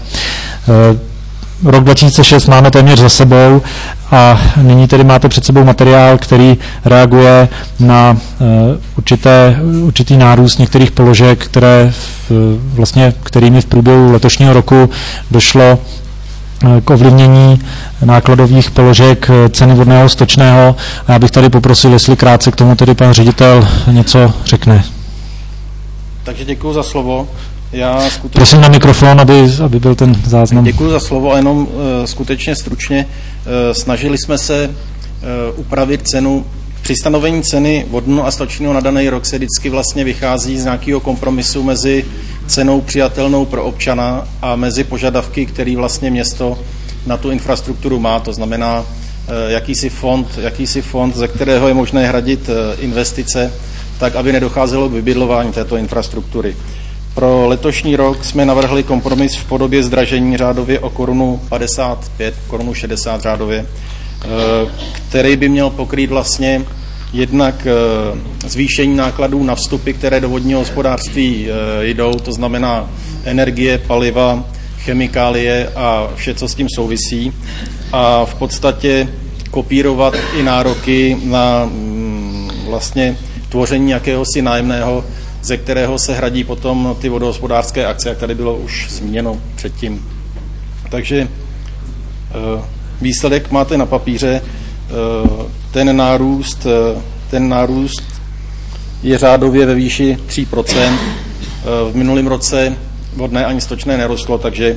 Rok dva tisíce šest máme téměř za sebou a nyní tedy máte před sebou materiál, který reaguje na určité, určitý nárůst některých položek, které v, vlastně, kterými v průběhu letošního roku došlo k ovlivnění nákladových položek ceny vodného stočného. A já bych tady poprosil, jestli krátce k tomu tedy pan ředitel něco řekne. Takže děkuji za slovo. Já skutečně... Prosím na mikrofon, aby, aby byl ten záznam. Děkuji za slovo a jenom uh, skutečně stručně uh, snažili jsme se uh, upravit cenu. Při stanovení ceny vodného a stočného na daný rok se vždycky vlastně vychází z nějakého kompromisu mezi cenou přijatelnou pro občana a mezi požadavky, který vlastně město na tu infrastrukturu má. To znamená uh, jakýsi fond, jakýsi fond, ze kterého je možné hradit uh, investice, tak aby nedocházelo k vybydlování této infrastruktury. Pro letošní rok jsme navrhli kompromis v podobě zdražení řádově o korunu padesát pět, korunu šedesát řádově, který by měl pokrýt vlastně jednak zvýšení nákladů na vstupy, které do vodního hospodářství jdou, to znamená energie, paliva, chemikálie a vše, co s tím souvisí. A v podstatě kopírovat i nároky na vlastně tvoření jakéhosi nájemného, ze kterého se hradí potom ty vodohospodářské akce, jak tady bylo už zmíněno předtím. Takže výsledek máte na papíře. Ten nárůst, ten nárůst je řádově ve výši tři procenta. V minulém roce vodné ani stočné nerostlo, takže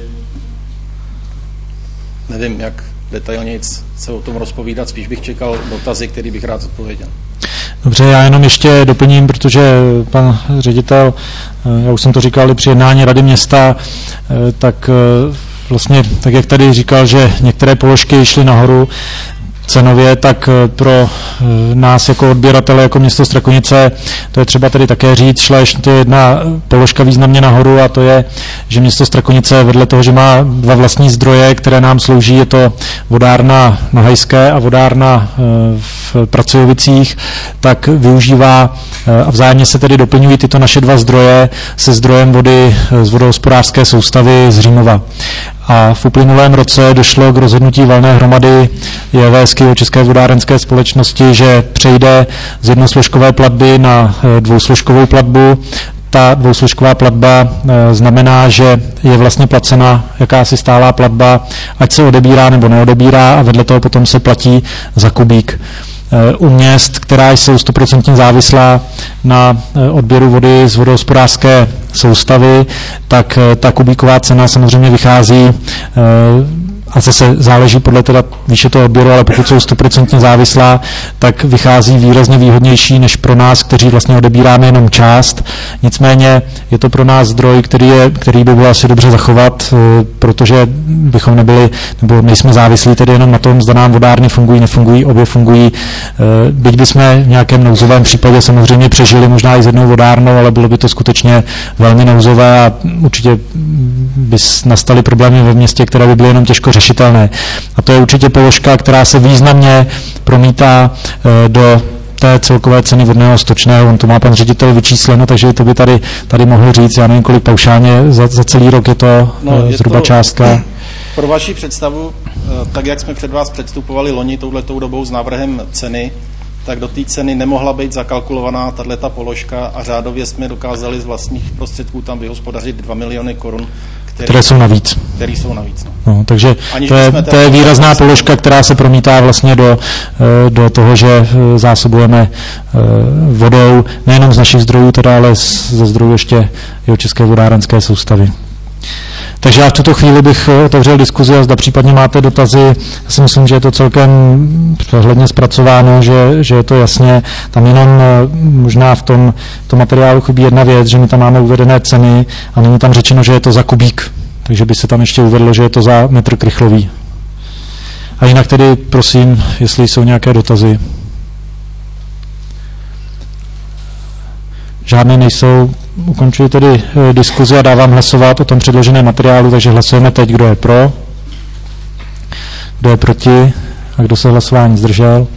nevím, jak detailně se o tom rozpovídat. Spíš bych čekal dotazy, který bych rád odpověděl. Dobře, já jenom ještě doplním, protože pan ředitel, já už jsem to říkal i při jednání Rady města, tak vlastně, tak jak tady říkal, že některé položky šly nahoru cenově, tak pro nás jako odběratele, jako město Strakonice, to je třeba tady také říct, šla ještě jedna položka významně nahoru a to je, že město Strakonice vedle toho, že má dva vlastní zdroje, které nám slouží, je to vodárna na Hajské a vodárna v Pracejovicích, tak využívá a vzájemně se tedy doplňují tyto naše dva zdroje se zdrojem vody z vodohospodářské soustavy z Římova. A v uplynulém roce došlo k rozhodnutí valné hromady JVSky České vodárenské společnosti, že přejde z jednosložkové platby na dvousložkovou platbu. Ta dvousložková platba znamená, že je vlastně placena jakási stálá platba, ať se odebírá nebo neodebírá a vedle toho potom se platí za kubík. U měst, která jsou stoprocentně závislá na odběru vody z vodohospodářské soustavy, tak ta kubíková cena samozřejmě vychází a zase záleží podle teda výše toho odběru, ale pokud jsou stoprocentně závislá, tak vychází výrazně výhodnější než pro nás, kteří vlastně odebíráme jenom část. Nicméně je to pro nás zdroj, který, je, který by bylo asi dobře zachovat, protože bychom nebyli, nebo nejsme závislí tedy jenom na tom, zda nám vodárny fungují, nefungují, obě fungují. Byť bychom v nějakém nouzovém případě samozřejmě přežili možná i s jednou vodárnou, ale bylo by to skutečně velmi nouzové a určitě by nastaly problémy ve městě, které by byly jenom těžko řešitelné. A to je určitě položka, která se významně promítá do té celkové ceny vodného stočného. On to má pan ředitel vyčísleno, takže to by tady, tady mohl říct, já nevím, kolik paušálně za, za celý rok je to no, je zhruba to, částka. Pro vaši představu, tak jak jsme před vás předstupovali loni touhletou dobou s návrhem ceny, tak do té ceny nemohla být zakalkulovaná tato položka a řádově jsme dokázali z vlastních prostředků tam vyhospodařit dva miliony korun, které, které jsou navíc. Které jsou navíc. No. No, takže to je, to je výrazná položka, která se promítá vlastně do, do toho, že zásobujeme vodou nejenom z našich zdrojů, teda, ale ze zdrojů ještě jeho České vodárenské soustavy. Takže já v tuto chvíli bych otevřel diskuzi a zda případně máte dotazy. Já si myslím, že je to celkem přehledně zpracováno, že, že je to jasně. Tam jenom možná v tom, v tom materiálu chybí jedna věc, že my tam máme uvedené ceny a není tam řečeno, že je to za kubík. Takže by se tam ještě uvedlo, že je to za metr krychlový. A jinak tedy prosím, jestli jsou nějaké dotazy. Žádné nejsou. Ukončuji tedy e, diskuzi a dávám hlasovat o tom předloženém materiálu, takže hlasujeme teď, kdo je pro, kdo je proti a kdo se hlasování zdržel.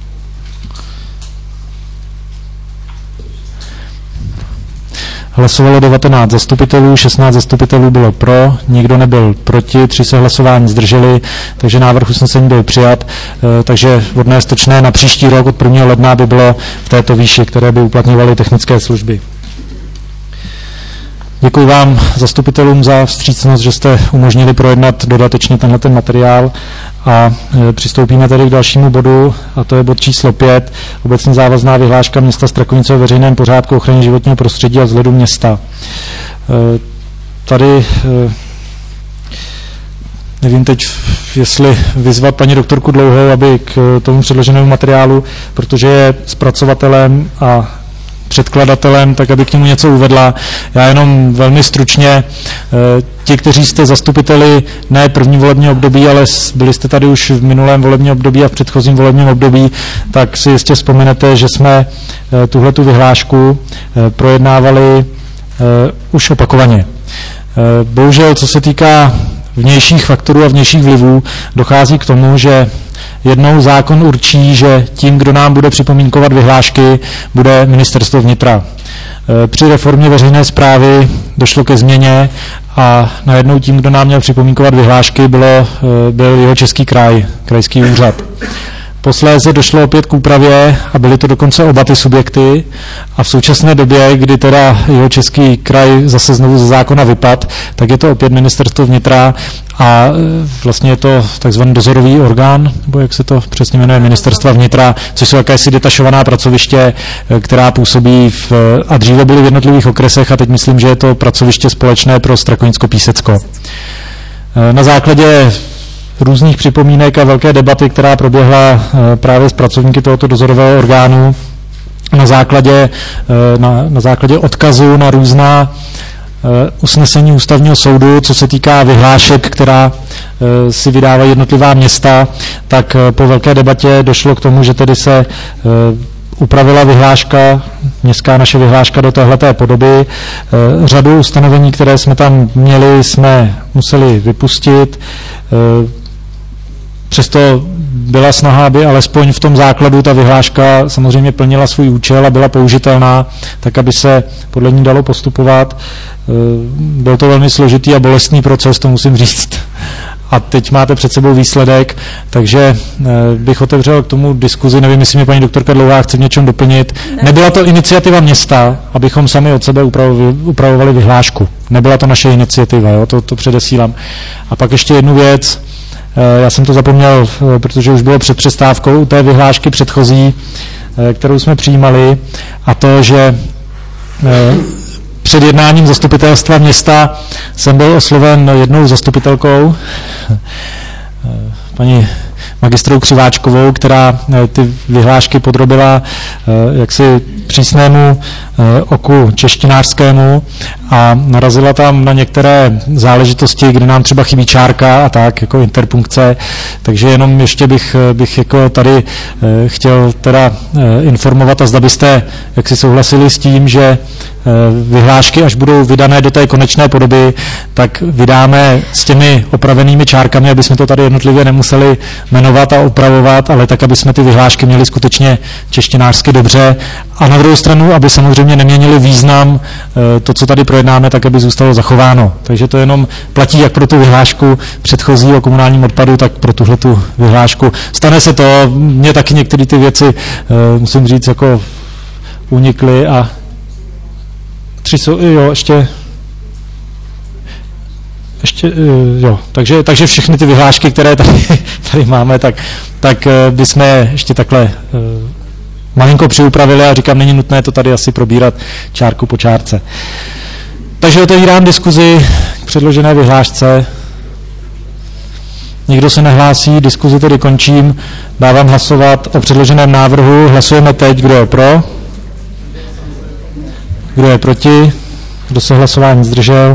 Hlasovalo devatenáct zastupitelů, šestnáct zastupitelů bylo pro, nikdo nebyl proti, tři se hlasování zdrželi, takže návrh usnesení byl přijat, e, takže vodné stočné na příští rok od prvního ledna by bylo v této výši, které by uplatňovaly technické služby. Děkuji vám zastupitelům za vstřícnost, že jste umožnili projednat dodatečně tenhle ten materiál a e, přistoupíme tedy k dalšímu bodu a to je bod číslo pět, obecně závazná vyhláška města Strakonice o veřejném pořádku, ochraně životního prostředí a vzhledu města. E, tady e, nevím teď, jestli vyzvat paní doktorku Dlouhou, aby k tomu předloženému materiálu, protože je zpracovatelem a předkladatelem, tak aby k němu něco uvedla. Já jenom velmi stručně, ti, kteří jste zastupiteli ne první volební období, ale byli jste tady už v minulém volebním období a v předchozím volebním období, tak si jistě vzpomenete, že jsme tuhletu vyhlášku projednávali už opakovaně. Bohužel, co se týká vnějších faktorů a vnějších vlivů, dochází k tomu, že jednou zákon určí, že tím, kdo nám bude připomínkovat vyhlášky, bude ministerstvo vnitra. Při reformě veřejné správy došlo ke změně a najednou tím, kdo nám měl připomínkovat vyhlášky, bylo, byl jeho Český kraj, krajský úřad. Posléze došlo opět k úpravě a byly to dokonce oba ty subjekty a v současné době, kdy teda jeho český kraj zase znovu ze zákona vypad, tak je to opět ministerstvo vnitra a vlastně je to takzvaný dozorový orgán, nebo jak se to přesně jmenuje, ministerstva vnitra, což jsou jakési detašovaná pracoviště, která působí v, a dříve byly v jednotlivých okresech a teď myslím, že je to pracoviště společné pro Strakonicko-Písecko. Na základě různých připomínek a velké debaty, která proběhla právě s pracovníky tohoto dozorového orgánu na základě, na, na základě odkazu na různá usnesení ústavního soudu, co se týká vyhlášek, která si vydávají jednotlivá města, tak po velké debatě došlo k tomu, že tedy se upravila vyhláška, městská naše vyhláška do téhleté podoby. Řadu ustanovení, které jsme tam měli, jsme museli vypustit. Přesto byla snaha, aby alespoň v tom základu ta vyhláška samozřejmě plnila svůj účel a byla použitelná, tak aby se podle ní dalo postupovat. Byl to velmi složitý a bolestný proces, to musím říct. A teď máte před sebou výsledek, takže bych otevřel k tomu diskuzi, nevím, jestli mě paní doktorka Dlouhá chce v něčem doplnit. Nebyla to iniciativa města, abychom sami od sebe upravovali, upravovali vyhlášku. Nebyla to naše iniciativa, jo? To, to předesílám. A pak ještě jednu věc, já jsem to zapomněl, protože už bylo před přestávkou u té vyhlášky předchozí, kterou jsme přijímali, a to, že před jednáním zastupitelstva města jsem byl osloven jednou zastupitelkou, paní magistrou Křiváčkovou, která ty vyhlášky podrobila jaksi přísnému oku češtinářskému a narazila tam na některé záležitosti, kde nám třeba chybí čárka a tak, jako interpunkce. Takže jenom ještě bych, bych jako tady chtěl teda informovat a zda byste jaksi souhlasili s tím, že vyhlášky, až budou vydané do té konečné podoby, tak vydáme s těmi opravenými čárkami, aby jsme to tady jednotlivě nemuseli jmenovat a opravovat, ale tak, aby jsme ty vyhlášky měli skutečně češtinářsky dobře a na druhou stranu, aby samozřejmě neměnili význam to, co tady projednáme, tak, aby zůstalo zachováno. Takže to jenom platí jak pro tu vyhlášku předchozí o komunálním odpadu, tak pro tuhletu vyhlášku. Stane se to, mně taky některé ty věci, musím říct, jako unikly a tři jsou, jo, ještě ještě, jo, takže, takže všechny ty vyhlášky, které tady, tady máme, tak, tak bychom ještě takhle malinko přiupravili a říkám, není nutné to tady asi probírat čárku po čárce. Takže otevírám diskuzi k předložené vyhlášce. Nikdo se nehlásí, diskuzi tedy končím. Dávám hlasovat o předloženém návrhu. Hlasujeme teď, kdo je pro, kdo je proti, kdo se hlasování zdržel.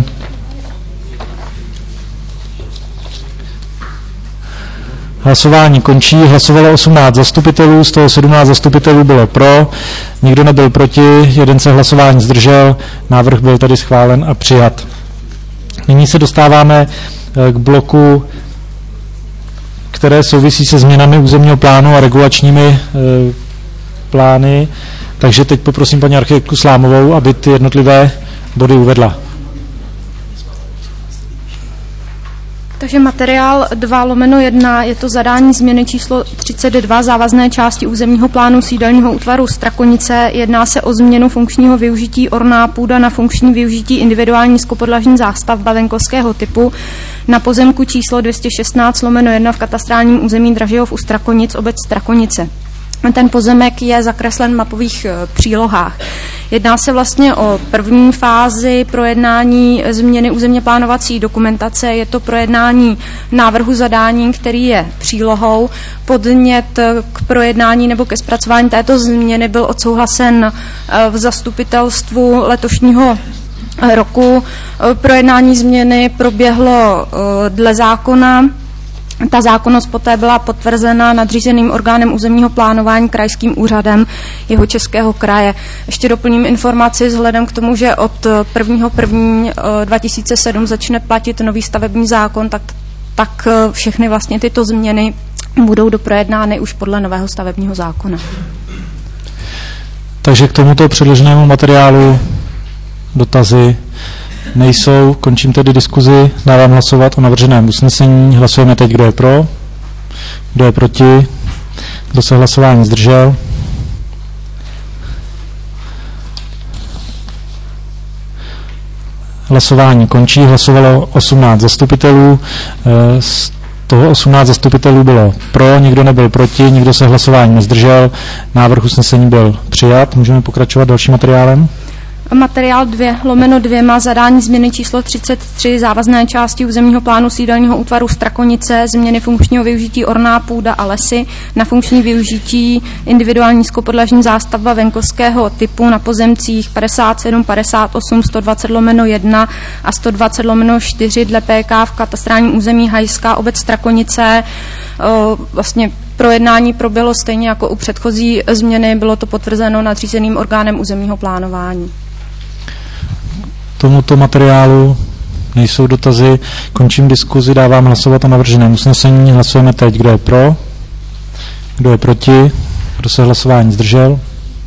Hlasování končí. Hlasovalo osmnáct zastupitelů, z toho sedmnáct zastupitelů bylo pro, nikdo nebyl proti, jeden se hlasování zdržel, návrh byl tedy schválen a přijat. Nyní se dostáváme k bloku, které souvisí se změnami územního plánu a regulačními e, plány, takže teď poprosím paní architektku Slámovou, aby ty jednotlivé body uvedla. Takže materiál dva lomeno jedna, je to zadání změny číslo třicet dva závazné části územního plánu sídelního útvaru Strakonice. Jedná se o změnu funkčního využití orná půda na funkční využití individuální nízkopodlažní zástavba venkovského typu na pozemku číslo dvě stě šestnáct lomeno jedna v katastrálním území Dražihov u Strakonic, obec Strakonice. Ten pozemek je zakreslen v mapových přílohách. Jedná se vlastně o první fázi projednání změny územně plánovací dokumentace. Je to projednání návrhu zadání, který je přílohou. Podnět k projednání nebo ke zpracování této změny byl odsouhlasen v zastupitelstvu letošního roku. Projednání změny proběhlo dle zákona. Ta zákonnost poté byla potvrzena nadřízeným orgánem územního plánování krajským úřadem Jihočeského kraje. Ještě doplním informaci vzhledem k tomu, že od prvního prvního dva tisíce sedm začne platit nový stavební zákon, tak, tak všechny vlastně tyto změny budou doprojednány už podle nového stavebního zákona. Takže k tomuto předloženému materiálu dotazy nejsou, končím tedy diskuzi, dávám hlasovat o navrženém usnesení. Hlasujeme teď, kdo je pro, kdo je proti, Kdo se hlasování zdržel? Hlasování končí. Hlasovalo osmnáct zastupitelů. Z toho osmnáct zastupitelů bylo pro, nikdo nebyl proti, nikdo se hlasování nezdržel. Návrh usnesení byl přijat. Můžeme pokračovat dalším materiálem. Materiál dva lomeno dvěma zadání změny číslo třicet tři závazné části územního plánu sídelního útvaru Strakonice, změny funkčního využití orná půda a lesy na funkční využití individuální nízkopodlažní zástavba venkovského typu na pozemcích padesát sedm padesát osm sto dvacet lomeno jedna a sto dvacet lomeno čtyři dle P K v katastrálním území Hajská obec Strakonice. Vlastně projednání proběhlo stejně jako u předchozí změny, bylo to potvrzeno nadřízeným orgánem územního plánování. Tomuto materiálu nejsou dotazy. Končím diskuzi, dávám hlasovat o navrženém usnesení. Hlasujeme teď, kdo je pro, kdo je proti, kdo se hlasování zdržel.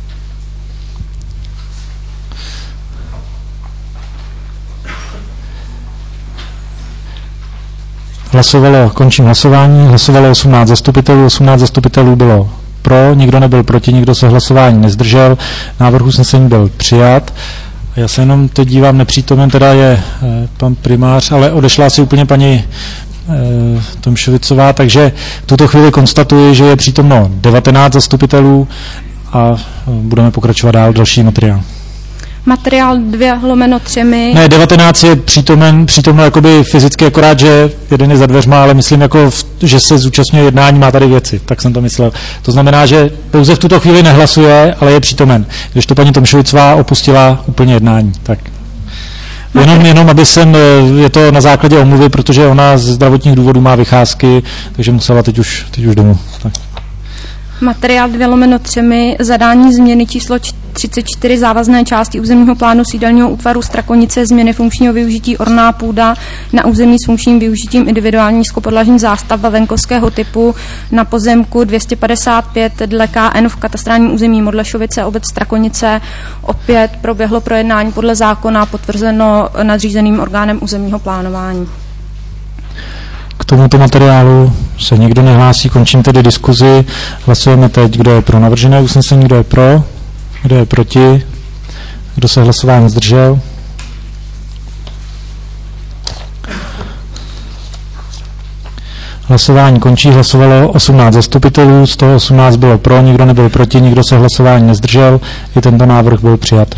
Hlasovalo, končím hlasování, hlasovalo osmnáct zastupitelů, osmnáct zastupitelů bylo pro, nikdo nebyl proti, nikdo se hlasování nezdržel. Návrh usnesení byl přijat. Já se jenom teď dívám, nepřítomen teda je e, pan primář, ale odešla si úplně paní e, Tomšovicová, takže v tuto chvíli konstatuji, že je přítomno devatenáct zastupitelů a budeme pokračovat dál další materiál. Materiál dva lomeno třemi. Ne, devatenáct je přítomen, přítomno jakoby fyzicky, akorát, že jeden je za dveřma, ale myslím, jako v, že se zúčastňuje jednání, má tady věci, tak jsem to myslel. To znamená, že pouze v tuto chvíli nehlasuje, ale je přítomen. Když to paní Tomšovicová opustila úplně jednání. Tak. Jenom, jenom, aby jsem, je to na základě omluvy, protože ona ze zdravotních důvodů má vycházky, takže musela teď už, teď už domů. Tak. Materiál dva lomeno třemi, zadání změny číslo třicet čtyři závazné části územního plánu sídelního útvaru Strakonice, změny funkčního využití orná půda na území s funkčním využitím individuální nízkopodlažní zástavba venkovského typu na pozemku dvě stě padesát pět dle K N v katastrálním území Modlešovice, obec Strakonice. Opět proběhlo projednání podle zákona, potvrzeno nadřízeným orgánem územního plánování. K tomuto materiálu se nikdo nehlásí, končím tedy diskuzi. Hlasujeme teď, kdo je pro navržené usnesení, kdo je pro, kdo je proti, kdo se hlasování zdržel. Hlasování končí, hlasovalo osmnáct zastupitelů, z toho osmnáct bylo pro, nikdo nebyl proti, nikdo se hlasování nezdržel, i tento návrh byl přijat.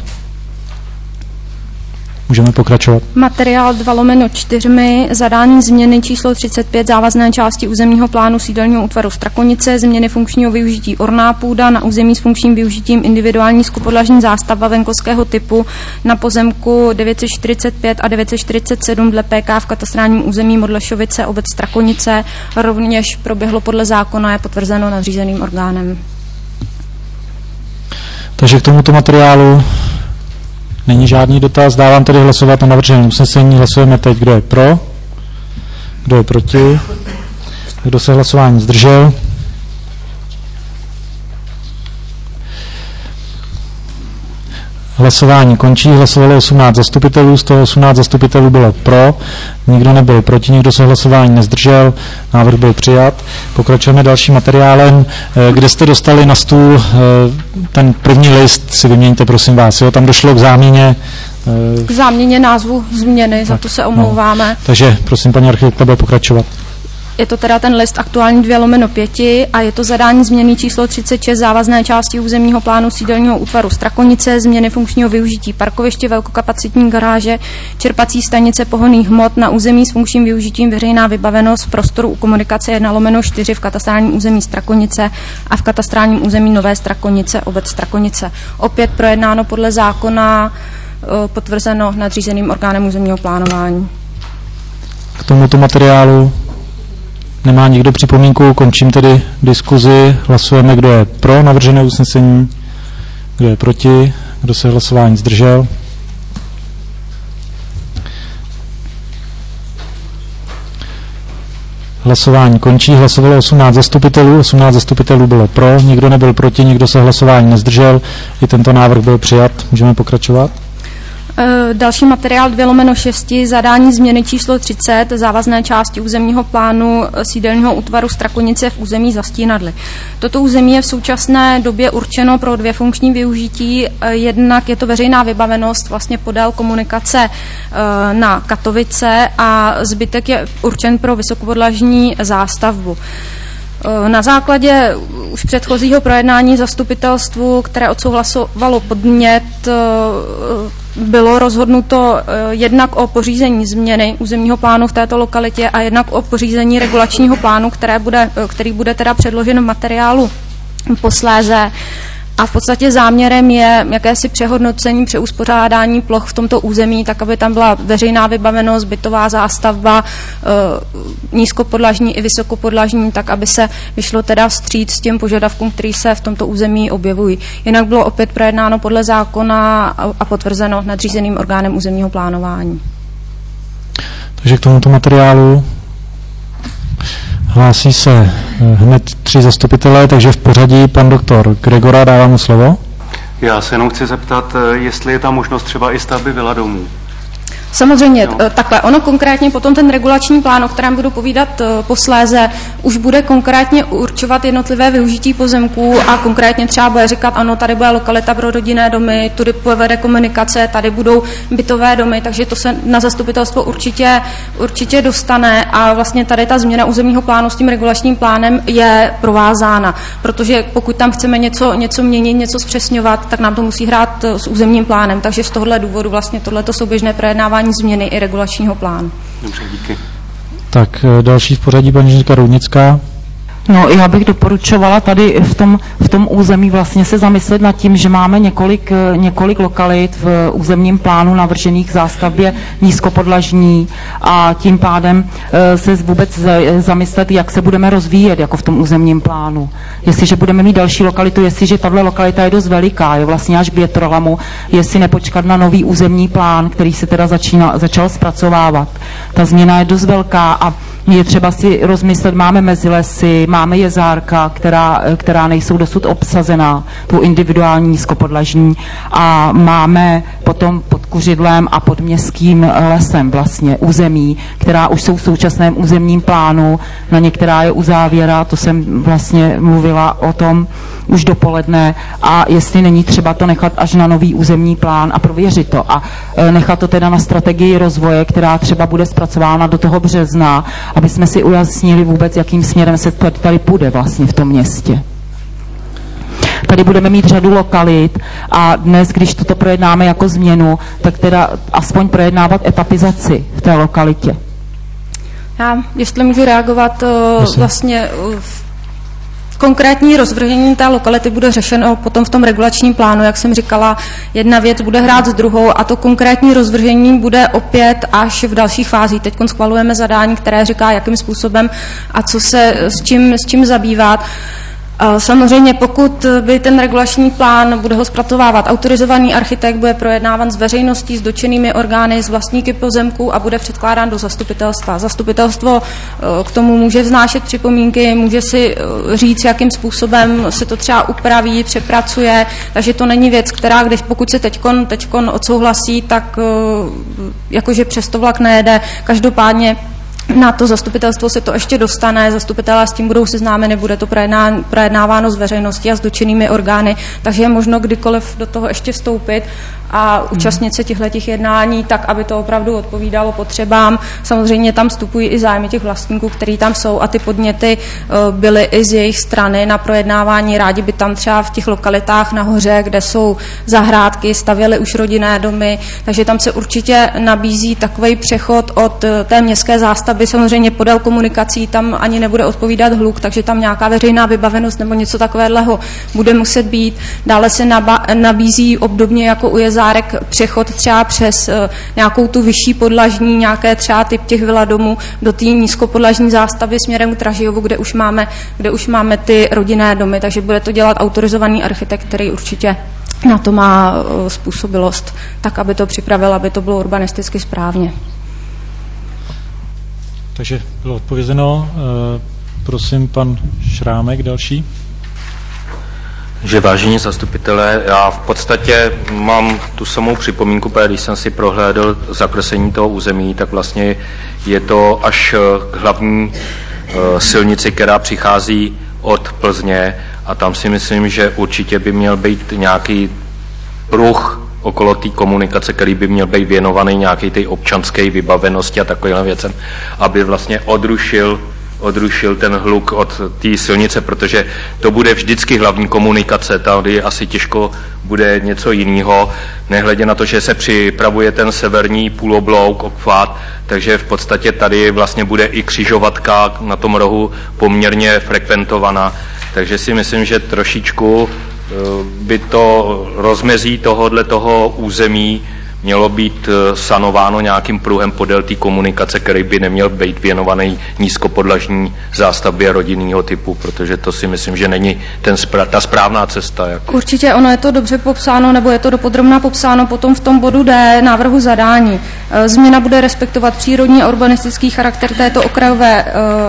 Můžeme pokračovat. Materiál dva lomeno čtyřmi, zadání změny číslo třicet pět závazné části územního plánu sídelního útvaru Strakonice, změny funkčního využití orná půda na území s funkčním využitím individuální nízkopodlažní zástavba venkovského typu na pozemku devět set čtyřicet pět a devět set čtyřicet sedm dle P K v katastrálním území Modlešovice, obec Strakonice. Rovněž proběhlo podle zákona, je potvrzeno nadřízeným orgánem. Takže k tomuto materiálu není žádný dotaz, dávám tedy hlasovat o navrženém usnesení. Hlasujeme teď, kdo je pro, kdo je proti, kdo se hlasování zdržel. Hlasování končí, hlasovalo osmnáct zastupitelů, z toho osmnáct zastupitelů bylo pro, nikdo nebyl proti, nikdo se hlasování nezdržel, návrh byl přijat. Pokračujeme dalším materiálem, kde jste dostali na stůl ten první list, si vyměňte prosím vás, jo, tam došlo k záměně. K záměně názvu změny, tak, za to se omlouváme. No, takže prosím paní architektka, bude pokračovat. Je to teda ten list aktuální dva lomeno pěti a je to zadání změny číslo třicet šest závazné části územního plánu sídelního útvaru Strakonice, změny funkčního využití parkoviště, velkokapacitní garáže, čerpací stanice pohonných hmot na území s funkčním využitím veřejná vybavenost v prostoru u komunikace jedna lomeno čtyři v katastrálním území Strakonice a v katastrálním území Nové Strakonice, obec Strakonice. Opět projednáno podle zákona, potvrzeno nadřízeným orgánem územního plánování. K tomuto materiálu nemá nikdo připomínku, končím tedy diskuzi, hlasujeme, kdo je pro navržené usnesení, kdo je proti, kdo se hlasování zdržel. Hlasování končí, hlasovalo osmnáct zastupitelů, osmnáct zastupitelů bylo pro, nikdo nebyl proti, nikdo se hlasování nezdržel, i tento návrh byl přijat. Můžeme pokračovat? Další materiál dvě lomeno šest, zadání změny číslo třicet, závazné části územního plánu sídelního útvaru Strakonice v území Zastínadly. Toto území je v současné době určeno pro dvě funkční využití. Jednak je to veřejná vybavenost vlastně podél komunikace na Katovice a zbytek je určen pro vysokopodlažní zástavbu. Na základě už předchozího projednání zastupitelstvu, které odsouhlasovalo podnět, bylo rozhodnuto jednak o pořízení změny územního plánu v této lokalitě a jednak o pořízení regulačního plánu, které bude, který bude teda předložen v materiálu posléze. A v podstatě záměrem je jakési přehodnocení, přeuspořádání ploch v tomto území, tak aby tam byla veřejná vybavenost, bytová zástavba, e, nízkopodlažní i vysokopodlažní, tak aby se vyšlo teda vstříc s těm požadavkům, který se v tomto území objevují. Jinak bylo opět projednáno podle zákona a potvrzeno nadřízeným orgánem územního plánování. Takže k tomuto materiálu hlásí se hned tři zastupitelé, takže v pořadí pan doktor Gregora, dávám mu slovo. Já se jenom chci zeptat, jestli je tam možnost třeba i stavby vila domů. Samozřejmě, no. Takhle. Ono konkrétně potom ten regulační plán, o kterém budu povídat posléze, už bude konkrétně určovat jednotlivé využití pozemků a konkrétně třeba bude říkat, ano, tady bude lokalita pro rodinné domy, tudy povede komunikace, tady budou bytové domy, takže to se na zastupitelstvo určitě, určitě dostane a vlastně tady ta změna územního plánu s tím regulačním plánem je provázána, protože pokud tam chceme něco, něco měnit, něco zpřesňovat, tak nám to musí hrát s územním plánem, takže z tohohle důvodu vlastně tohleto souběžné projednávání změny i regulačního plánu. Dobře, díky. Tak další v pořadí paní inženýrka Roudnická. No, já bych doporučovala tady v tom, v tom území vlastně se zamyslet nad tím, že máme několik, několik lokalit v územním plánu navržených zástavbě nízkopodlažní a tím pádem se vůbec zamyslet, jak se budeme rozvíjet jako v tom územním plánu. Jestliže budeme mít další lokalitu, jestliže tato lokalita je dost veliká, je vlastně až k Větrolamu, jestli nepočkat na nový územní plán, který se teda začína, začal zpracovávat. Ta změna je dost velká a je třeba si rozmyslet, máme mezilesy, máme jezárka, která, která nejsou dosud obsazená, tu individuální nízkopodlažní a máme potom pod Kuřidlem a pod Městským lesem vlastně území, která už jsou v současném územním plánu, na některá je uzávěra, to jsem vlastně mluvila o tom už dopoledne a jestli není třeba to nechat až na nový územní plán a prověřit to a nechat to teda na strategii rozvoje, která třeba bude zpracována do toho března, aby jsme si ujasnili vůbec, jakým směrem se tady půjde vlastně v tom městě. Tady budeme mít řadu lokalit a dnes, když toto projednáme jako změnu, tak teda aspoň projednávat etapizaci v té lokalitě. Já, jestli můžu reagovat, vlastně konkrétní rozvržení té lokality bude řešeno potom v tom regulačním plánu, jak jsem říkala, jedna věc bude hrát s druhou a to konkrétní rozvržení bude opět až v dalších fázích. Teď schvalujeme zadání, které říká, jakým způsobem a co se s čím, s čím zabývat. Samozřejmě pokud by ten regulační plán, bude ho zpracovávat autorizovaný architekt, bude projednáván s veřejností, s dotčenými orgány, s vlastníky pozemků a bude předkládán do zastupitelstva. Zastupitelstvo k tomu může vznášet připomínky, může si říct, jakým způsobem se to třeba upraví, přepracuje, takže to není věc, která, když pokud se teďkon, teďkon odsouhlasí, tak jakože přes to vlak nejede. Každopádně na to zastupitelstvo se to ještě dostane, zastupitelé s tím budou seznámeni, bude to projednáváno s veřejností a s dotčenými orgány, takže je možno kdykoliv do toho ještě vstoupit a účastnit se těchto jednání tak, aby to opravdu odpovídalo potřebám. Samozřejmě tam vstupují i zájmy těch vlastníků, který tam jsou a ty podněty byly i z jejich strany na projednávání. Rádi by tam třeba v těch lokalitách nahoře, kde jsou zahrádky, stavěly už rodinné domy, takže tam se určitě nabízí takový přechod od té městské zástavby, samozřejmě podél komunikací, tam ani nebude odpovídat hluk, takže tam nějaká veřejná vybavenost nebo něco takového bude muset být. Dále se nabízí obdobně jako u jezárek přechod třeba přes uh, nějakou tu vyšší podlažní, nějaké třeba typ těch viladomů do té nízkopodlažní zástavy směrem k Dražijovu, kde už máme, kde už máme ty rodinné domy, takže bude to dělat autorizovaný architekt, který určitě na to má uh, způsobilost, tak aby to připravil, aby to bylo urbanisticky správně. Takže bylo odpovězeno. Uh, prosím, pan Šrámek další. Že vážení zastupitelé, já v podstatě mám tu samou připomínku, protože když jsem si prohlédl zakreslení toho území, tak vlastně je to až k hlavní uh, silnici, která přichází od Plzně, a tam si myslím, že určitě by měl být nějaký pruh okolo té komunikace, který by měl být věnovaný nějaké té občanské vybavenosti a takovým věcem, aby vlastně odrušil odrušil ten hluk od té silnice, protože to bude vždycky hlavní komunikace, tady asi těžko bude něco jiného, nehledě na to, že se připravuje ten severní půloblouk, obchvat, takže v podstatě tady vlastně bude i křižovatka na tom rohu poměrně frekventovaná, takže si myslím, že trošičku by to rozmezí tohohle toho území mělo být sanováno nějakým pruhem podél té komunikace, který by neměl být věnovaný nízkopodlažní zástavbě rodinného typu, protože to si myslím, že není ten, ta správná cesta. Jako. Určitě ono je to dobře popsáno, nebo je to dopodrobná popsáno potom v tom bodu D návrhu zadání. Změna bude respektovat přírodní a urbanistický charakter této okrajové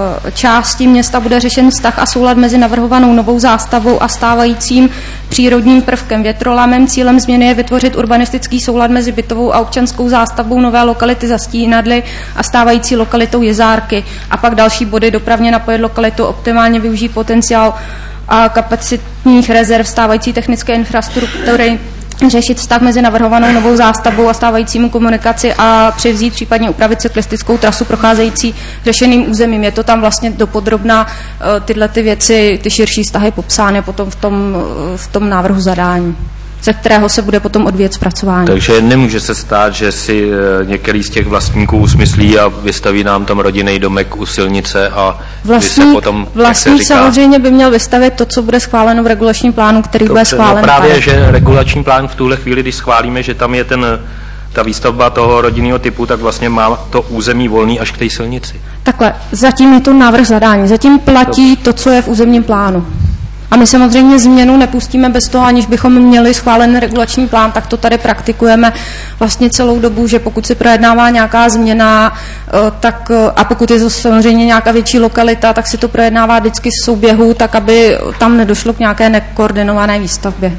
části města, bude řešen vztah a soulad mezi navrhovanou novou zástavou a stávajícím přírodním prvkem větrolamem. Cílem změny je vytvořit urbanistický soulad mezi bytovou a občanskou zástavbou nové lokality Zastínadly a stávající lokalitou Jezárky. A pak další body: dopravně napojit lokalitu, optimálně využít potenciál a kapacitních rezerv stávající technické infrastruktury, řešit vztah mezi navrhovanou novou zástavbou a stávajícímu komunikaci a převzít, případně upravit cyklistickou trasu procházející řešeným územím. Je to tam vlastně dopodrobná tyhle ty věci, ty širší vztahy popsány potom v tom, v tom návrhu zadání, ze kterého se bude potom odvíjet zpracování. Takže nemůže se stát, že si některý z těch vlastníků usmyslí a vystaví nám tam rodinný domek u silnice a vlastník, se potom, vlastník samozřejmě by měl vystavit to, co bude schváleno v regulačním plánu, který to bude se, schválen. No právě, tady. Že regulační plán v tuhle chvíli, když schválíme, že tam je ten, ta výstavba toho rodinného typu, tak vlastně má to území volný až k té silnici. Takhle, zatím je to návrh zadání, zatím platí to, co je v územním plánu. A my samozřejmě změnu nepustíme bez toho, aniž bychom měli schválený regulační plán, tak to tady praktikujeme vlastně celou dobu, že pokud se projednává nějaká změna, tak, a pokud je to samozřejmě nějaká větší lokalita, tak se to projednává vždycky z souběhu, tak aby tam nedošlo k nějaké nekoordinované výstavbě.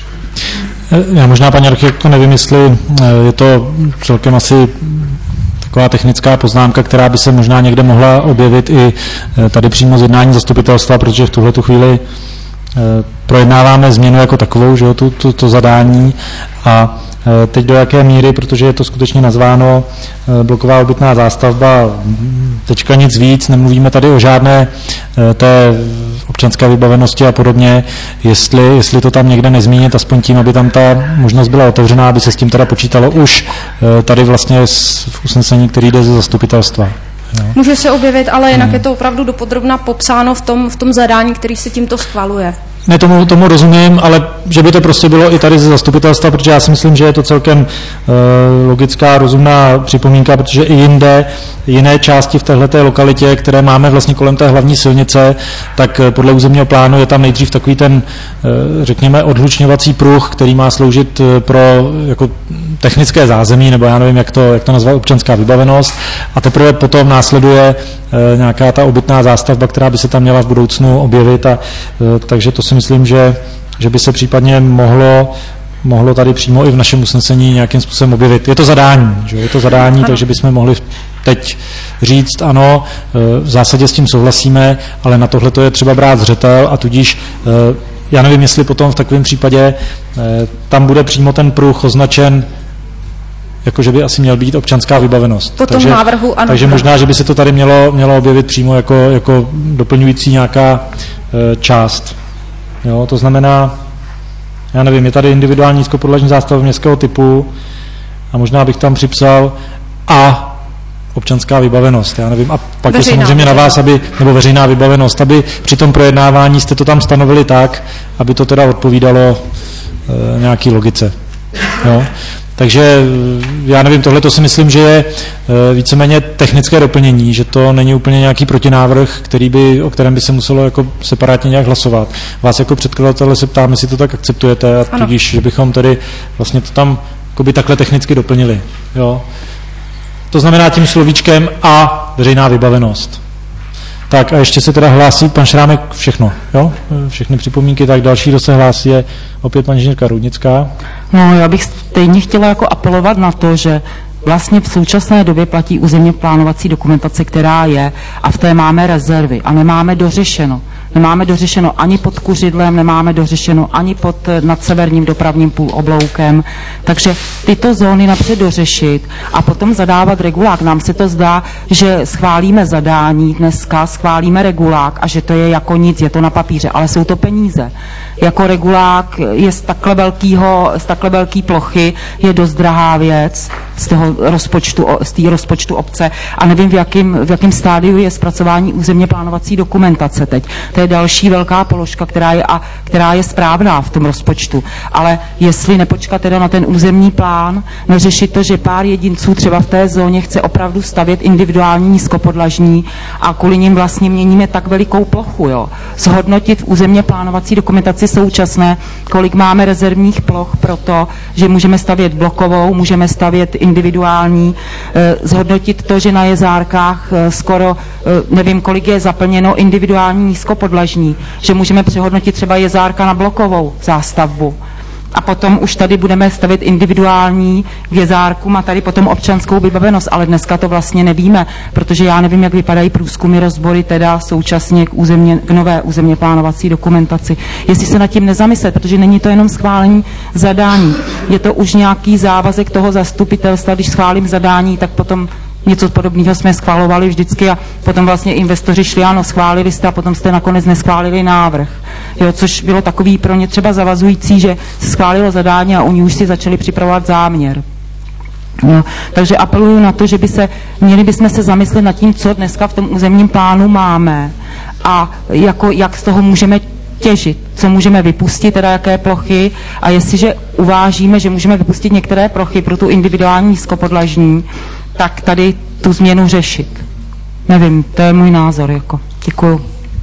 Já možná, paní architektko, nevím, jestli je to celkem asi taková technická poznámka, která by se možná někde mohla objevit i tady přímo z jednání zastupitelstva, protože v tuhletu chvíli projednáváme změnu jako takovou, že jo, tu, tu, to zadání, a teď do jaké míry, protože je to skutečně nazváno bloková obytná zástavba, tečka, nic víc, nemluvíme tady o žádné té občanské vybavenosti a podobně, jestli, jestli to tam někde nezmínit, aspoň tím, aby tam ta možnost byla otevřená, aby se s tím teda počítalo už tady vlastně v usnesení, který jde ze zastupitelstva. No. Může se objevit, ale jinak hmm. je to opravdu dopodrobna popsáno v tom, v tom zadání, který se tímto schvaluje. Ne, tomu, tomu rozumím, ale že by to prostě bylo i tady ze zastupitelstva, protože já si myslím, že je to celkem uh, logická, rozumná připomínka, protože i jinde, jiné části v téhleté lokalitě, které máme vlastně kolem té hlavní silnice, tak podle územního plánu je tam nejdřív takový ten, uh, řekněme, odhlučňovací pruh, který má sloužit pro jako technické zázemí, nebo já nevím, jak to, jak to nazvat, občanská vybavenost, a teprve potom následuje uh, nějaká ta obytná zástavba, která by se tam měla v budoucnu objevit, a uh, takže to si myslím, že, že by se případně mohlo, mohlo tady přímo i v našem usnesení nějakým způsobem objevit. Je to zadání, že? Je to zadání, ano. Takže bychom mohli teď říct, ano, v zásadě s tím souhlasíme, ale na tohle to je třeba brát zřetel, a tudíž já nevím, jestli potom v takovém případě tam bude přímo ten pruh označen, jakože by asi měl být občanská vybavenost. Po tom takže, návrhu, ano. Takže možná, že by se to tady mělo, mělo objevit přímo jako, jako doplňující nějaká e, část. Jo, to znamená, já nevím, je tady individuální nízkopodlažní zástava městského typu a možná bych tam připsal a občanská vybavenost, já nevím, a pak veřejná, je samozřejmě veřejná. Na vás, aby, nebo veřejná vybavenost, aby při tom projednávání jste to tam stanovili tak, aby to teda odpovídalo e, nějaký logice. Jo. Takže já nevím, tohle to si myslím, že je víceméně technické doplnění, že to není úplně nějaký protinávrh, který by, o kterém by se muselo jako separátně nějak hlasovat. Vás jako předkladatele se ptám, jestli to tak akceptujete, a tudíž, že bychom tedy vlastně to tam by takhle technicky doplnili. Jo. To znamená tím slovíčkem a veřejná vybavenost. Tak a ještě se teda hlásí pan Šrámek všechno, jo? Všechny připomínky, tak další, kdo se hlásí, je opět paní inženýrka Rudnická. No, já bych stejně chtěla jako apelovat na to, že vlastně v současné době platí územně plánovací dokumentace, která je, a v té máme rezervy a nemáme dořešeno. Nemáme dořešeno ani pod Kuřidlem, nemáme dořešeno ani pod nad severním dopravním půlobloukem. Takže tyto zóny napřed dořešit a potom zadávat regulák. Nám se to zdá, že schválíme zadání dneska, schválíme regulák a že to je jako nic, je to na papíře, ale jsou to peníze. Jako regulák je z takhle velkýho, z takhle velký plochy, je dost drahá věc z toho rozpočtu, z té rozpočtu obce a nevím, v jakém, v jakém stádiu je zpracování územně plánovací dokumentace teď. To je další velká položka, která je, a, která je správná v tom rozpočtu. Ale jestli nepočkat teda na ten územní plán, neřešit to, že pár jedinců třeba v té zóně chce opravdu stavět individuální nízkopodlažní a kvůli nim vlastně měníme tak velikou plochu, jo. Zhodnotit v územně plánovací dokumentaci současné, kolik máme rezervních ploch pro to, že můžeme stavět blokovou, můžeme stavět individuální, eh, zhodnotit to, že na Jezárkách eh, skoro, eh, nevím, kolik je zaplněno individuální nízkopodlažní, že můžeme přehodnotit třeba Jezárka na blokovou zástavbu. A potom už tady budeme stavět individuální k Jezárkům a tady potom občanskou vybavenost, ale dneska to vlastně nevíme, protože já nevím, jak vypadají průzkumy, rozbory teda současně k, územně, k nové územně plánovací dokumentaci. Jestli se nad tím nezamyslet, protože není to jenom schválení zadání, je to už nějaký závazek toho zastupitelstva, když schválím zadání, tak potom něco podobného jsme schvalovali vždycky a potom vlastně investoři šli, ano, schválili jste a potom jste nakonec neschválili návrh. Jo, což bylo takový pro ně třeba zavazující, že se schválilo zadání a oni už si začali připravovat záměr. No, takže apeluju na to, že by se, měli bychom se zamyslet nad tím, co dneska v tom územním plánu máme a jako, jak z toho můžeme těžit, co můžeme vypustit, teda jaké plochy a jestliže uvážíme, že můžeme vypustit některé plochy pro tu individuální nízkopodlažní, tak tady tu změnu řešit. Nevím, to je můj názor. Jako. Děkuju.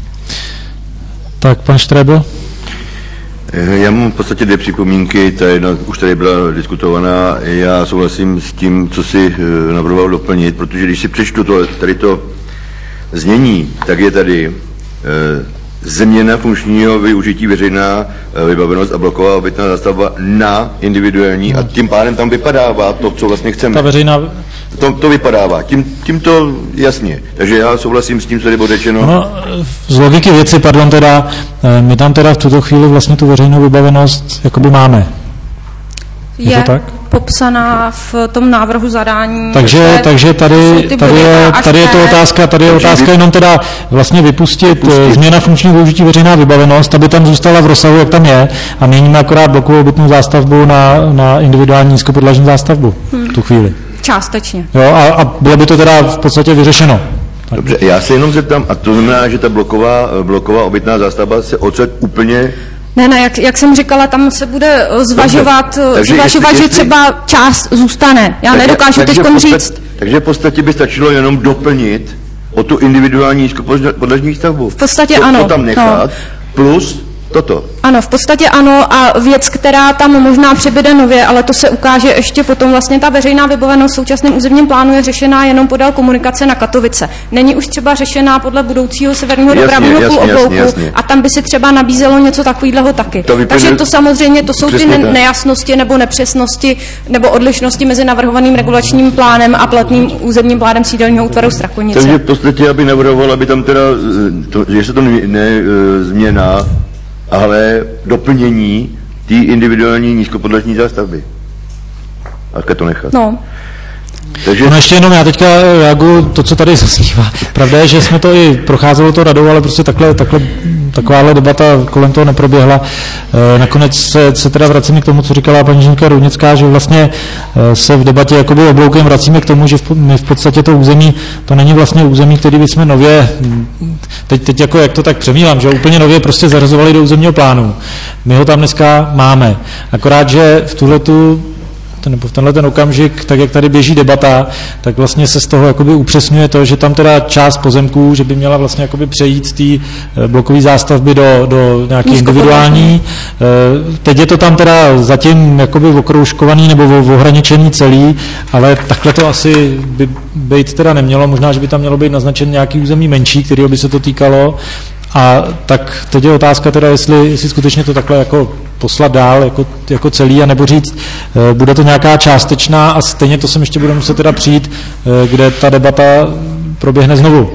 Tak, pan Štrebl. Já mám v podstatě dvě připomínky, ta jedna už tady byla diskutovaná. Já souhlasím s tím, co si navrhoval doplnit, protože když si přečtu to, tady to znění, tak je tady eh, změna funkčního využití veřejná eh, vybavenost a bloková obytná zástavba na individuální a tím pádem tam vypadává to, co vlastně chceme. Ta veřejná... To, to vypadává. Tím, tím to jasně. Takže já souhlasím s tím, co tady bylo řečeno. No, z logiky věci, pardon, teda, my tam teda v tuto chvíli vlastně tu veřejnou vybavenost jakoby máme. Je, je to tak? Popsaná v tom návrhu zadání. Takže, takže tady, tady, je, tady je to otázka, tady je otázka jenom teda vlastně vypustit, vypustit změna funkčního využití veřejná vybavenost, aby tam zůstala v rozsahu, jak tam je, a měníme akorát blokovou obytnou zástavbu na, na individuální nízkopodlažní zástavbu hmm. v tu chvíli. Částečně. Jo, a, a bylo by to teda v podstatě vyřešeno. Tak. Dobře, já se jenom zeptám, a to znamená, že ta bloková, bloková obytná zástavba se odsud úplně... Ne, ne, jak, jak jsem říkala, tam se bude zvažovat, takže zvažovat jestli, že třeba část zůstane. Já tak, nedokážu teď říct. Takže v podstatě by stačilo jenom doplnit o tu individuální nízkopodlažní stavbu. V podstatě to, ano. To tam nechat, no. Plus toto. Ano, v podstatě ano a věc, která tam možná přibyde nově, ale to se ukáže ještě potom, vlastně ta veřejná vybavenost v současném územním plánu je řešená jenom podél komunikace na Katovice. Není už třeba řešená podle budoucího severního dopravního půloblouku a tam by si třeba nabízelo něco takového taky. To Takže to samozřejmě, to jsou ty ne- nejasnosti nebo nepřesnosti nebo odlišnosti mezi navrhovaným regulačním plánem a platným územním plánem sídelního útvaru Strakonice. Takže v podstatě, aby navrhoval, aby tam teda, to, že se to ne, ne změna, ale doplnění té individuální nízkopodlažní zástavby. A to nechat. No. Takže... No ještě jenom já teďka reaguju to, co tady zaznívá. Pravda je, že jsme to i procházelo to radou, ale prostě takhle, takhle, takováhle debata kolem toho neproběhla. E, nakonec se, se teda vracíme k tomu, co říkala paní inženýrka Rudnická, že vlastně se v debatě jakoby obloukem vracíme k tomu, že v, my v podstatě to území, to není vlastně území, který bychom nově, teď, teď jako jak to tak přemýšlám, že úplně nově prostě zařazovali do územního plánu. My ho tam dneska máme. Akorát, že v tuhletu nebo v tenhle ten okamžik, tak jak tady běží debata, tak vlastně se z toho jakoby upřesňuje to, že tam teda část pozemků, že by měla vlastně jakoby přejít z té blokové zástavby do, do nějaké individuální. Teď je to tam teda zatím jakoby okroužkovaný nebo ohraničený celý, ale takhle to asi by být teda nemělo. Možná, že by tam mělo být naznačen nějaký území menší, kterého by se to týkalo. A tak teď je otázka teda, jestli, jestli skutečně to takhle jako poslat dál jako, jako celý, anebo říct, e, bude to nějaká částečná a stejně to sem ještě bude muset teda přijít, e, kde ta debata proběhne znovu.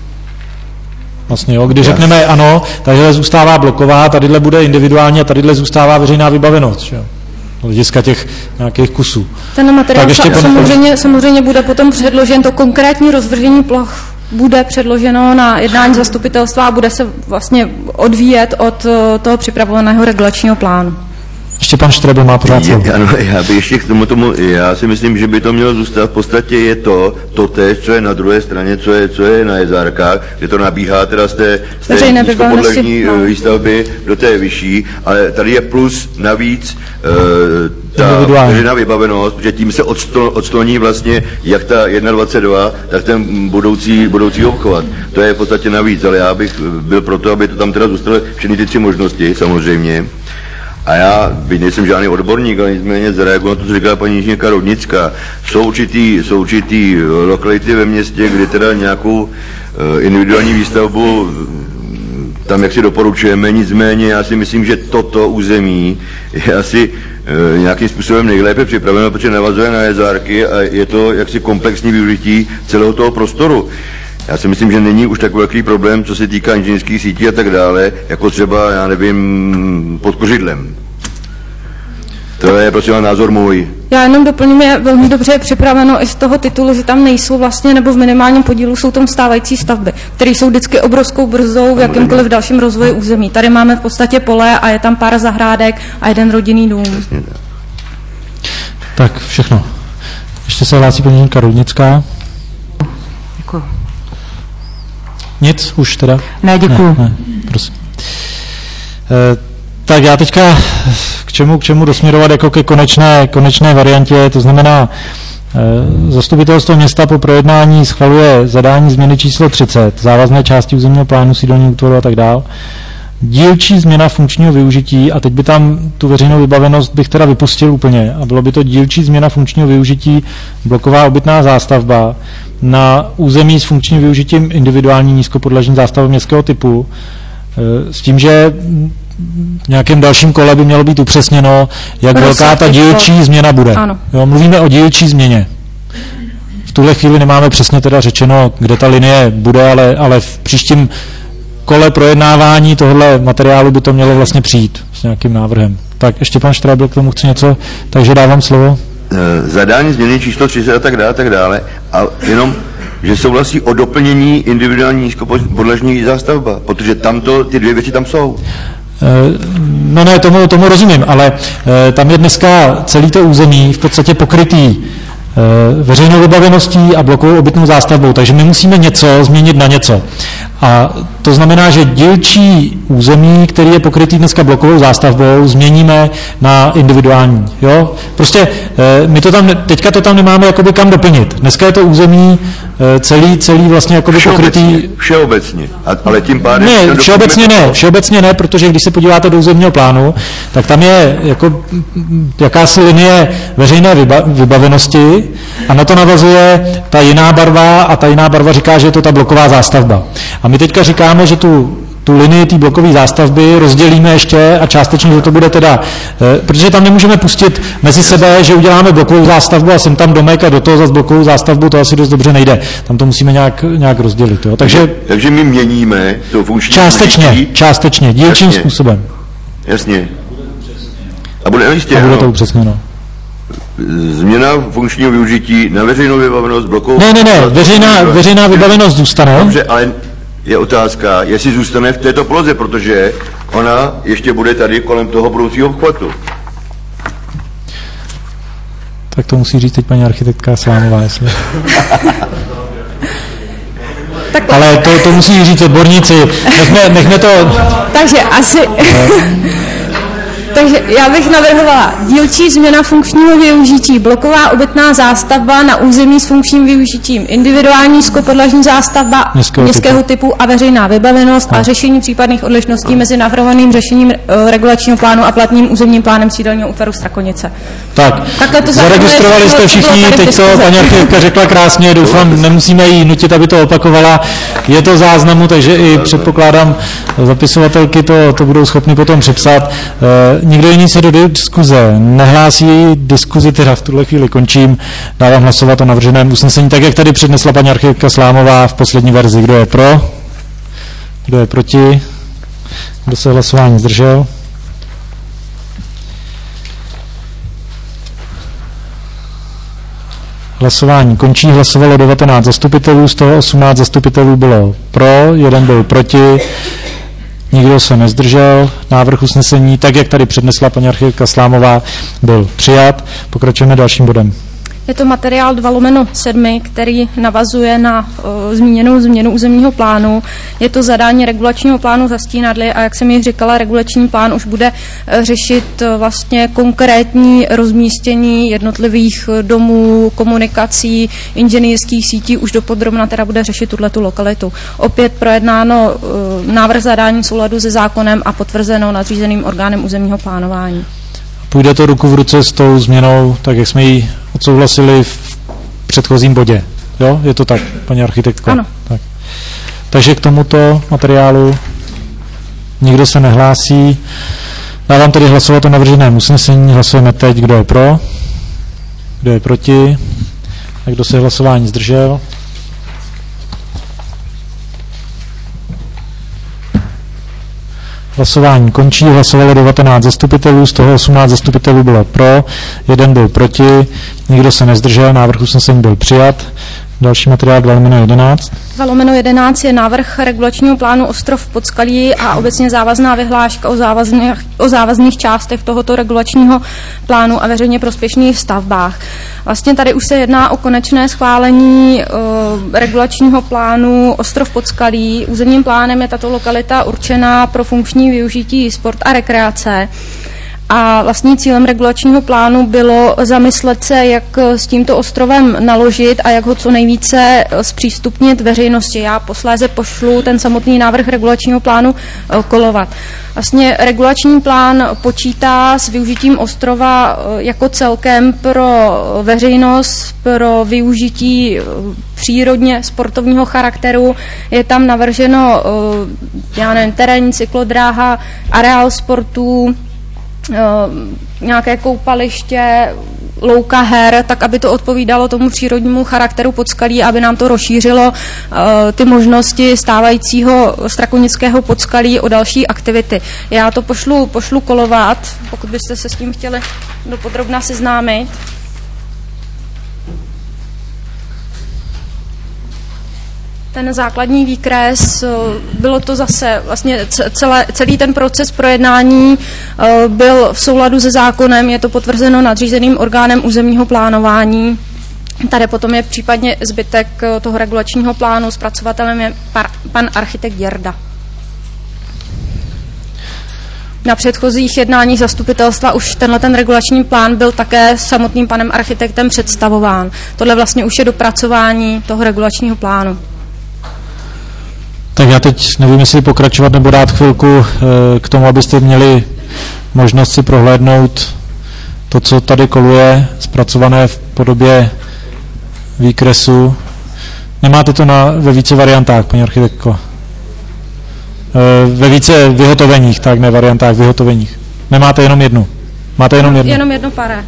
Vlastně, jo, když yes. řekneme ano, tadyhle zůstává bloková, tadyhle bude individuální a tadyhle zůstává veřejná vybavenost, jo, hlediska těch nějakých kusů. Ten materiál ještě samozřejmě, pan... samozřejmě bude potom předložen, to konkrétní rozvržení ploch bude předloženo na jednání zastupitelstva a bude se vlastně odvíjet od toho připravovaného regulačního plánu. Ještě pan Štrebl má pořád slovo. Ano, já bych ještě k tomu, tomu, já si myslím, že by to mělo zůstat, v podstatě je to, to též, co je na druhé straně, co je, co je na Jezárkách, kde to nabíhá teda z té, z té nízkopodlažní no. výstavby do té vyšší, ale tady je plus navíc e, ta veřejná vybavenost, protože tím se odsto, odstoní vlastně jak ta dvacet jedna, tak ten budoucí, budoucí obchvat. To je v podstatě navíc, ale já bych byl proto, aby to tam teda zůstaly všechny ty tři možnosti, samozřejmě. A já, byť nejsem žádný odborník, ale nicméně zareaguji na to, co říkala paní inženýrka Roudnická. Jsou určitý, jsou určitý lokality ve městě, kde teda nějakou uh, individuální výstavbu tam jak si doporučujeme, nicméně já si myslím, že toto území je asi uh, nějakým způsobem nejlépe připraveno, protože navazuje na Jezárky a je to jaksi komplexní využití celého toho prostoru. Já si myslím, že není už tak velký problém, co se týká inženýrských sítí a tak dále, jako třeba, já nevím, pod Kořidlem. To je prostě názor můj. Já jenom doplním, je velmi dobře připraveno i z toho titulu, že tam nejsou vlastně, nebo v minimálním podílu jsou tam stávající stavby, které jsou vždycky obrovskou brzdou v jakémkoliv dalším rozvoji území. Tady máme v podstatě pole a je tam pár zahrádek a jeden rodinný dům. Přesně tak. Tak, všechno. Ještě se hlásí paní Roudnická. Děkuji. Nic už teda? Ne, děkuju. Ne, ne, prosím. E, tak já teďka k čemu, k čemu dosměrovat jako ke konečné, konečné variantě, to znamená e, zastupitelstvo města po projednání schvaluje zadání změny číslo třicet, závazné části územního plánu, sídelního útvaru a tak dál. Dílčí změna funkčního využití, a teď by tam tu veřejnou vybavenost bych teda vypustil úplně, a bylo by to dílčí změna funkčního využití, bloková obytná zástavba na území s funkčním využitím individuální nízkopodlažní zástavby městského typu, s tím, že v nějakém dalším kole by mělo být upřesněno, jak velká ta dílčí změna bude. Jo, mluvíme o dílčí změně. V tuhle chvíli nemáme přesně teda řečeno, kde ta linie bude, ale, ale v příštím kole projednávání tohle materiálu by to mělo vlastně přijít s nějakým návrhem. Tak ještě pan Štrábl k tomu chce něco, takže dávám slovo. Zadání změny číslo třicet a tak dále, tak dále, a jenom, že souhlasí o doplnění individuální nízkopodlažní zástavba, protože tamto, ty dvě věci tam jsou. No ne, tomu, tomu rozumím, ale tam je dneska celý to území v podstatě pokrytý veřejnou vybaveností a blokovou obytnou zástavbou, takže my musíme něco změnit na něco. A to znamená, že dílčí území, který je pokrytý dneska blokovou zástavbou, změníme na individuální. Jo? Prostě my to tam, teďka to tam nemáme jakoby kam doplnit. Dneska je to území celý, celý vlastně jakoby pokrytý... Všeobecně, ale tím pádem... Ne, všeobecně ne, všeobecně ne, protože když se podíváte do územního plánu, tak tam je jako jakási linie veřejné vyba, vybavenosti a na to navazuje ta jiná barva a ta jiná barva říká, že je to ta bloková zástavba. A my teďka říkáme, že tu, tu linii té blokové zástavby rozdělíme ještě a částečně, že to bude teda, eh, protože tam nemůžeme pustit mezi sebe, že uděláme blokovou zástavbu a jsem tam domek a do toho zase blokovou zástavbu, to asi dost dobře nejde. Tam to musíme nějak, nějak rozdělit. Jo. Takže, takže my měníme to funkční částečně, využití. částečně, dílčím Jasně. způsobem. Jasně. A bude, jistě, a bude no. to upřesněno. Změna funkčního využití na veřejnou vybavenost blokovou... Ne, ne, ne, veřejná, veřejná vybavenost zůstane. Dobře, ale je otázka, jestli zůstane v této poloze, protože ona ještě bude tady kolem toho budoucího obchvatu. Tak to musí říct teď paní architektka Slámová, jestli... Ale to, to musí říct odborníci. Nechme, nechme to... Takže asi... Takže já bych navrhovala dílčí změna funkčního využití, bloková obytná zástavba na území s funkčním využitím, individuální nízkopodlažní zástavba městského, městského typu. typu a veřejná vybavenost a, a řešení případných odlišností mezi navrhovaným řešením uh, regulačního plánu a platným územním plánem sídelního útvaru Strakonice. Tak, to zaregistrovali jste všichni, teď to paní architektka řekla krásně, doufám, nemusíme jí nutit, aby to opakovala. Je to záznamu, takže i předpokládám, zapisovatelky to, to budou schopni potom přepsat. E, nikdo jiný se do diskuze nehlásí, diskuzi teda v tuhle chvíli končím, dávám hlasovat o navrženém usnesení, tak jak tady přednesla paní architektka Slámová v poslední verzi. Kdo je pro? Kdo je proti? Kdo se hlasování zdržel? Hlasování končí, hlasovalo devatenáct zastupitelů, z toho osmnáct zastupitelů bylo pro, jeden byl proti, nikdo se nezdržel. Návrh usnesení, tak jak tady přednesla paní architektka Slámová, byl přijat. Pokračujeme dalším bodem. Je to materiál dva lomeno sedm, který navazuje na uh, zmíněnou změnu územního plánu. Je to zadání regulačního plánu Zastínadly a jak jsem již říkala, regulační plán už bude uh, řešit uh, vlastně konkrétní rozmístění jednotlivých uh, domů, komunikací, inženýrských sítí, už dopodrobna teda bude řešit tuhletu lokalitu. Opět projednáno uh, návrh zadání v souladu se zákonem a potvrzeno nadřízeným orgánem územního plánování. Půjde to ruku v ruce s tou změnou, tak jak jsme ji odsouhlasili v předchozím bodě. Jo, je to tak, paní architektko? Ano. Tak. Takže k tomuto materiálu nikdo se nehlásí. Dávám tedy hlasovat o navrženém usnesení. Hlasujeme teď, kdo je pro, kdo je proti a kdo se hlasování zdržel. Hlasování končí, hlasovalo devatenáct zastupitelů, z toho osmnáct zastupitelů bylo pro, jeden byl proti, nikdo se nezdržel, návrh usnesení byl přijat. Další materiál dva lomeno jedenáct. dva lomeno jedenáct je návrh regulačního plánu Ostrov Podskalí a obecně závazná vyhláška o závazných, o závazných částech tohoto regulačního plánu a veřejně prospěšných stavbách. Vlastně tady už se jedná o konečné schválení uh, regulačního plánu Ostrov Podskalí. Územním plánem je tato lokalita určená pro funkční využití sport a rekreace. A vlastně cílem regulačního plánu bylo zamyslet se, jak s tímto ostrovem naložit a jak ho co nejvíce zpřístupnit veřejnosti. Já posléze pošlu ten samotný návrh regulačního plánu kolovat. Vlastně regulační plán počítá s využitím ostrova jako celkem pro veřejnost, pro využití přírodně sportovního charakteru. Je tam navrženo, já nevím, terénní cyklodráha, areál sportů, nějaké koupaliště, louka her, tak aby to odpovídalo tomu přírodnímu charakteru Podskalí, aby nám to rozšířilo uh, ty možnosti stávajícího strakonického Podskalí o další aktivity. Já to pošlu, pošlu kolovat, pokud byste se s tím chtěli dopodrobna seznámit. Ten základní výkres, bylo to zase vlastně celé, celý ten proces projednání byl v souladu se zákonem, je to potvrzeno nadřízeným orgánem územního plánování. Tady potom je případně zbytek toho regulačního plánu, zpracovatelem je par, pan architekt Jerda. Na předchozích jednáních zastupitelstva už tenhle ten regulační plán byl také samotným panem architektem představován. Tohle vlastně už je dopracování toho regulačního plánu. Tak já teď nevím, jestli pokračovat nebo dát chvilku k tomu, abyste měli možnost si prohlédnout to, co tady koluje, zpracované v podobě výkresu. Nemáte to na, ve více variantách, paní architektko? Ve více vyhotoveních, tak ne variantách, vyhotoveních. Nemáte jenom jednu? Máte jenom jednu? Jenom jedno pare.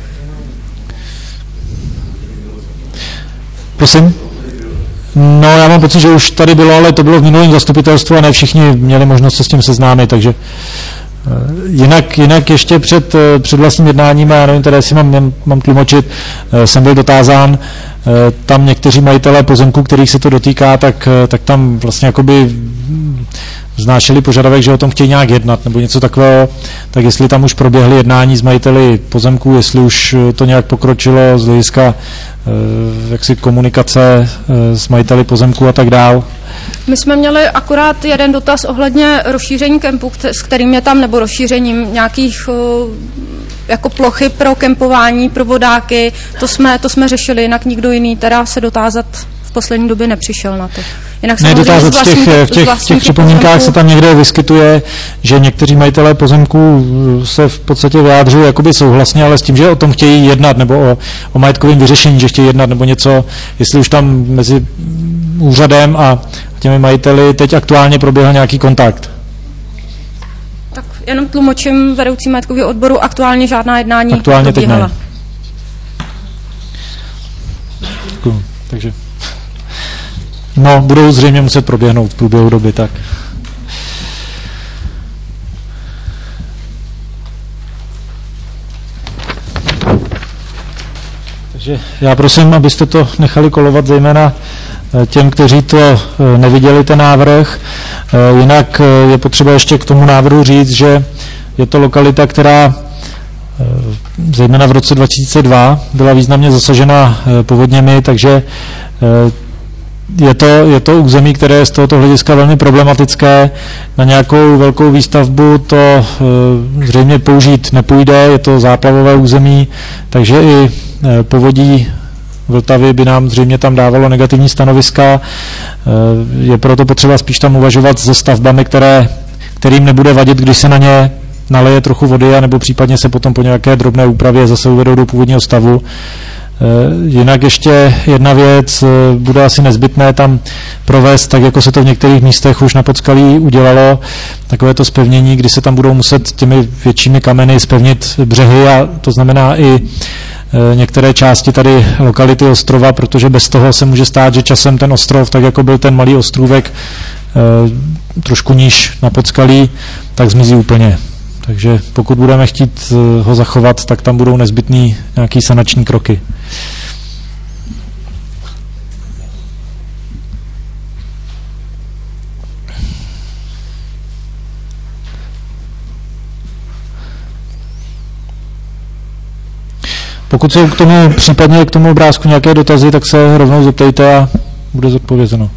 Prosím? No, já mám pocit, že už tady bylo, ale to bylo v minulém zastupitelstvu a ne všichni měli možnost se s tím seznámit, takže jinak, jinak ještě před, před vlastním jednáním, a já nevím, teda jestli mám, mám tlumočit, jsem byl dotázán, tam někteří majitelé pozemků, kterých se to dotýká, tak, tak tam vlastně jakoby vznášeli požadavek, že o tom chtějí nějak jednat nebo něco takového, tak jestli tam už proběhly jednání s majiteli pozemků, jestli už to nějak pokročilo z hlediska jaksi komunikace s majiteli pozemků a tak dál. My jsme měli akorát jeden dotaz ohledně rozšíření kempu, s kterým je tam, nebo rozšířením nějakých jako plochy pro kempování, pro vodáky. To jsme, to jsme řešili, jinak nikdo jiný teda se dotázat v poslední době nepřišel na to. Jinak ne, dotázat v těch, v těch, v těch připomínkách se tam někde vyskytuje, že někteří majitelé pozemků se v podstatě vyjádřují jakoby souhlasně, ale s tím, že o tom chtějí jednat, nebo o, o majetkovém vyřešení, že chtějí jednat, nebo něco, jestli už tam mezi úřadem a těmi majiteli teď aktuálně proběhl nějaký kontakt. Tak jenom tlumočím vedoucí majetkového odboru, aktuálně žádná jednání aktuálně probíhala. Teď ne. Děkuju. Takže no, budou zřejmě muset proběhnout v průběhu doby, tak. Takže já prosím, abyste to nechali kolovat, zejména těm, kteří to neviděli, ten návrh. Jinak je potřeba ještě k tomu návrhu říct, že je to lokalita, která zejména v roce dva tisíce dva byla významně zasažena povodněmi, takže je to, je to území, které je z tohoto hlediska velmi problematické. Na nějakou velkou výstavbu to zřejmě použít nepůjde, je to záplavové území, takže i povodí Vltavy by nám zřejmě tam dávalo negativní stanoviska. Je proto potřeba spíš tam uvažovat se stavbami, které, kterým nebude vadit, když se na ně naleje trochu vody, anebo případně se potom po nějaké drobné úpravě zase uvedou do původního stavu. Jinak ještě jedna věc, bude asi nezbytné tam provést, tak jako se to v některých místech už na Podskalí udělalo, takové to zpevnění, kdy se tam budou muset těmi většími kameny zpevnit břehy, a to znamená i některé části tady lokality ostrova, protože bez toho se může stát, že časem ten ostrov, tak jako byl ten malý ostrůvek trošku níž na Podskalí, tak zmizí úplně. Takže pokud budeme chtít ho zachovat, tak tam budou nezbytný nějaký sanační kroky. Pokud jsou k tomu případně k tomu obrázku nějaké dotazy, tak se rovnou zeptejte a bude zodpovězeno.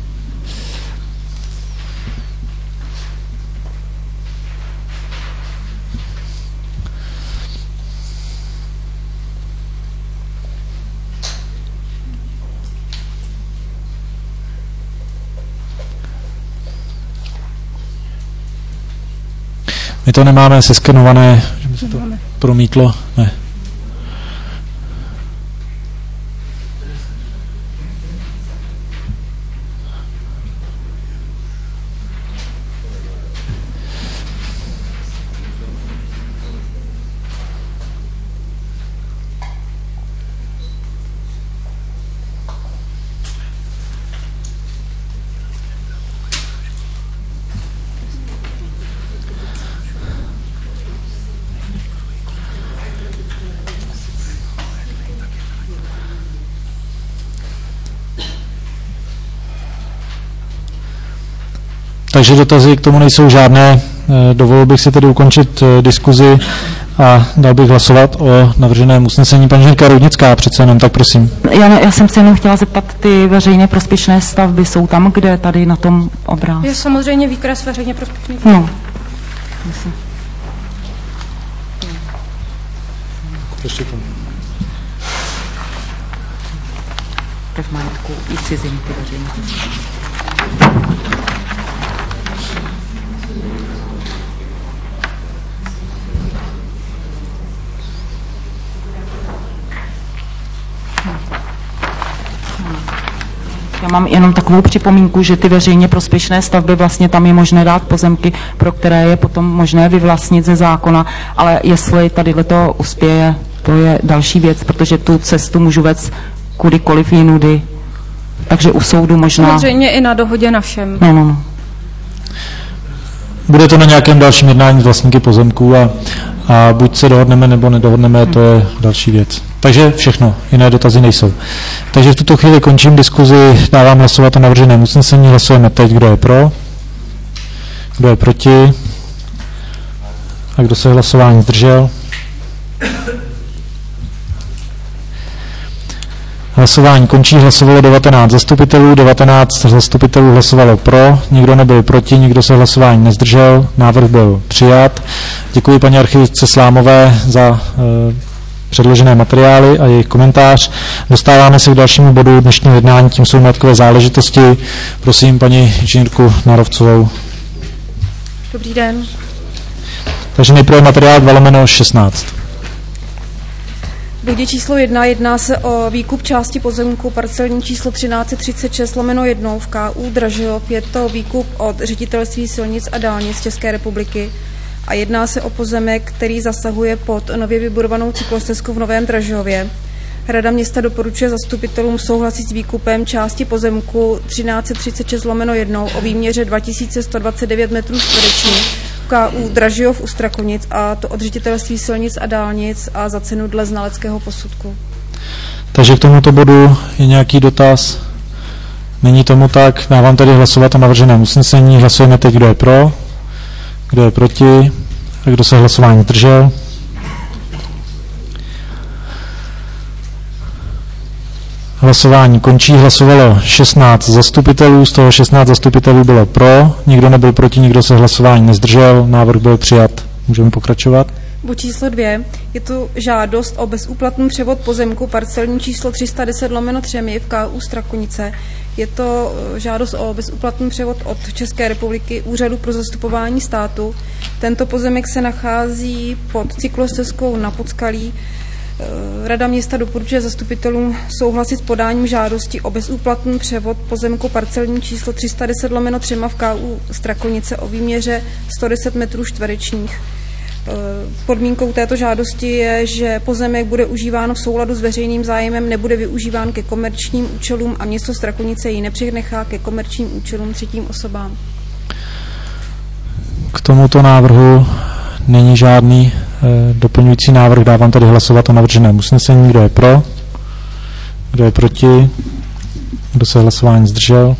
My to nemáme seskenované, že by se to promítlo. Ne. Takže dotazy k tomu nejsou žádné. Dovolil bych si tedy ukončit diskuzi a dal bych hlasovat o navrženém usnesení. Paní Žilka Roudnická, přece jenom, tak prosím. Já, já jsem se jenom chtěla zeptat, ty veřejně prospěšné stavby jsou tam, kde tady na tom obrázku? Je samozřejmě výkres veřejně prospěšných. No. Ještě tomu. To v majetku i cizím ty veřejně. Já mám jenom takovou připomínku, že ty veřejně prospěšné stavby, vlastně tam je možné dát pozemky, pro které je potom možné vyvlastnit ze zákona, ale jestli tady to uspěje, to je další věc, protože tu cestu můžu vést kudykoliv jinudy, takže u soudu možná... Samozřejmě i na dohodě na všem. No, no, no. Bude to na nějakém dalším jednání s vlastníky pozemků a, a buď se dohodneme, nebo nedohodneme, to je další věc. Takže všechno, jiné dotazy nejsou. Takže v tuto chvíli končím diskuzi, dávám hlasovat o navrženém usnesení, hlasujeme teď, kdo je pro, kdo je proti a kdo se hlasování zdržel. Hlasování končí, hlasovalo devatenáct zastupitelů, devatenáct zastupitelů hlasovalo pro, nikdo nebyl proti, nikdo se hlasování nezdržel, návrh byl přijat. Děkuji paní archivistce Slámové za e, předložené materiály a jejich komentář. Dostáváme se k dalšímu bodu dnešního jednání, tím jsou majetkové záležitosti. Prosím paní inženýrku Narovcovou. Dobrý den. Takže nejprve materiál dva lomeno šestnáct. V bodě číslo jedna jedná se o výkup části pozemku parcelní číslo třináct třicet šest lomeno jedna v K U Dražilov. Je to výkup od Ředitelství silnic a dálnic České republiky a jedná se o pozemek, který zasahuje pod nově vybudovanou cyklostezku v Novém Dražilově. Rada města doporučuje zastupitelům souhlasit s výkupem části pozemku třináct třicet šest lomeno jedna o výměře dva tisíce sto dvacet devět metrů čtverečních v K U Dražilov u Strakonic, a to od Ředitelství silnic a dálnic a za cenu dle znaleckého posudku. Takže k tomuto bodu je nějaký dotaz? Není tomu tak, dávám tedy hlasovat o navrženém usnesení. Hlasujeme teď, kdo je pro, kdo je proti a kdo se hlasování zdržel. Hlasování končí, hlasovalo šestnáct zastupitelů, z toho šestnáct zastupitelů bylo pro, nikdo nebyl proti, nikdo se hlasování nezdržel, návrh byl přijat. Můžeme pokračovat? Bod číslo dvě. Je tu žádost o bezúplatný převod pozemku parcelní číslo tři sta deset lomeno tři v K U Strakonice. Je to žádost o bezúplatný převod od České republiky Úřadu pro zastupování státu. Tento pozemek se nachází pod cyklostezkou na Podskalí. Rada města doporučuje zastupitelům souhlasit s podáním žádosti o bezúplatný převod pozemku parcelní číslo tři sta deset lomeno tři v K U Strakonice o výměře sto deset metrů čtverečních. Podmínkou této žádosti je, že pozemek bude užíván v souladu s veřejným zájmem, nebude využíván ke komerčním účelům a město Strakonice ji nepřenechá ke komerčním účelům třetím osobám. K tomuto návrhu není žádný e, doplňující návrh, dávám tady hlasovat o navrženém usnesení. Kdo je pro? Kdo je proti? Kdo se hlasování zdržel?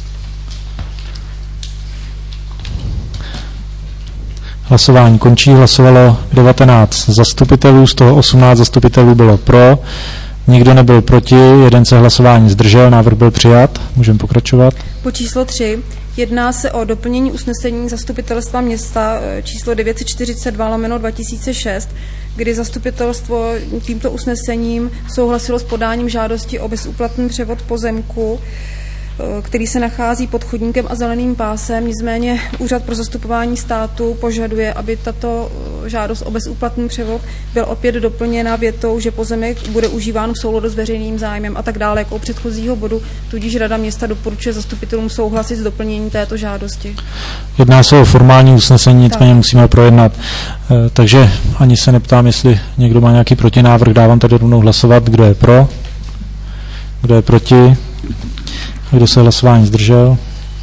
Hlasování končí, hlasovalo devatenáct zastupitelů, z toho osmnáct zastupitelů bylo pro, nikdo nebyl proti, jeden se hlasování zdržel, návrh byl přijat. Můžeme pokračovat. Po číslo tři. Jedná se o doplnění usnesení zastupitelstva města číslo devět set čtyřicet dva lomeno dva tisíce šest, kdy zastupitelstvo tímto usnesením souhlasilo s podáním žádosti o bezúplatný převod pozemku, který se nachází pod chodníkem a zeleným pásem. Nicméně Úřad pro zastupování státu požaduje, aby tato žádost o bezúplatný převod byl opět doplněna větou, že pozemek bude užíván v souladu s veřejným zájmem a tak dále, jako u předchozího bodu. Tudíž Rada města doporučuje zastupitelům souhlasit s doplněním této žádosti. Jedná se o formální usnesení, nicméně musíme projednat. Takže ani se neptám, jestli někdo má nějaký protinávrh, dávám tady rovnou hlasovat, kdo je pro, kdo je proti. Kdo se hlasování zdržel?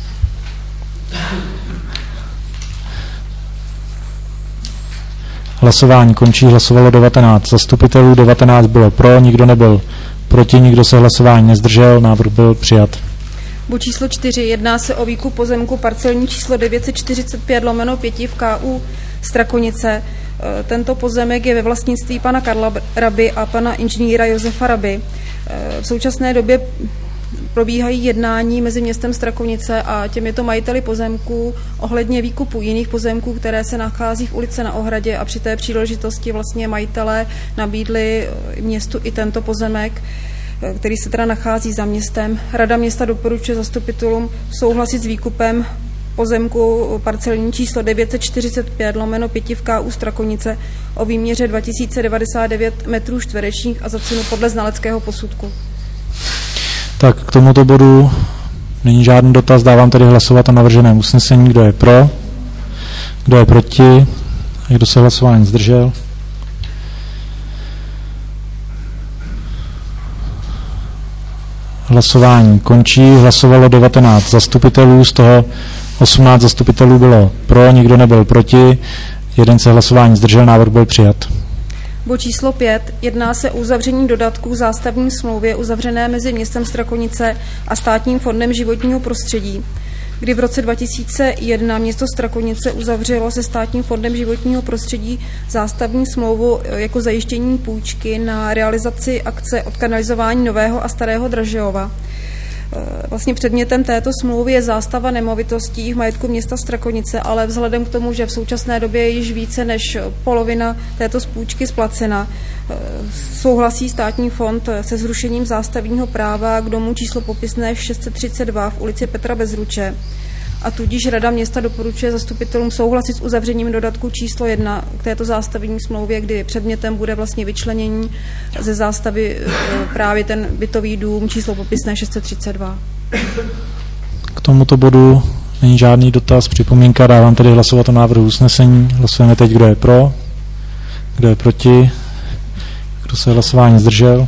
Hlasování končí, hlasovalo devatenáct zastupitelů, devatenáct bylo pro, nikdo nebyl proti, nikdo se hlasování nezdržel, návrh byl přijat. Bod číslo čtyři. Jedná se o výkup pozemku parcelní číslo devět set čtyřicet pět lomeno pět v K U Strakonice. Tento pozemek je ve vlastnictví pana Karla Raby a pana inženýra Josefa Raby. V současné době probíhají jednání mezi městem Strakonice a těmito majiteli pozemků ohledně výkupu jiných pozemků, které se nachází v ulici na Ohradě, a při té příležitosti vlastně majitelé nabídli městu i tento pozemek, který se teda nachází za městem. Rada města doporučuje zastupitelům souhlasit s výkupem pozemku parcelní číslo devět set čtyřicet pět lomeno pět v K U Strakonice o výměře dva tisíce devadesát devět metrů čtverečních a za cenu podle znaleckého posudku. Tak k tomuto bodu není žádný dotaz, dávám tedy hlasovat o navrženém usnesení. Kdo je pro, kdo je proti a kdo se hlasování zdržel. Hlasování končí, hlasovalo devatenáct zastupitelů, z toho osmnáct zastupitelů bylo pro, nikdo nebyl proti, jeden se hlasování zdržel, návrh byl přijat. Bod číslo pět. Jedná se o uzavření dodatku k zástavní smlouvě uzavřené mezi městem Strakonice a Státním fondem životního prostředí. kdy v roce dva tisíce jedna město Strakonice uzavřelo se Státním fondem životního prostředí zástavní smlouvu jako zajištění půjčky na realizaci akce odkanalizování Nového a Starého Dražeova. Vlastně předmětem této smlouvy je zástava nemovitostí v majetku města Strakonice, ale vzhledem k tomu, že v současné době je již více než polovina této půjčky splacena, souhlasí Státní fond se zrušením zástavního práva k domu číslo popisné šest set třicet dva v ulici Petra Bezruče. A tudíž Rada města doporučuje zastupitelům souhlasit s uzavřením dodatku číslo jedna k této zástavní smlouvě, kdy předmětem bude vlastně vyčlenění ze zástavy právě ten bytový dům číslo popisné šest set třicet dva. K tomuto bodu není žádný dotaz, připomínka, dávám tedy hlasovat o návrhu usnesení. Hlasujeme teď, kdo je pro, kdo je proti, kdo se hlasování zdržel.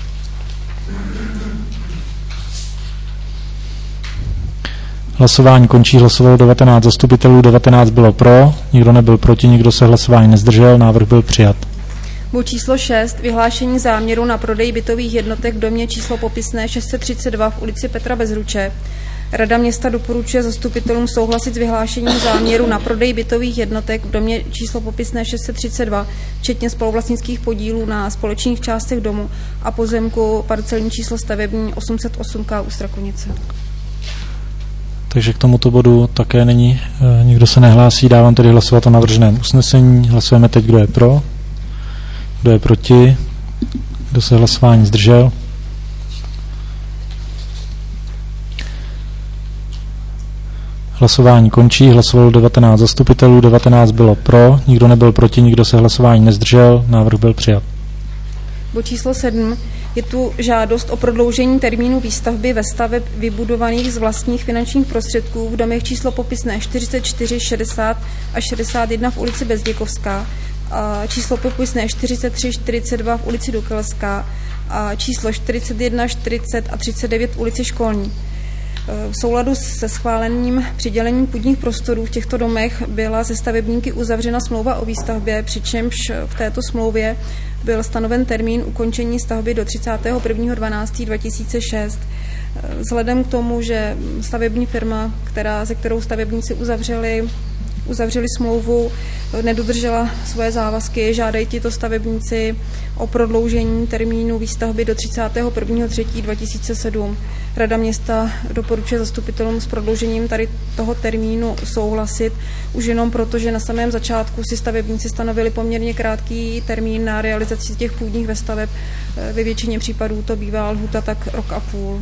Hlasování končí, hlasovalo devatenáct zastupitelů, devatenáct bylo pro, nikdo nebyl proti, nikdo se hlasování nezdržel, návrh byl přijat. Bod číslo šest. Vyhlášení záměru na prodej bytových jednotek v domě číslo popisné šest set třicet dva v ulici Petra Bezruče. Rada města doporučuje zastupitelům souhlasit s vyhlášením záměru na prodej bytových jednotek v domě číslo popisné šest set třicet dva, včetně spoluvlastnických podílů na společných částech domu a pozemku parcelní číslo stavební osm set osm K u Strakonice. Takže k tomuto bodu také není, e, nikdo se nehlásí, dávám tedy hlasovat o navrženém usnesení. Hlasujeme teď, kdo je pro, kdo je proti, kdo se hlasování zdržel. Hlasování končí, hlasovalo devatenáct zastupitelů, devatenáct bylo pro, nikdo nebyl proti, nikdo se hlasování nezdržel, návrh byl přijat. Bod číslo sedm. Je tu žádost o prodloužení termínu výstavby ve staveb vybudovaných z vlastních finančních prostředků v domech číslo popisné čtyřicet čtyři, šedesát a šedesát jedna v ulici Bezděkovská, a číslo popisné čtyřicet tři, čtyřicet dva v ulici Dukelská a číslo čtyřicet jedna, čtyřicet a třicet devět v ulici Školní. V souladu se schváleným přidělením půdních prostorů v těchto domech byla se stavebníky uzavřena smlouva o výstavbě, přičemž v této smlouvě byl stanoven termín ukončení stavby do třicátého prvního dvanáctého dva tisíce šest. Vzhledem k tomu, že stavební firma, která, se kterou stavebníci uzavřeli, uzavřeli smlouvu, nedodržela svoje závazky, žádají tito stavebníci o prodloužení termínu výstavby do třicátého prvního třetího dva tisíce sedm. Rada města doporučuje zastupitelům s prodloužením tady toho termínu souhlasit, už jenom proto, že na samém začátku si stavebníci stanovili poměrně krátký termín na realizaci těch půdních vestaveb. Ve většině případů to bývá lhůta tak rok a půl.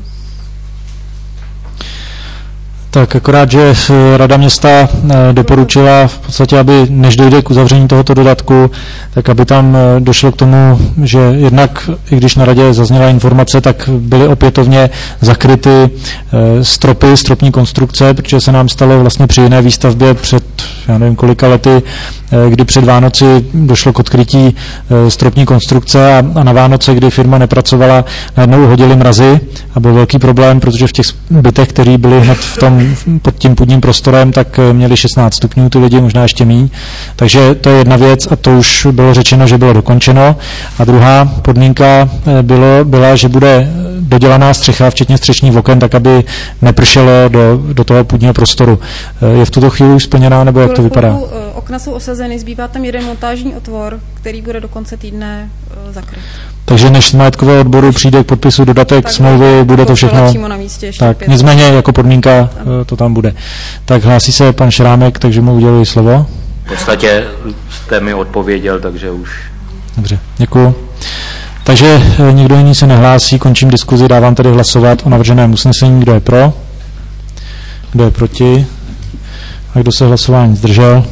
Tak akorát, že Rada města doporučila v podstatě, aby než dojde k uzavření tohoto dodatku, tak aby tam došlo k tomu, že jednak, i když na radě zazněla informace, tak byly opětovně zakryty stropy, stropní konstrukce, protože se nám stalo vlastně při jiné výstavbě před, já nevím kolika lety, kdy před Vánoci došlo k odkrytí stropní konstrukce a, a na Vánoce, kdy firma nepracovala, najednou hodili mrazy a byl velký problém, protože v těch bytech, které byly hned v tom pod tím půdním prostorem, tak měli šestnáct stupňů ty lidi, možná ještě míň. Takže to je jedna věc a to už bylo řečeno, že bylo dokončeno. A druhá podmínka bylo, byla, že bude dodělaná střecha, včetně střešních oken, tak aby nepršelo do, do toho půdního prostoru. Je v tuto chvíli už splněná, nebo jak to vypadá? Okna jsou osazeny, zbývá tam jeden montážní otvor, který bude do konce týdne zakryt. Takže než z majetkového odboru přijde k podpisu dodatek tak smlouvy, bude to všechno. Na místě tak, nicméně jako podmínka ano. To tam bude. Tak hlásí se pan Šrámek, takže mu uděluji slovo. V podstatě jste mi odpověděl, takže už. Dobře, děkuju. Takže nikdo jiný se nehlásí, končím diskuzi, dávám tedy hlasovat o navrženém usnesení. Kdo je pro? Kdo je proti? A kdo se hlasování zdržel?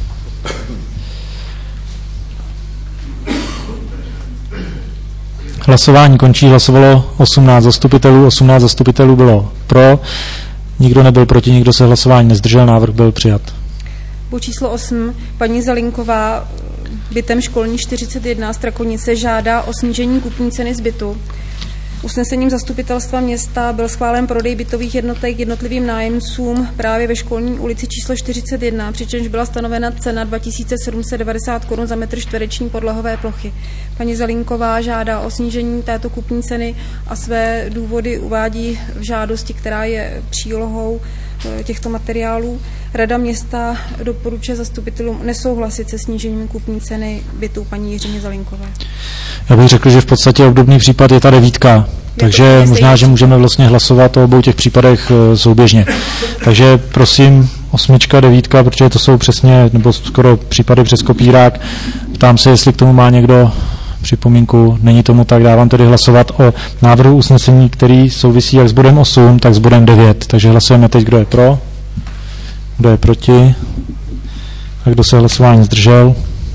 Hlasování končí, hlasovalo osmnáct zastupitelů, osmnáct zastupitelů bylo pro, nikdo nebyl proti, nikdo se hlasování nezdržel, návrh byl přijat. Bod číslo osm. Paní Zelinková bytem Školní čtyřicet jedna Strakonice žádá o snížení kupní ceny z bytu. Usnesením zastupitelstva města byl schválen prodej bytových jednotek jednotlivým nájemcům právě ve Školní ulici číslo čtyřicet jedna, přičemž byla stanovena cena dva tisíce sedm set devadesát korun za metr čtvereční podlahové plochy. Paní Zelinková žádá o snížení této kupní ceny a své důvody uvádí v žádosti, která je přílohou těchto materiálů. Rada města doporučuje zastupitelům nesouhlasit se snížením kupní ceny bytu paní Jiřiny Zelinkové. Já bych řekl, že v podstatě obdobný případ je ta devítka, takže možná, že můžeme vlastně hlasovat o obou těch případech souběžně. Takže prosím, osmička, devítka, protože to jsou přesně, nebo skoro případy přes kopírák. Ptám se, jestli k tomu má někdo připomínku. Není tomu tak, dávám tedy hlasovat o návrhu usnesení, který souvisí jak s bodem osm, tak s bodem devět. Takže hlasujeme teď, kdo je pro, kdo je proti a kdo se hlasování zdržel.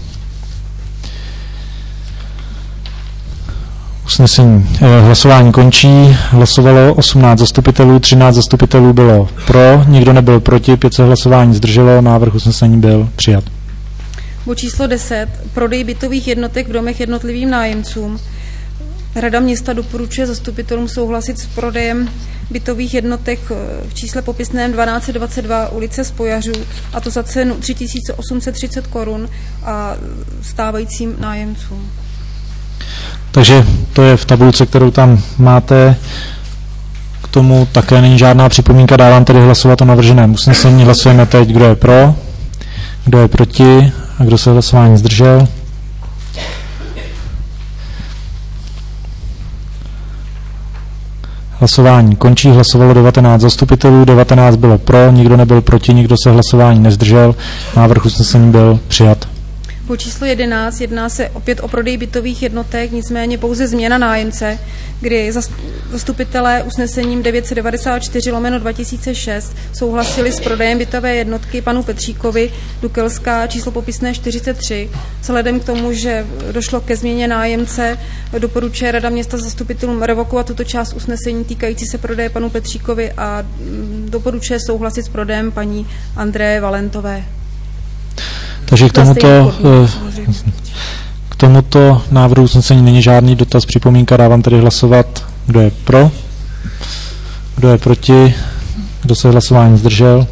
Usnesení, eh, hlasování končí, hlasovalo osmnáct zastupitelů, třináct zastupitelů bylo pro, nikdo nebyl proti, pět se hlasování zdrželo, návrh usnesení byl přijat. Bod číslo deset. Prodej bytových jednotek v domech jednotlivým nájemcům. Rada města doporučuje zastupitelům souhlasit s prodejem bytových jednotek v čísle popisném dvanáct dvacet dva ulice Spojařů, a to za cenu tři tisíce osm set třicet korun a stávajícím nájemcům. Takže to je v tabulce, kterou tam máte. K tomu také není žádná připomínka, dávám tedy hlasovat o navrženém usnesení. Hlasujeme teď, kdo je pro, kdo je proti a kdo se hlasování zdržel. Hlasování končí, hlasovalo devatenáct zastupitelů, devatenáct bylo pro, nikdo nebyl proti, nikdo se hlasování nezdržel. Návrh usnesení byl přijat. Po číslo jedenáct jedná se opět o prodej bytových jednotek, nicméně pouze změna nájemce, kdy zastupitelé usnesením devět set devadesát čtyři lomeno dva tisíce šest souhlasili s prodejem bytové jednotky panu Petříkovi, Dukelská, číslo popisné čtyřicet tři. Vzhledem k tomu, že došlo ke změně nájemce, doporučuje Rada města zastupitelům revokovat tuto část usnesení týkající se prodeje panu Petříkovi a doporučuje souhlasit s prodejem paní Andreje Valentové. Takže k tomuto, k tomuto návrhu usnesení není žádný dotaz, připomínka, dávám tedy hlasovat, kdo je pro, kdo je proti, kdo se hlasování zdržel.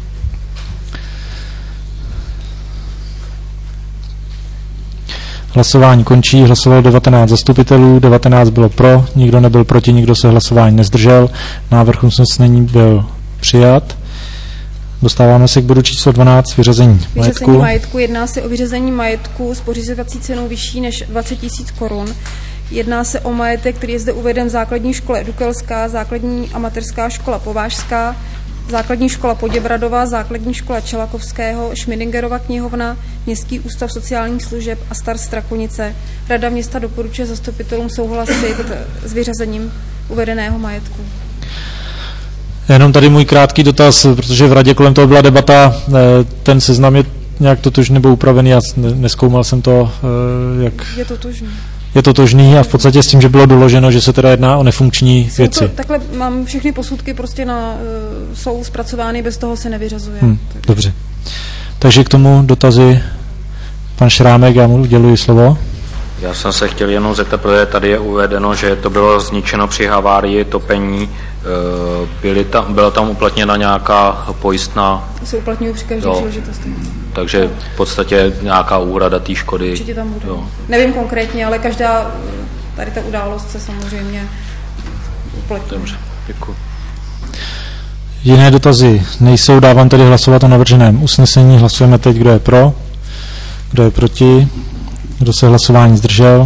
Hlasování končí, hlasovalo devatenáct zastupitelů, devatenáct bylo pro, nikdo nebyl proti, nikdo se hlasování nezdržel. Návrh usnesení byl přijat. Dostáváme se k bodu číslo dvanáct, vyřazení majetku. Vyřazení majetku. Jedná se o vyřazení majetku s pořizovací cenou vyšší než dvacet tisíc korun. Jedná se o majetek, který je zde uveden v základní škole Dukelská, základní amatérská škola Povážská, základní škola Poděbradová, základní škola Čelakovského, Šmidingerova knihovna, Městský ústav sociálních služeb a Star Strakonice. Rada města doporučuje zastupitelům souhlasit s vyřazením uvedeného majetku. Jenom tady můj krátký dotaz, protože v radě kolem toho byla debata, ten seznam je nějak totožný nebo upravený, já nezkoumal jsem to, jak... Je totožný. Je totožný a v podstatě s tím, že bylo doloženo, že se teda jedná o nefunkční jsou věci. To, takhle mám všechny posudky prostě na, jsou zpracovány, bez toho se nevyřazuje. Hmm, dobře. Takže k tomu dotazy pan Šrámek, já mu uděluji slovo. Já jsem se chtěl jenom zeptat, protože tady je uvedeno, že to bylo zničeno při havárii topení. Byly tam, byla tam uplatněna nějaká pojistná? Se uplatňují při každé příležitosti. Takže v podstatě nějaká úhrada té škody. Určitě tam bude. Jo. Nevím konkrétně, ale každá tady ta událost se samozřejmě uplatňuje. Dobře, děkuji. Jiné dotazy nejsou, dávám tedy hlasovat o navrženém usnesení. Hlasujeme teď, kdo je pro, kdo je proti, kdo se hlasování zdržel.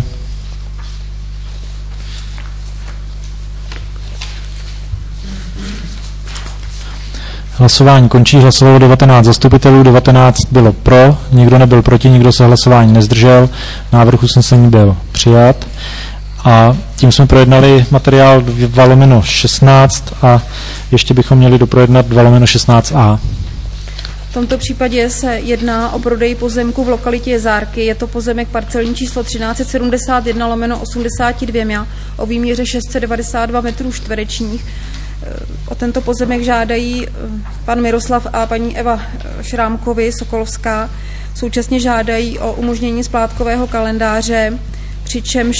Hlasování končí, hlasovalo devatenáct zastupitelů, devatenáct bylo pro, nikdo nebyl proti, nikdo se hlasování nezdržel, návrh usnesení byl přijat a tím jsme projednali materiál dva lomeno šestnáct a ještě bychom měli doprojednat dva lomeno šestnáct a. V tomto případě se jedná o prodej pozemku v lokalitě Jezárky. Je to pozemek parcelní číslo třináct set sedmdesát jedna lomeno osmdesát dva o výměře šest set devadesát dva metrů čtverečních. O tento pozemek žádají pan Miroslav a paní Eva Šrámkovi Sokolovská. Současně žádají o umožnění splátkového kalendáře, přičemž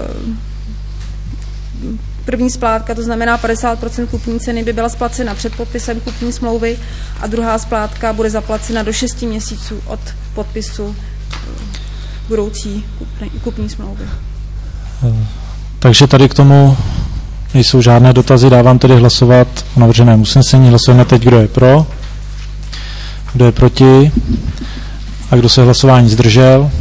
první splátka, to znamená padesát procent kupní ceny, by byla splacena před podpisem kupní smlouvy a druhá splátka bude zaplacena do šesti měsíců od podpisu budoucí kupní smlouvy. Takže tady k tomu Nejsou žádné dotazy, dávám tedy hlasovat o navrženém usnesení. Hlasujeme teď, kdo je pro, kdo je proti a kdo se hlasování zdržel.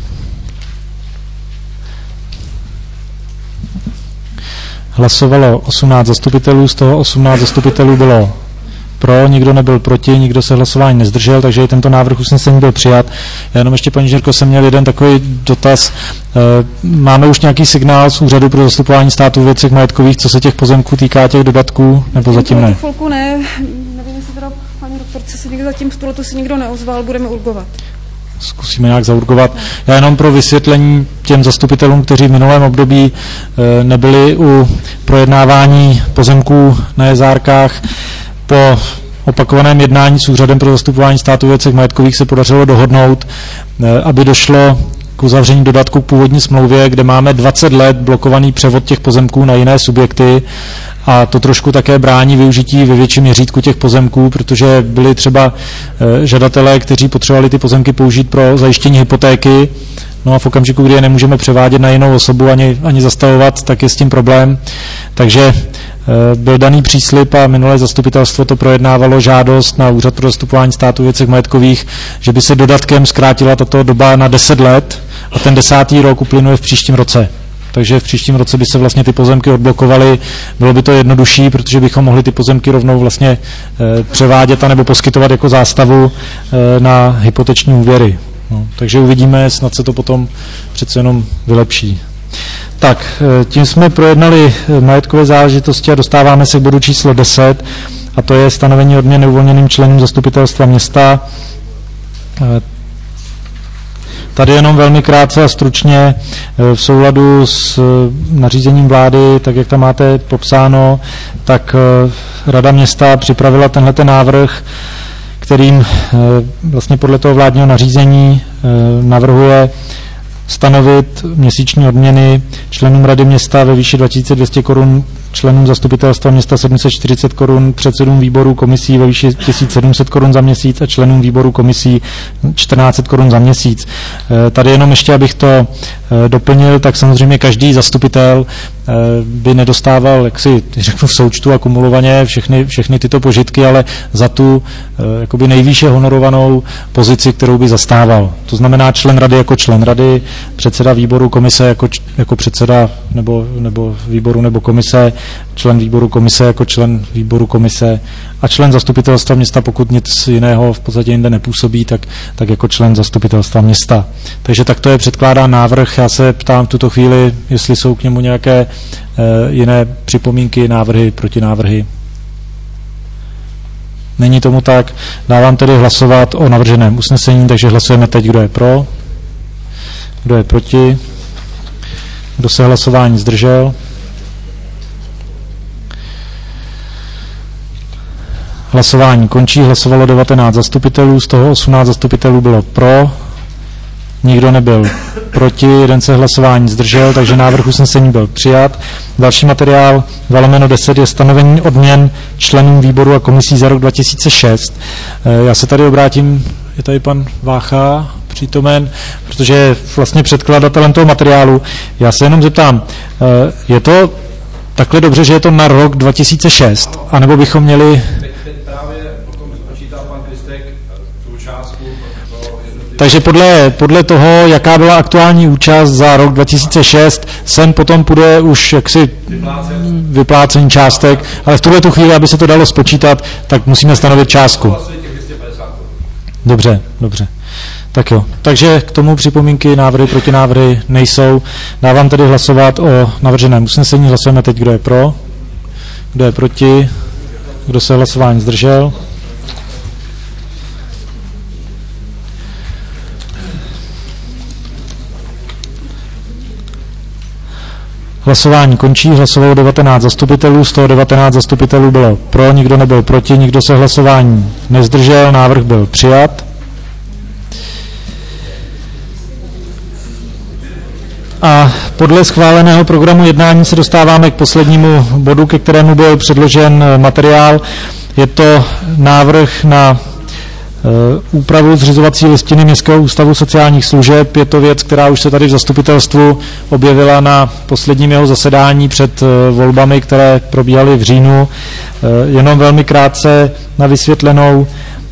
Hlasovalo osmnáct zastupitelů, z toho osmnáct zastupitelů bylo pro, nikdo nebyl proti, nikdo se hlasování nezdržel, takže i tento návrh usnesení byl přijat. Já jenom ještě, paní inženýrko, jsem měl jeden takový dotaz. Máme už nějaký signál z Úřadu pro zastupování státu v věcech majetkových, co se těch pozemků týká, těch dodatků, nebo zatím ne? Chvilku ne, nevím, jestli teda paní doktorce se někdo zatím z tu se nikdo neozval, budeme urgovat. Zkusíme nějak zaurgovat. Já jenom pro vysvětlení těm zastupitelům, kteří v minulém období nebyli u projednávání pozemků na Jezárkách, po opakovaném jednání s Úřadem pro zastupování státu v věcech majetkových se podařilo dohodnout, aby došlo k uzavření dodatku k původní smlouvě, kde máme dvacet let blokovaný převod těch pozemků na jiné subjekty a to trošku také brání využití ve větším měřítku těch pozemků, protože byli třeba žadatelé, kteří potřebovali ty pozemky použít pro zajištění hypotéky, no a v okamžiku, kdy je nemůžeme převádět na jinou osobu ani, ani zastavovat, tak je s tím problém. Takže byl daný příslib a minulé zastupitelstvo to projednávalo žádost na Úřad pro zastupování státu v věcech majetkových, že by se dodatkem zkrátila tato doba na deset let a ten desátý rok uplynuje v příštím roce. Takže v příštím roce by se vlastně ty pozemky odblokovaly, bylo by to jednodušší, protože bychom mohli ty pozemky rovnou vlastně e, převádět anebo poskytovat jako zástavu e, na hypoteční úvěry. No, takže uvidíme, snad se to potom přece jenom vylepší. Tak, tím jsme projednali majetkové záležitosti a dostáváme se k bodu číslo deset, a to je stanovení odměny uvolněným členům zastupitelstva města. Tady jenom velmi krátce a stručně v souladu s nařízením vlády, tak jak tam máte popsáno, tak Rada města připravila tenhleten návrh, kterým vlastně podle toho vládního nařízení navrhuje stanovit měsíční odměny členům Rady města ve výši dva tisíce dvě stě korun, členům zastupitelstva města sedm set čtyřicet korun, předsedům výborů komisí ve výši tisíc sedm set korun za měsíc a členům výboru komisí čtrnáct set korun za měsíc. Tady jenom ještě, abych to doplnil, tak samozřejmě každý zastupitel by nedostával, jak si řeknu, v součtu a kumulovaně všechny, všechny tyto požitky, ale za tu jakoby nejvýše honorovanou pozici, kterou by zastával. To znamená člen rady jako člen rady, předseda výboru komise jako, jako předseda nebo, nebo výboru nebo komise, člen výboru komise jako člen výboru komise a člen zastupitelstva města, pokud nic jiného v podstatě jinde nepůsobí, tak, tak jako člen zastupitelstva města. Takže takto je předkládán návrh. Já se ptám v tuto chvíli, jestli jsou k němu nějaké e, jiné připomínky, návrhy, protinávrhy. Není tomu tak. Dávám tedy hlasovat o navrženém usnesení, takže hlasujeme teď, kdo je pro, kdo je proti, kdo se hlasování zdržel. Hlasování končí, hlasovalo devatenáct zastupitelů, z toho osmnáct zastupitelů bylo pro, nikdo nebyl proti, jeden se hlasování zdržel, takže návrh usnesení byl přijat. Další materiál dva lomeno deset je stanovení odměn členům výboru a komisí za rok dva tisíce šest. Já se tady obrátím, je tady pan Vácha přítomen, protože je vlastně předkladatelem toho materiálu. Já se jenom zeptám, je to takhle dobře, že je to na rok dva tisíce šest, anebo bychom měli... Takže podle, podle toho, jaká byla aktuální účast za rok dva tisíce šest, sem potom půjde už jaksi vyplácení částek, ale v tuhle tu chvíli, aby se to dalo spočítat, tak musíme stanovit částku. Dobře, dobře. Tak jo. Takže k tomu připomínky, návrhy, protinávrhy nejsou. Dávám tedy hlasovat o navrženém usnesení. Hlasujeme teď, kdo je pro, kdo je proti, kdo se hlasování zdržel. Hlasování končí, hlasovalo devatenáct zastupitelů, z toho devatenáct zastupitelů bylo pro, nikdo nebyl proti, nikdo se hlasování nezdržel, návrh byl přijat. A podle schváleného programu jednání se dostáváme k poslednímu bodu, ke kterému byl předložen materiál. Je to návrh na úpravu zřizovací listiny Městského ústavu sociálních služeb. Je to věc, která už se tady v zastupitelstvu objevila na posledním jeho zasedání před volbami, které probíhaly v říjnu. Jenom velmi krátce na vysvětlenou.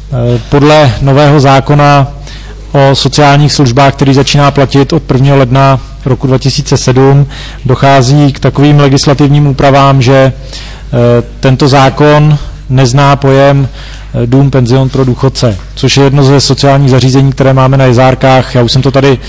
Podle nového zákona o sociálních službách, který začíná platit od prvního ledna roku dva tisíce sedm, dochází k takovým legislativním úpravám, že tento zákon nezná pojem dům, penzion pro důchodce, což je jedno ze sociálních zařízení, které máme na Jezárkách. Já už jsem to tady,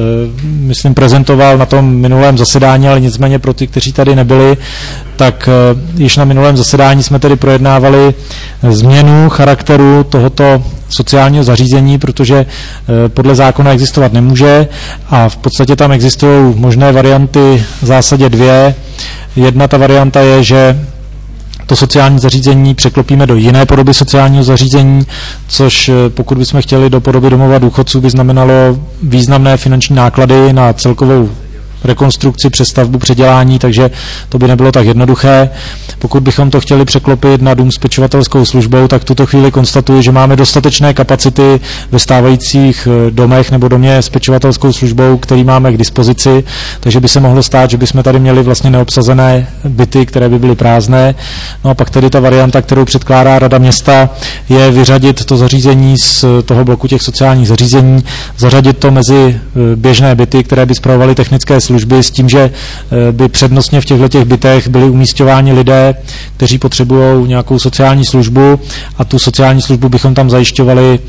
myslím, prezentoval na tom minulém zasedání, ale nicméně pro ty, kteří tady nebyli, tak již na minulém zasedání jsme tedy projednávali změnu charakteru tohoto sociálního zařízení, protože podle zákona existovat nemůže a v podstatě tam existují možné varianty v zásadě dvě. Jedna ta varianta je, že to sociální zařízení překlopíme do jiné podoby sociálního zařízení, což pokud bychom chtěli do podoby domova důchodců, by znamenalo významné finanční náklady na celkovou rekonstrukci, přestavbu, předělání, takže to by nebylo tak jednoduché. Pokud bychom to chtěli překlopit na dům s pečovatelskou službou, tak v tuto chvíli konstatuji, že máme dostatečné kapacity ve stávajících domech nebo domě s pečovatelskou službou, který máme k dispozici, takže by se mohlo stát, že bychom tady měli vlastně neobsazené byty, které by byly prázdné. No a pak tedy ta varianta, kterou předkládá Rada města, je vyřadit to zařízení z toho bloku těch sociálních zařízení, zařadit to mezi běžné byty, které by spravovaly technické služby s tím, že by přednostně v těchto těch bytech byli umísťováni lidé, kteří potřebují nějakou sociální službu a tu sociální službu bychom tam zajišťovali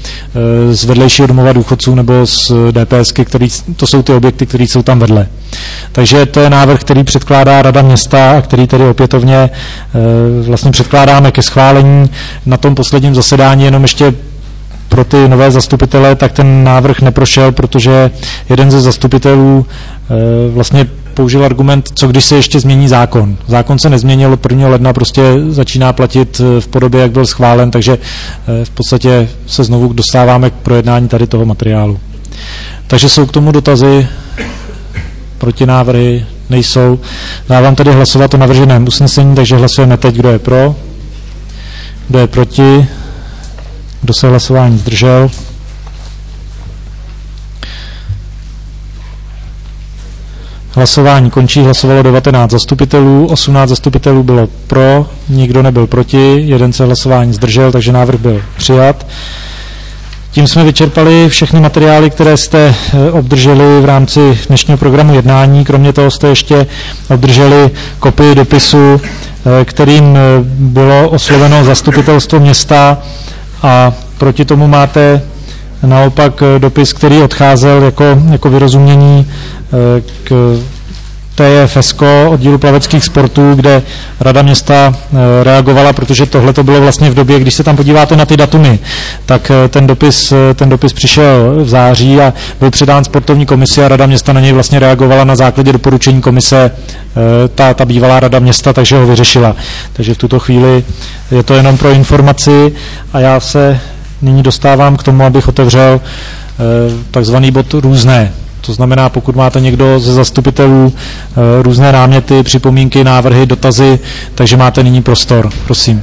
z vedlejšího domova důchodců nebo z DPSky, který, to jsou ty objekty, které jsou tam vedle. Takže to je návrh, který předkládá Rada města a který tedy opětovně vlastně předkládáme ke schválení. Na tom posledním zasedání jenom ještě pro ty nové zastupitele, tak ten návrh neprošel, protože jeden ze zastupitelů e, vlastně použil argument, co když se ještě změní zákon. Zákon se nezměnil, od prvního ledna prostě začíná platit v podobě, jak byl schválen, takže e, v podstatě se znovu dostáváme k projednání tady toho materiálu. Takže jsou k tomu dotazy, protinávrhy nejsou. Dávám tedy hlasovat o navrženém usnesení, takže hlasujeme teď, kdo je pro, kdo je proti, kdo se hlasování zdržel. Hlasování končí, hlasovalo devatenáct zastupitelů, osmnáct zastupitelů bylo pro, nikdo nebyl proti, jeden se hlasování zdržel, takže návrh byl přijat. Tím jsme vyčerpali všechny materiály, které jste obdrželi v rámci dnešního programu jednání. Kromě toho jste ještě obdrželi kopii dopisu, kterým bylo osloveno zastupitelstvo města, a proti tomu máte naopak dopis, který odcházel jako, jako vyrozumění k T F S K O, oddílu plaveckých sportů, kde Rada města reagovala, protože tohle to bylo vlastně v době, když se tam podíváte na ty datumy, tak ten dopis, ten dopis přišel v září a byl předán sportovní komisi a Rada města na něj vlastně reagovala na základě doporučení komise, ta, ta bývalá Rada města, takže ho vyřešila. Takže v tuto chvíli je to jenom pro informaci a já se nyní dostávám k tomu, abych otevřel takzvaný bod různé. To znamená, pokud máte někdo ze zastupitelů e, různé náměty, připomínky, návrhy, dotazy, takže máte nyní prostor. Prosím.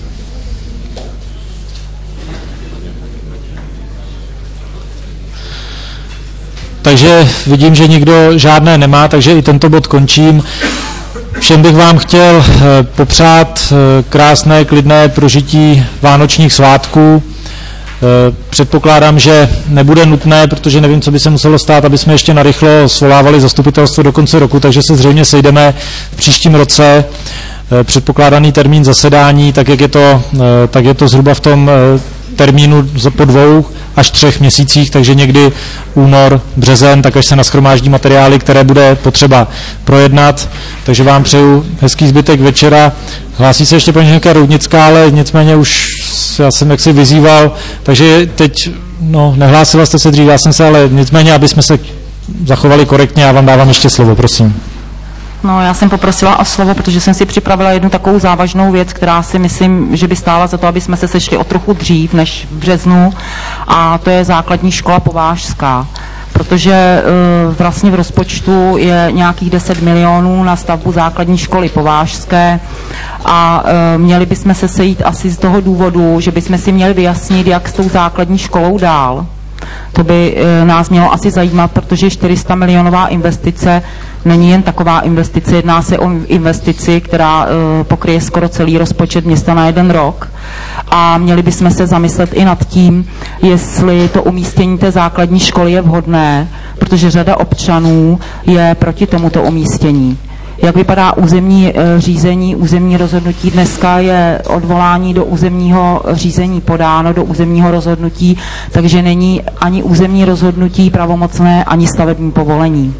Takže vidím, že nikdo žádné nemá, takže i tento bod končím. Všem bych vám chtěl e, popřát e, krásné, klidné prožití vánočních svátků. Předpokládám, že nebude nutné, protože nevím, co by se muselo stát, aby jsme ještě narychlo svolávali zastupitelstvo do konce roku, takže se zřejmě sejdeme v příštím roce. Předpokládaný termín zasedání, tak jak je to, tak je to zhruba v tom termínu po dvou až třech měsících, takže někdy únor, březen, tak až se nashromáždí materiály, které bude potřeba projednat. Takže vám přeju hezký zbytek večera. Hlásí se ještě paní ředitelka Roudnická, ale nicméně už já jsem jaksi vyzýval, takže teď, no, nehlásila jste se dřív, já jsem se, ale nicméně, aby jsme se zachovali korektně, já vám dávám ještě slovo, prosím. No, já jsem poprosila o slovo, protože jsem si připravila jednu takovou závažnou věc, která si myslím, že by stála za to, aby jsme se sešli o trochu dřív než v březnu, a to je základní škola Povážská. protože vlastně v rozpočtu je nějakých deset milionů na stavbu základní školy povážské a měli bychom se sejít asi z toho důvodu, že bychom si měli vyjasnit, jak s tou základní školou dál. To by nás mělo asi zajímat, protože čtyři sta milionová investice není jen taková investice, jedná se o investici, která pokryje skoro celý rozpočet města na jeden rok. A měli bychom se zamyslet i nad tím, jestli to umístění té základní školy je vhodné, protože řada občanů je proti tomuto umístění. Jak vypadá územní řízení, územní rozhodnutí? Dneska je odvolání do územního řízení podáno, do územního rozhodnutí, takže není ani územní rozhodnutí pravomocné, ani stavební povolení.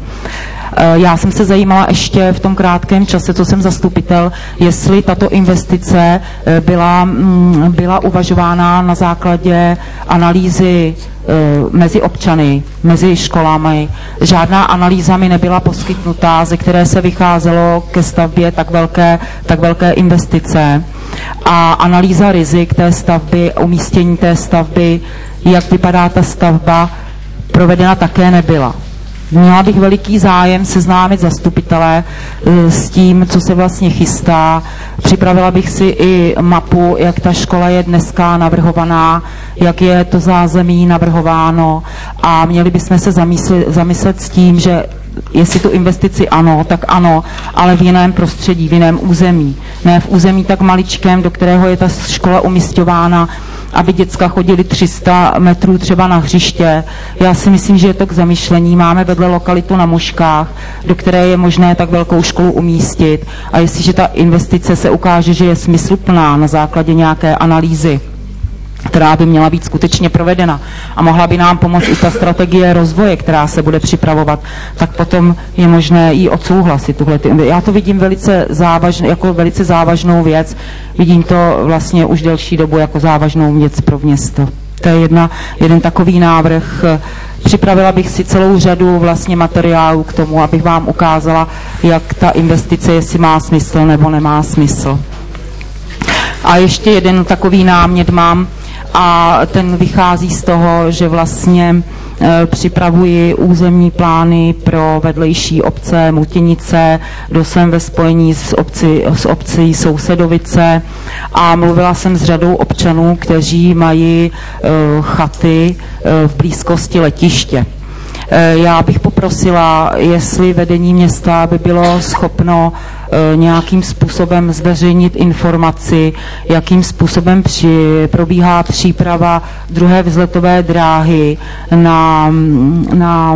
Já jsem se zajímala ještě v tom krátkém čase, co jsem zastupitel, jestli tato investice byla, byla uvažována na základě analýzy mezi občany, mezi školami. Žádná analýza mi nebyla poskytnutá, ze které se vycházelo ke stavbě tak velké, tak velké investice. A analýza rizik té stavby, umístění té stavby, jak vypadá ta stavba, provedena také nebyla. Měla bych veliký zájem seznámit zastupitele s tím, co se vlastně chystá. Připravila bych si i mapu, jak ta škola je dneska navrhovaná, jak je to zázemí navrhováno a měli bychom se zamyslet, zamyslet s tím, že jestli tu investici ano, tak ano, ale v jiném prostředí, v jiném území. Ne v území tak maličkém, do kterého je ta škola umisťována, aby děcka chodili tři sta metrů třeba na hřiště. Já si myslím, že je to k zamyšlení. Máme vedle lokalitu na Moškách, do které je možné tak velkou školu umístit. A jestliže ta investice se ukáže, že je smysluplná na základě nějaké analýzy, která by měla být skutečně provedena a mohla by nám pomoct i ta strategie rozvoje, která se bude připravovat, tak potom je možné ji odsouhlasit. Tuhle. Já to vidím velice závažn, jako velice závažnou věc. Vidím to vlastně už delší dobu jako závažnou věc pro město. To je jedna, jeden takový návrh. Připravila bych si celou řadu vlastně materiálů k tomu, abych vám ukázala, jak ta investice, jestli má smysl nebo nemá smysl. A ještě jeden takový námět mám, a ten vychází z toho, že vlastně e, připravuji územní plány pro vedlejší obce Mutěnice, kdo jsem ve spojení s, obci, s obcí Sousedovice a mluvila jsem s řadou občanů, kteří mají e, chaty e, v blízkosti letiště. Já bych poprosila, jestli vedení města by bylo schopno nějakým způsobem zveřejnit informaci, jakým způsobem při, probíhá příprava druhé vzletové dráhy na, na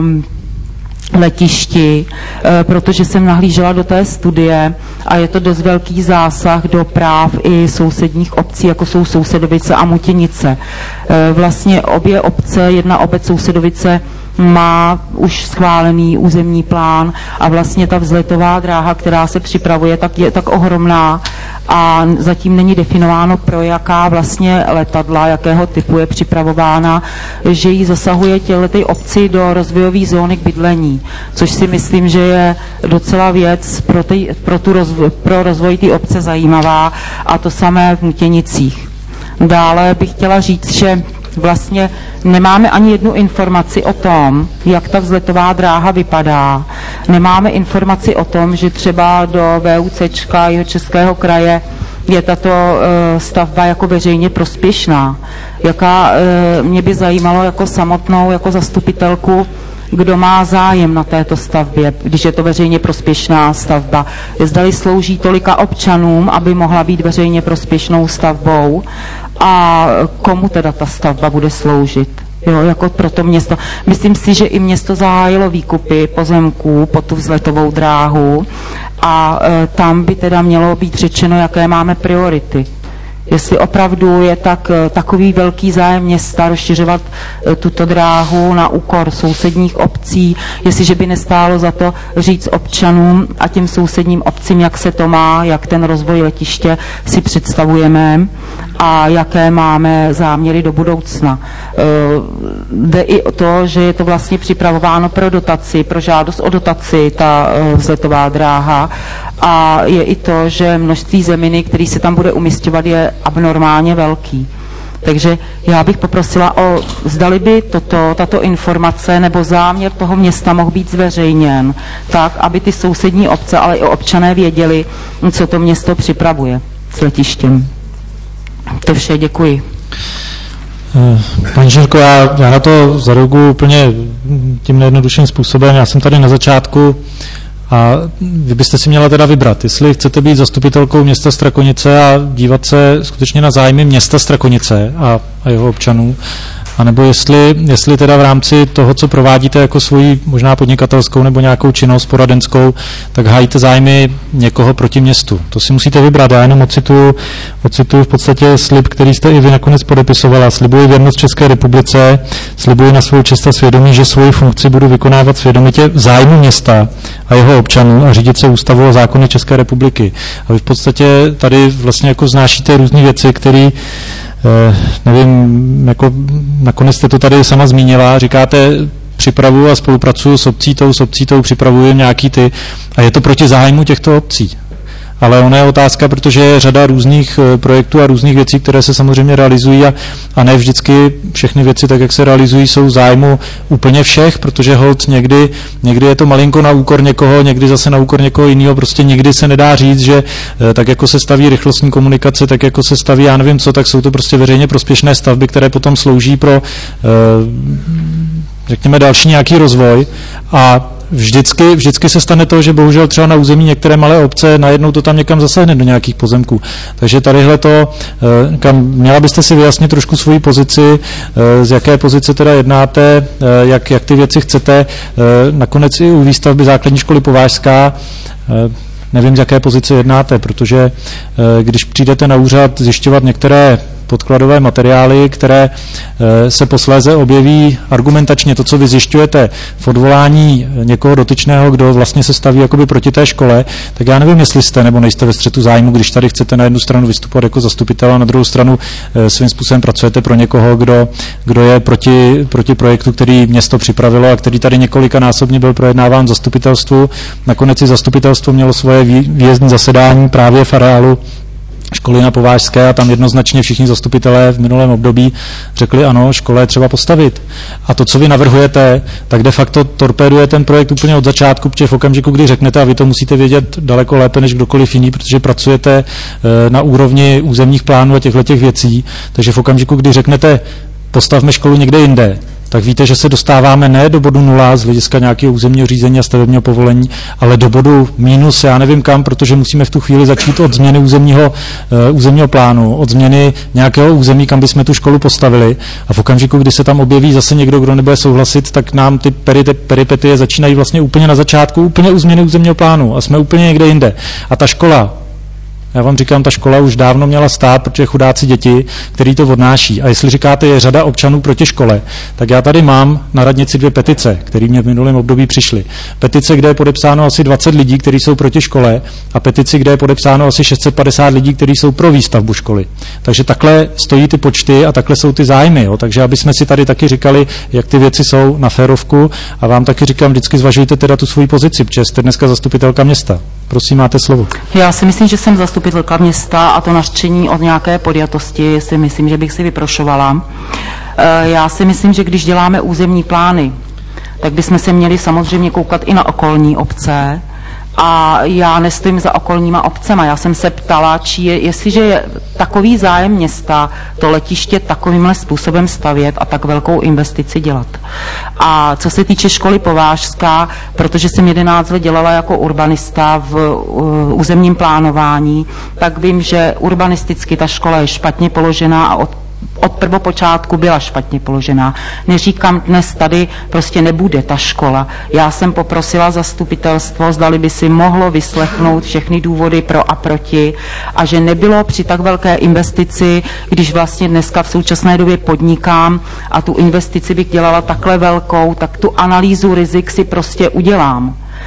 letišti, protože jsem nahlížela do té studie a je to dost velký zásah do práv i sousedních obcí, jako jsou Sousedovice a Mutěnice. Vlastně obě obce, jedna obec Sousedovice má už schválený územní plán a vlastně ta vzletová dráha, která se připravuje, tak je tak ohromná a zatím není definováno, pro jaká vlastně letadla, jakého typu je připravována, že ji zasahuje těchto obcí do rozvojové zóny k bydlení, což si myslím, že je docela věc pro, ty, pro, tu rozvoj, pro rozvoj té obce zajímavá a to samé v Mutěnicích. Dále bych chtěla říct, že vlastně nemáme ani jednu informaci o tom, jak ta vzletová dráha vypadá. Nemáme informaci o tom, že třeba do VUCčka Jihočeského kraje je tato uh, stavba jako veřejně prospěšná. Jaká uh, mě by zajímalo jako samotnou, jako zastupitelku, kdo má zájem na této stavbě, když je to veřejně prospěšná stavba. Zdali slouží tolika občanům, aby mohla být veřejně prospěšnou stavbou a komu teda ta stavba bude sloužit. Jo, jako pro to město. Myslím si, že i město zahájilo výkupy pozemků po tu vzletovou dráhu a e, tam by teda mělo být řečeno, jaké máme priority. Jestli opravdu je tak, takový velký zájem města rozšiřovat tuto dráhu na úkor sousedních obcí, jestliže by nestálo za to říct občanům a těm sousedním obcím, jak se to má, jak ten rozvoj letiště si představujeme a jaké máme záměry do budoucna. Jde i o to, že je to vlastně připravováno pro dotaci, pro žádost o dotaci, ta vzletová dráha a je i to, že množství zeminy, který se tam bude umisťovat, je abnormálně velký. Takže já bych poprosila o, zdali by toto, tato informace nebo záměr toho města mohl být zveřejněn, tak, aby ty sousední obce, ale i občané věděli, co to město připravuje s letištěm. To vše, děkuji. Paní Žirko, já, já na to zareaguju úplně tím nejjednodušším způsobem. Já jsem tady na začátku a vy byste si měla teda vybrat, jestli chcete být zastupitelkou města Strakonice a dívat se skutečně na zájmy města Strakonice a, a jeho občanů, anebo jestli, jestli teda v rámci toho, co provádíte jako svoji možná podnikatelskou nebo nějakou činnost poradenskou, tak hájíte zájmy někoho proti městu. To si musíte vybrat. Já jenom ocituju, ocituju v podstatě slib, který jste i vy nakonec podepisovala. Slibuji věrnost České republice, slibuji na svou čest a svědomí, že svoji funkci budu vykonávat svědomitě v zájmu města a jeho občanů a řídit se ústavou a zákony České republiky. A vy v podstatě tady vlastně jako znášíte různé věci, které Eh, nevím, jako nakonec jste to tady sama zmínila, říkáte, připravuju a spolupracuju s obcí tou, s obcí tou, připravuju nějaký ty a je to proti zájmu těchto obcí. Ale ona je otázka, protože je řada různých projektů a různých věcí, které se samozřejmě realizují a, a ne vždycky všechny věci, tak jak se realizují, jsou v zájmu úplně všech, protože holt někdy, někdy je to malinko na úkor někoho, někdy zase na úkor někoho jiného, prostě nikdy se nedá říct, že tak jako se staví rychlostní komunikace, tak jako se staví, já nevím co, tak jsou to prostě veřejně prospěšné stavby, které potom slouží pro, řekněme, další nějaký rozvoj a Vždycky, vždycky se stane to, že bohužel třeba na území některé malé obce najednou to tam někam zasahne do nějakých pozemků. Takže tadyhle to, kam měla byste si vyjasnit trošku svoji pozici, z jaké pozice teda jednáte, jak, jak ty věci chcete. Nakonec i u výstavby základní školy Povážská, nevím, z jaké pozice jednáte, protože když přijdete na úřad zjišťovat některé podkladové materiály, které se posléze objeví argumentačně, to, co vy zjišťujete v odvolání někoho dotyčného, kdo vlastně se staví jakoby proti té škole, tak já nevím, jestli jste nebo nejste ve střetu zájmu, když tady chcete na jednu stranu vystupovat jako zastupitel a na druhou stranu svým způsobem pracujete pro někoho, kdo, kdo je proti, proti projektu, který město připravilo a který tady několikanásobně byl projednáván v zastupitelstvu. Nakonec i zastupitelstvo mělo svoje výjezdní zasedání právě v areálu školy na Povážské a tam jednoznačně všichni zastupitelé v minulém období řekli ano, škole je třeba postavit. A to, co vy navrhujete, tak de facto torpéduje ten projekt úplně od začátku, protože v okamžiku, kdy řeknete, a vy to musíte vědět daleko lépe než kdokoliv jiný, protože pracujete na úrovni územních plánů a těchto těch věcí, takže v okamžiku, kdy řeknete, postavme školu někde jinde, tak víte, že se dostáváme ne do bodu nula z hlediska nějakého územního řízení a stavebního povolení, ale do bodu mínus, já nevím kam, protože musíme v tu chvíli začít od změny územního, uh, územního plánu, od změny nějakého území, kam bychom tu školu postavili. A v okamžiku, kdy se tam objeví zase někdo, kdo nebude souhlasit, tak nám ty peri, peripetie začínají vlastně úplně na začátku, úplně u změny územního plánu a jsme úplně někde jinde. A ta škola, já vám říkám, ta škola už dávno měla stát, protože chudáci děti, který to odnáší. A jestli říkáte, je řada občanů proti škole, tak já tady mám na radnici dvě petice, které mě v minulém období přišly. Petice, kde je podepsáno asi dvacet lidí, kteří jsou proti škole, a petici, kde je podepsáno asi šest set padesát lidí, kteří jsou pro výstavbu školy. Takže takhle stojí ty počty a takhle jsou ty zájmy. Jo. Takže aby jsme si tady taky říkali, jak ty věci jsou na férovku, a vám taky říkám, vždycky zvažujte teda tu svoji pozici, protože jste dneska zastupitelka města. Prosím, máte slovo. Já si myslím, že jsem zastupitelka města a to nařčení od nějaké podjatosti si myslím, že bych si vyprošovala. Já si myslím, že když děláme územní plány, tak bychom se měli samozřejmě koukat i na okolní obce. A já nestojím za okolníma obcema. Já jsem se ptala, či je, jestliže je takový zájem města to letiště takovýmhle způsobem stavět a tak velkou investici dělat. A co se týče školy Povážská, protože jsem jedenáct let dělala jako urbanista v uh, územním plánování, tak vím, že urbanisticky ta škola je špatně položená a od od prvopočátku byla špatně položená. Neříkám dnes tady, prostě nebude ta škola. Já jsem poprosila zastupitelstvo, zdali by si mohlo vyslechnout všechny důvody pro a proti a že nebylo při tak velké investici, když vlastně dneska v současné době podnikám a tu investici bych dělala takhle velkou, tak tu analýzu rizik si prostě udělám.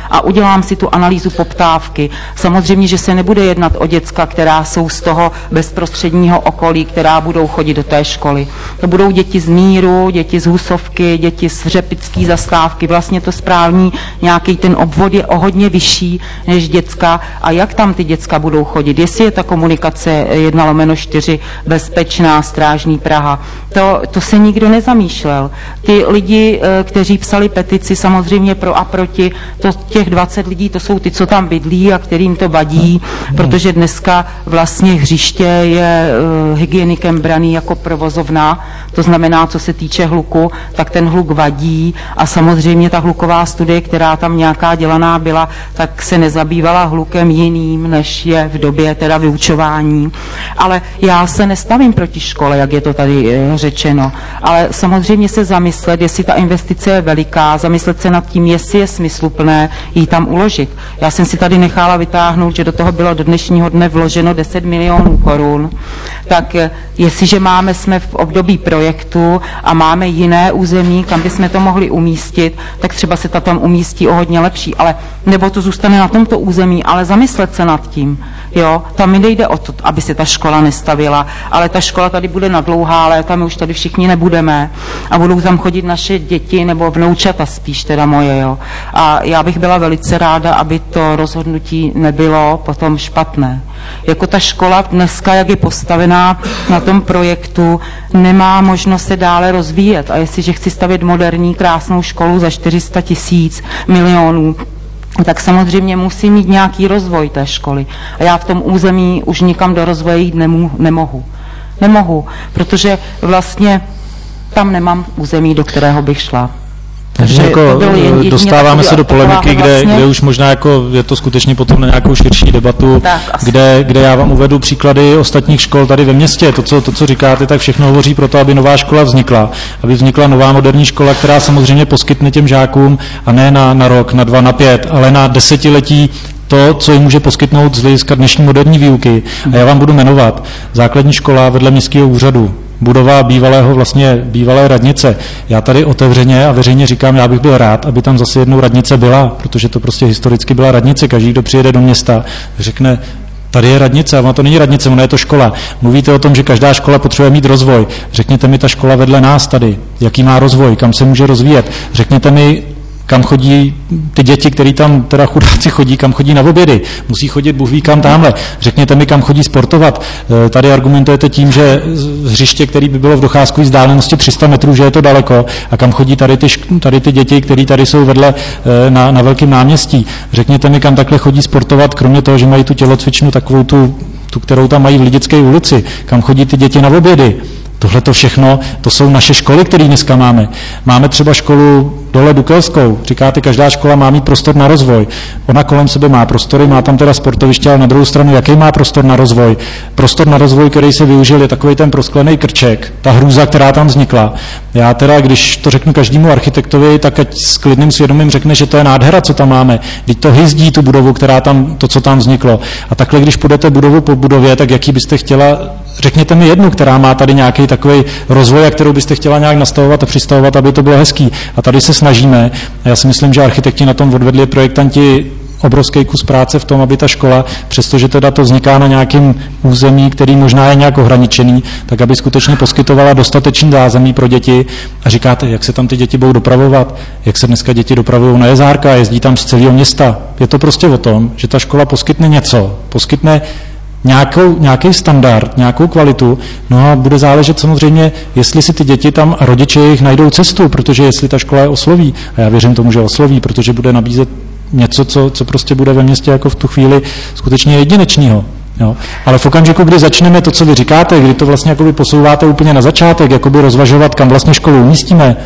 a udělám si tu analýzu poptávky. Samozřejmě, že se nebude jednat o děcka, která jsou z toho bezprostředního okolí, která budou chodit do té školy. To budou děti z Míru, děti z Husovky, děti z Řepický zastávky. Vlastně to správní nějaký ten obvod je o hodně vyšší než děcka. A jak tam ty děcka budou chodit? Jestli je ta komunikace jedna lomeno čtyři bezpečná, Strážný Praha. To, to se nikdo nezamýšlel. Ty lidi, kteří psali petici samozřejmě pro a proti, to těch dvacet lidí, to jsou ty, co tam bydlí a kterým to vadí, protože dneska vlastně hřiště je uh, hygienikem braný jako provozovna, to znamená, co se týče hluku, tak ten hluk vadí a samozřejmě ta hluková studie, která tam nějaká dělaná byla, tak se nezabývala hlukem jiným, než je v době teda vyučování. Ale já se nestavím proti škole, jak je to tady uh, řečeno, ale samozřejmě se zamyslet, jestli ta investice je veliká, zamyslet se nad tím, jestli je smysluplné ji tam uložit. Já jsem si tady nechala vytáhnout, že do toho bylo do dnešního dne vloženo deset milionů korun, tak jestliže máme, jsme v období projektu a máme jiné území, kam bychom to mohli umístit, tak třeba se to tam umístí o hodně lepší, ale nebo to zůstane na tomto území, ale zamyslet se nad tím. Jo, tam mi nejde o to, aby se ta škola nestavila, ale ta škola tady bude na dlouhá léta, my už tady všichni nebudeme a budou tam chodit naše děti nebo vnoučata spíš teda moje, jo. A já bych byla velice ráda, aby to rozhodnutí nebylo potom špatné. Jako ta škola dneska, jak je postavená na tom projektu, nemá možnost se dále rozvíjet. A jestliže chci stavět moderní, krásnou školu za čtyři sta tisíc milionů, tak samozřejmě musí mít nějaký rozvoj té školy. A já v tom území už nikam do rozvoje jít nemu, nemohu. Nemohu, protože vlastně tam nemám území, do kterého bych šla. Takže jako dostáváme se do polemiky, kde, vlastně, kde už možná jako je to skutečně potom na nějakou širší debatu, kde, kde já vám uvedu příklady ostatních škol tady ve městě. To co, to, co říkáte, tak všechno hovoří pro to, aby nová škola vznikla. Aby vznikla nová moderní škola, která samozřejmě poskytne těm žákům, a ne na, na rok, na dva, na pět, ale na desetiletí to, co jim může poskytnout z hlediska dnešní moderní výuky. A já vám budu jmenovat. Základní škola vedle městského úřadu, budova bývalého vlastně bývalé radnice. Já tady otevřeně a veřejně říkám, já bych byl rád, aby tam zase jednou radnice byla, protože to prostě historicky byla radnice. Každý, kdo přijede do města, řekne, tady je radnice, a ona to není radnice, ona je to škola. Mluvíte o tom, že každá škola potřebuje mít rozvoj. Řekněte mi, ta škola vedle nás tady, jaký má rozvoj, kam se může rozvíjet. Řekněte mi, kam chodí ty děti, který tam teda chudáci chodí, kam chodí na obědy. Musí chodit Bůh ví kam tamhle. Řekněte mi, kam chodí sportovat. Tady argumentujete tím, že hřiště, který by bylo v docházkové vzdálenosti tři sta metrů, že je to daleko, a kam chodí tady ty, tady ty děti, které tady jsou vedle na, na velkém náměstí. Řekněte mi, kam takhle chodí sportovat, kromě toho, že mají tu tělocvičnu takovou tu, tu kterou tam mají v Lidické ulici. Kam chodí ty děti na obědy. Tohle to všechno, to jsou naše školy, které dneska máme. Máme třeba školu dole Dukelskou. Říkáte, každá škola má mít prostor na rozvoj. Ona kolem sebe má prostory, má tam teda sportoviště, ale na druhou stranu, jaký má prostor na rozvoj? Prostor na rozvoj, který se využil, je takový ten prosklený krček, ta hrůza, která tam vznikla. Já teda, když to řeknu každému architektovi, tak ať s klidným svědomím řekne, že to je nádhera, co tam máme. Vždyť to hyzdí tu budovu, která tam, to, co tam vzniklo. A takhle, když půjdete budovu po budově, tak jaký byste chtěla, řekněte mi jednu, která má tady nějaký takový rozvoj, a kterou byste chtěla nějak nastavovat a přistavovat, aby to bylo hezký. A tady se snažíme. A já si myslím, že architekti na tom odvedli, projektanti, obrovský kus práce v tom, aby ta škola, přestože teda to vzniká na nějakém území, který možná je nějak ohraničený, tak aby skutečně poskytovala dostatečný zázemí pro děti. A říkáte, jak se tam ty děti budou dopravovat, jak se dneska děti dopravují na Jezárka, jezdí tam z celého města. Je to prostě o tom, že ta škola poskytne něco, poskytne Nějakou, nějaký standard, nějakou kvalitu, no a bude záležet samozřejmě, jestli si ty děti tam a rodiče jejich najdou cestu, protože jestli ta škola je osloví, a já věřím tomu, že osloví, protože bude nabízet něco, co, co prostě bude ve městě jako v tu chvíli skutečně jedinečného. Jo. Ale v okamžiku, kdy začneme to, co vy říkáte, kdy to vlastně jakoby posouváte úplně na začátek, jakoby rozvažovat, kam vlastně školu umístíme,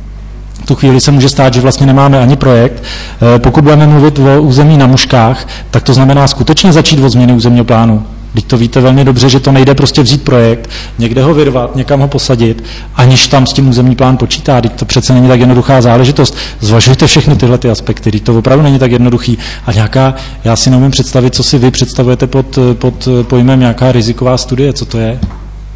v tu chvíli se může stát, že vlastně nemáme ani projekt. Pokud budeme mluvit o území na Mužkách, tak to znamená skutečně začít od změny územního plánu. Teď to víte velmi dobře, že to nejde prostě vzít projekt, někde ho vyrvat, někam ho posadit, aniž tam s tím územní plán počítá. Teď to přece není tak jednoduchá záležitost. Zvažujte všechny tyhle ty aspekty, teď to opravdu není tak jednoduchý. A nějaká, já si neumím představit, co si vy představujete pod, pod pojmem nějaká riziková studie, co to je?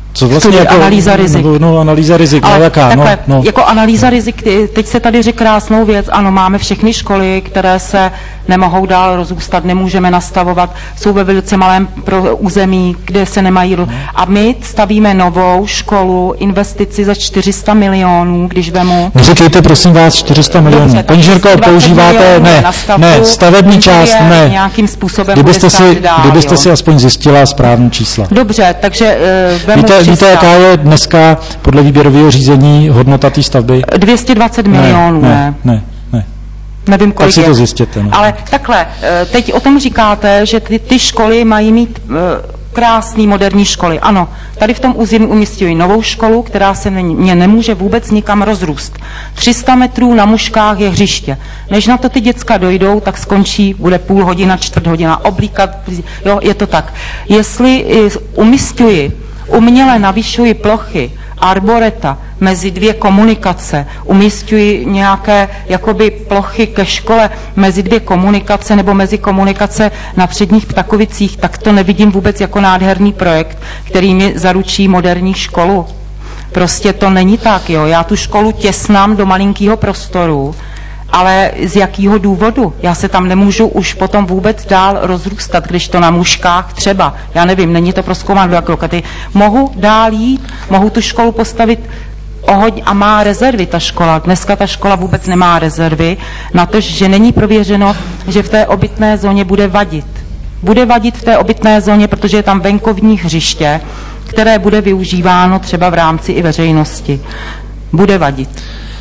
Co vlastně jako, analýza rizik. No, no, analýza rizik, ale no, jaká? Takhle, no, no. Jako analýza rizik, teď se tady řekl krásnou věc, ano, máme všechny školy, které se nemohou dál rozrůstat, nemůžeme nastavovat, jsou ve velice malém pro území, kde se nemají... A my stavíme novou školu, investici za čtyři sta milionů, když vemu... Neříkejte, prosím vás, čtyři sta milionů. Paní Žirko, používáte... Ne, ne, stavební část, ne. Nějakým způsobem kdybyste si, dál, kdybyste jo. si aspoň zjistila správný čísla. Dobře, takže uh, vemu Víte, víte, jaká je dneska podle výběrového řízení hodnota té stavby? dvě stě dvacet milionů, ne? Ne, ne, ne. Nevím, kolik tak si je. to zjistěte. No. Ale takhle, teď o tom říkáte, že ty, ty školy mají mít uh, krásný moderní školy. Ano, tady v tom území umístějí novou školu, která se mě nemůže vůbec nikam rozrůst. tři sta metrů na Muškách je hřiště. Než na to ty děcka dojdou, tak skončí, bude půl hodina, čtvrt hodina, oblíkat, jo, je to tak. Jestli umístějí, uměle navyšují plochy, arboreta, mezi dvě komunikace, umísťují nějaké jakoby plochy ke škole mezi dvě komunikace nebo mezi komunikace na Předních Ptakovicích, tak to nevidím vůbec jako nádherný projekt, který mi zaručí moderní školu. Prostě to není tak, jo. Já tu školu těsnám do malinkého prostoru, ale z jakého důvodu? Já se tam nemůžu už potom vůbec dál rozrůstat, když to na Muškách třeba, já nevím, není to prozkoumáno do jak lokaty. Mohu dál jít, mohu tu školu postavit ohoď a má rezervy ta škola. Dneska ta škola vůbec nemá rezervy na to, že není prověřeno, že v té obytné zóně bude vadit. Bude vadit v té obytné zóně, protože je tam venkovní hřiště, které bude využíváno třeba v rámci i veřejnosti. Bude vadit.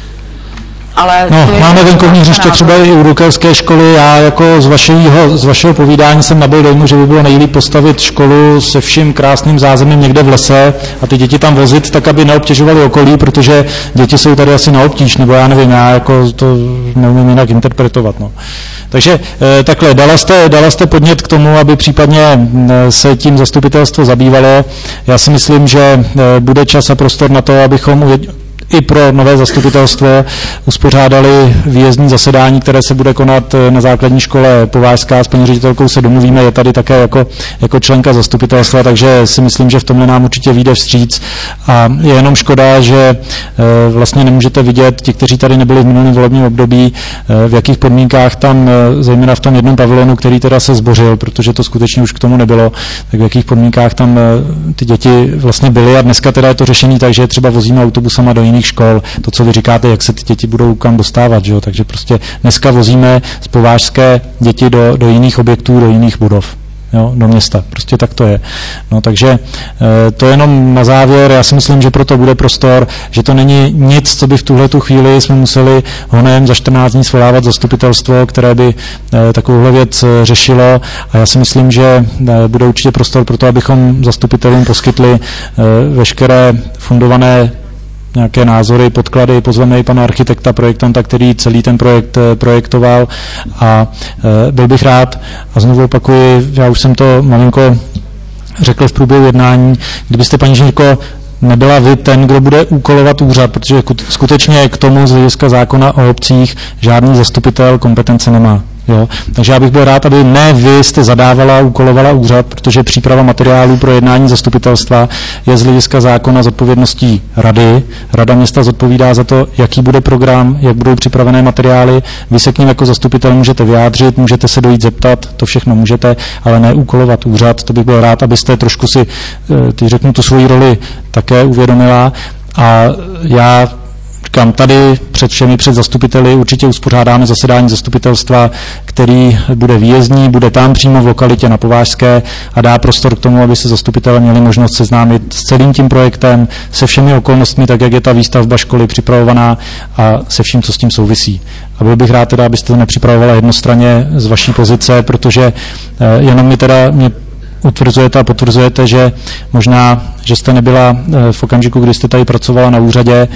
Ale no, máme venkovní hřiště třeba i u Rukelské školy. Já jako z vašeho, z vašeho povídání jsem nabyl dojmu, že by bylo nejlíp postavit školu se vším krásným zázemím někde v lese a ty děti tam vozit tak, aby neobtěžovali okolí, protože děti jsou tady asi na obtíž, nebo já nevím, já jako to neumím jinak interpretovat. No. Takže takhle, dala jste, dala jste podnět k tomu, aby případně se tím zastupitelstvo zabývalo. Já si myslím, že bude čas a prostor na to, abychom i pro nové zastupitelstvo uspořádali výjezdní zasedání, které se bude konat na základní škole Povážská. S paní ředitelkou se domluvíme, je tady také jako, jako členka zastupitelstva, takže si myslím, že v tomhle nám určitě vyjde vstříc. A je jenom škoda, že e, vlastně nemůžete vidět, ti, kteří tady nebyli v minulém volebním období, e, v jakých podmínkách tam, e, zejména v tom jednom pavilonu, který teda se zbořil, protože to skutečně už k tomu nebylo, tak v jakých podmínkách tam e, ty děti vlastně byly a dneska teda je to řešení tak, že třeba vozíme autobusama do jiných škol, to, co vy říkáte, jak se ty děti budou kam dostávat, že jo? Takže prostě dneska vozíme z Povážské děti do, do jiných objektů, do jiných budov, jo? Do města, prostě tak to je. No, takže e, to jenom na závěr, já si myslím, že proto bude prostor, že to není nic, co by v tuhle tu chvíli jsme museli honem za čtrnáct dní svolávat zastupitelstvo, které by e, takovouhle věc e, řešilo a já si myslím, že e, bude určitě prostor pro to, abychom zastupitelům poskytli e, veškeré fundované nějaké názory, podklady, pozveme i pana architekta, projektanta, který celý ten projekt projektoval a e, byl bych rád, a znovu opakuji, já už jsem to malinko řekl v průběhu jednání, kdybyste, paní Žírko, nebyla vy ten, kdo bude úkolovat úřad, protože skutečně k tomu z hlediska zákona o obcích žádný zastupitel kompetence nemá. Jo? Takže já bych byl rád, aby ne vy jste zadávala, úkolovala úřad, protože příprava materiálů pro jednání zastupitelstva je z hlediska zákona zodpovědností rady. Rada města zodpovídá za to, jaký bude program, jak budou připravené materiály. Vy se k ním jako zastupitel můžete vyjádřit, můžete se dojít zeptat, to všechno můžete, ale ne úkolovat úřad. To bych byl rád, abyste trošku si, ty řeknu, tu svoji roli také uvědomila. A já říkám, tady před všemi, před zastupiteli určitě uspořádáme zasedání zastupitelstva, který bude výjezdní, bude tam přímo v lokalitě na Povážské a dá prostor k tomu, aby se zastupitelé měli možnost seznámit s celým tím projektem, se všemi okolnostmi, tak jak je ta výstavba školy připravovaná a se vším, co s tím souvisí. A byl bych rád teda, abyste to nepřipravovala jednostranně z vaší pozice, protože eh, jenom mi teda mě utvrzujete a potvrzujete, že možná, že jste nebyla eh, v okamžiku, kdy jste tady pracovala na úřadě,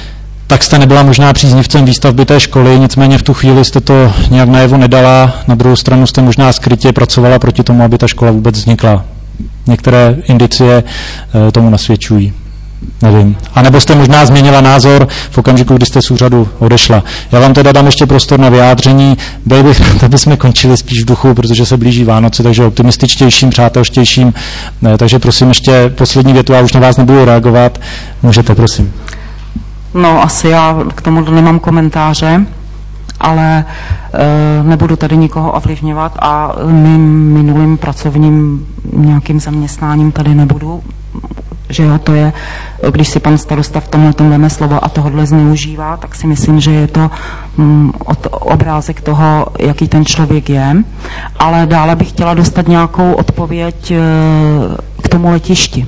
tak jste nebyla možná příznivcem výstavby té školy, nicméně v tu chvíli jste to nějak najevo nedala, na druhou stranu jste možná skrytě pracovala proti tomu, aby ta škola vůbec vznikla. Některé indicie tomu nasvědčují. Nevím. A nebo jste možná změnila názor v okamžiku, kdy jste z úřadu odešla. Já vám teda dám ještě prostor na vyjádření. Byl bych rád, aby jsme končili spíš v duchu, protože se blíží Vánoce, takže optimističtějším, přátelštějším. Takže prosím ještě poslední větu, já už na vás nebudu reagovat. Můžete, prosím. No, asi já k tomu nemám komentáře, ale e, nebudu tady nikoho ovlivňovat a mým minulým pracovním nějakým zaměstnáním tady nebudu, že jo, to je, když si pan starosta v tomhle tom veme slovo a tohodle zneužívá, tak si myslím, že je to mm, od, obrázek toho, jaký ten člověk je. Ale dále bych chtěla dostat nějakou odpověď e, k tomu letišti.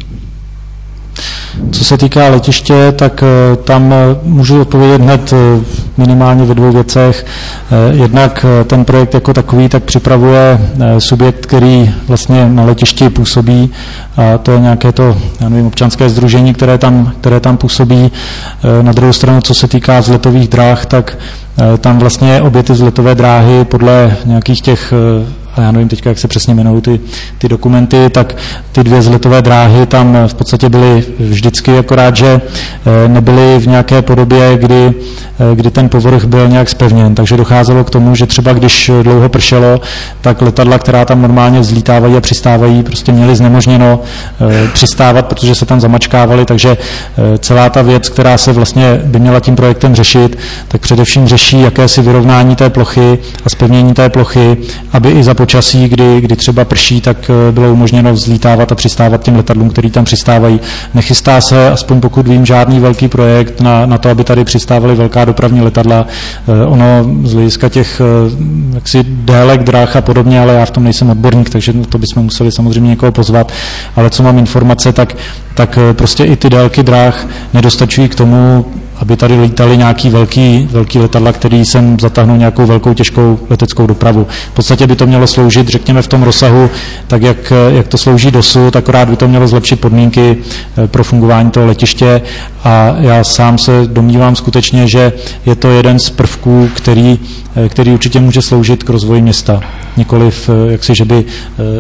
Co se týká letiště, tak tam můžu odpovědět hned minimálně ve dvou věcech. Jednak ten projekt jako takový tak připravuje subjekt, který vlastně na letišti působí, a to je nějaké to, já nevím, občanské sdružení, které tam, které tam působí. Na druhou stranu, co se týká vzletových dráh, tak tam vlastně obě ty vzletové dráhy podle nějakých těch, a já nevím teďka, jak se přesně jmenují ty, ty dokumenty, tak ty dvě vzletové dráhy tam v podstatě byly vždycky, akorát, že nebyly v nějaké podobě, kdy, kdy ten povrch byl nějak zpevněn. Takže docházelo k tomu, že třeba když dlouho pršelo, tak letadla, která tam normálně vzlítávají a přistávají, prostě měly znemožněno přistávat, protože se tam zamačkávaly, takže celá ta věc, která se vlastně by měla tím projektem řešit, tak především řeší jakési vyrovnání té plochy a zpevnění té plochy, aby i za počasí, kdy, kdy třeba prší, tak bylo umožněno vzlítávat a přistávat těm letadlům, který tam přistávají. Nechystá se, aspoň pokud vím, žádný velký projekt na, na to, aby tady přistávaly velká dopravní letadla. Ono z hlediska těch jaksi délek, dráh a podobně, ale já v tom nejsem odborník, takže to bychom museli samozřejmě někoho pozvat. Ale co mám informace, tak, tak prostě i ty délky dráh nedostačují k tomu, aby tady lítali nějaký velký, velký letadla, který sem zatáhnou nějakou velkou těžkou leteckou dopravu. V podstatě by to mělo sloužit, řekněme, v tom rozsahu, tak jak, jak to slouží dosud, akorát by to mělo zlepšit podmínky pro fungování toho letiště a já sám se domnívám skutečně, že je to jeden z prvků, který, který určitě může sloužit k rozvoji města. Nikoliv, jaksi, že by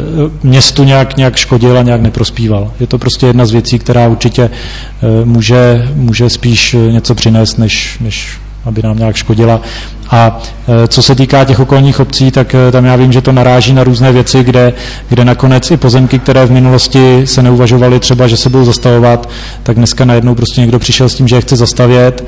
městu nějak, nějak škodil a nějak neprospíval. Je to prostě jedna z věcí, která určitě může, může spíš něco přinést, než, než aby nám nějak škodila. A co se týká těch okolních obcí, tak tam já vím, že to naráží na různé věci, kde, kde nakonec i pozemky, které v minulosti se neuvažovaly třeba, že se budou zastavovat, tak dneska najednou prostě někdo přišel s tím, že je chce zastavět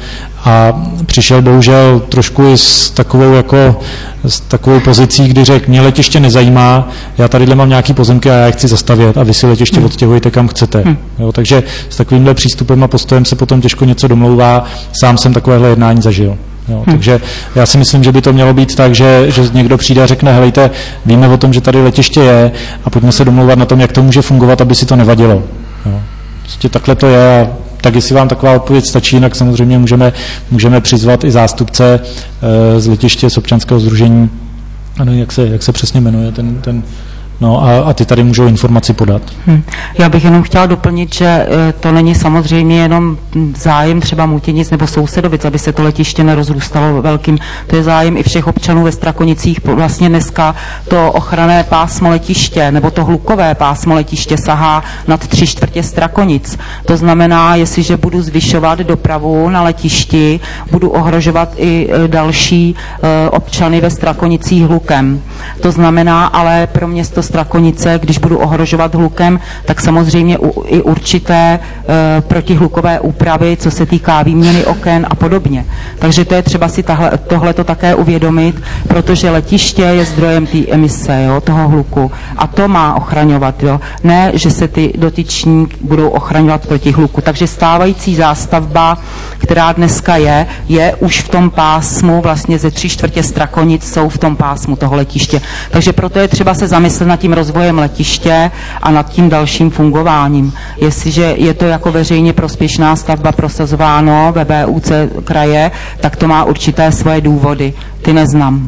a přišel bohužel trošku i s takovou jako s takovou pozicí, kdy řekl, mě letiště nezajímá, já tadyhle mám nějaký pozemky a já je chci zastavět a vy si letiště hmm. odstěhujte kam chcete. Hmm. Jo, takže s takovýmhle přístupem a postojem se potom těžko něco domlouvá. Sám jsem takovéhle jednání zažil. Jo, hmm. Takže já si myslím, že by to mělo být tak, že, že někdo přijde a řekne, helejte, víme o tom, že tady letiště je a pojďme se domlouvat na tom, jak to může fungovat, aby si to nevadilo. Jo. Prostě takhle to je a tak jestli vám taková odpověď stačí, tak samozřejmě můžeme, můžeme přizvat i zástupce e, z letiště, z občanského sdružení, ano, jak se, jak se přesně jmenuje ten, ten No a, a ty tady můžou informaci podat. Hmm. Já bych jenom chtěla doplnit, že to není samozřejmě jenom zájem třeba Mutěnic nebo Sousedovic, aby se to letiště nerozrůstalo velkým. To je zájem i všech občanů ve Strakonicích. Vlastně dneska to ochranné pásmo letiště nebo to hlukové pásmo letiště sahá nad tři čtvrtě Strakonic. To znamená, jestliže budu zvyšovat dopravu na letišti, budu ohrožovat i další občany ve Strakonicích hlukem. To znamená, ale pro město Strakonice, když budu ohrožovat hlukem, tak samozřejmě u, i určité e, protihlukové úpravy, co se týká výměny oken a podobně. Takže to je třeba si tohle to také uvědomit, protože letiště je zdrojem té emise, jo, toho hluku. A to má ochraňovat. Jo. Ne, že se ty dotyční budou ochraňovat proti hluku. Takže stávající zástavba, která dneska je, je už v tom pásmu, vlastně ze tři čtvrtě Strakonic jsou v tom pásmu toho letiště. Takže proto je třeba se zamyslet nad tím rozvojem letiště a nad tím dalším fungováním. Jestliže je to jako veřejně prospěšná stavba prosazováno ve B U C kraje, tak to má určité svoje důvody. Ty neznám.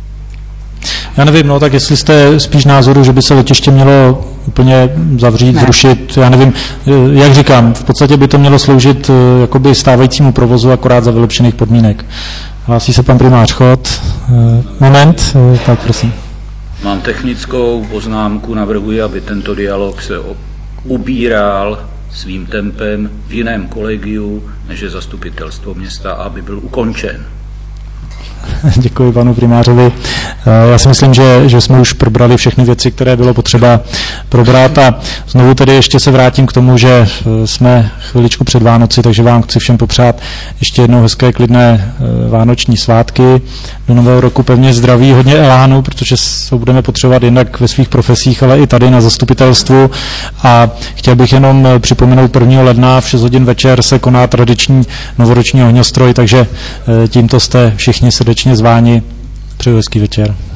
Já nevím, no tak jestli jste spíš názoru, že by se letiště mělo úplně zavřít, ne. zrušit, já nevím, jak říkám, v podstatě by to mělo sloužit jakoby stávajícímu provozu, akorát za vylepšených podmínek. Hlásí se pan primář Chod. Moment, tak prosím. Mám technickou poznámku, navrhuji, aby tento dialog se ubíral svým tempem v jiném kolegiu, než je zastupitelstvo města, aby byl ukončen. Děkuji panu primářovi. Já si myslím, že, že jsme už probrali všechny věci, které bylo potřeba probrat a znovu tedy ještě se vrátím k tomu, že jsme chviličku před Vánoci, takže vám chci všem popřát ještě jednou hezké klidné vánoční svátky. Do nového roku pevně zdraví, hodně elánu, protože se budeme potřebovat jednak ve svých profesích, ale i tady na zastupitelstvu. A chtěl bych jenom připomenout prvního ledna v šest hodin večer se koná tradiční novoroční ohňostroj, takže tímto jste všichni srdečně zváni. Přeju hezký večer.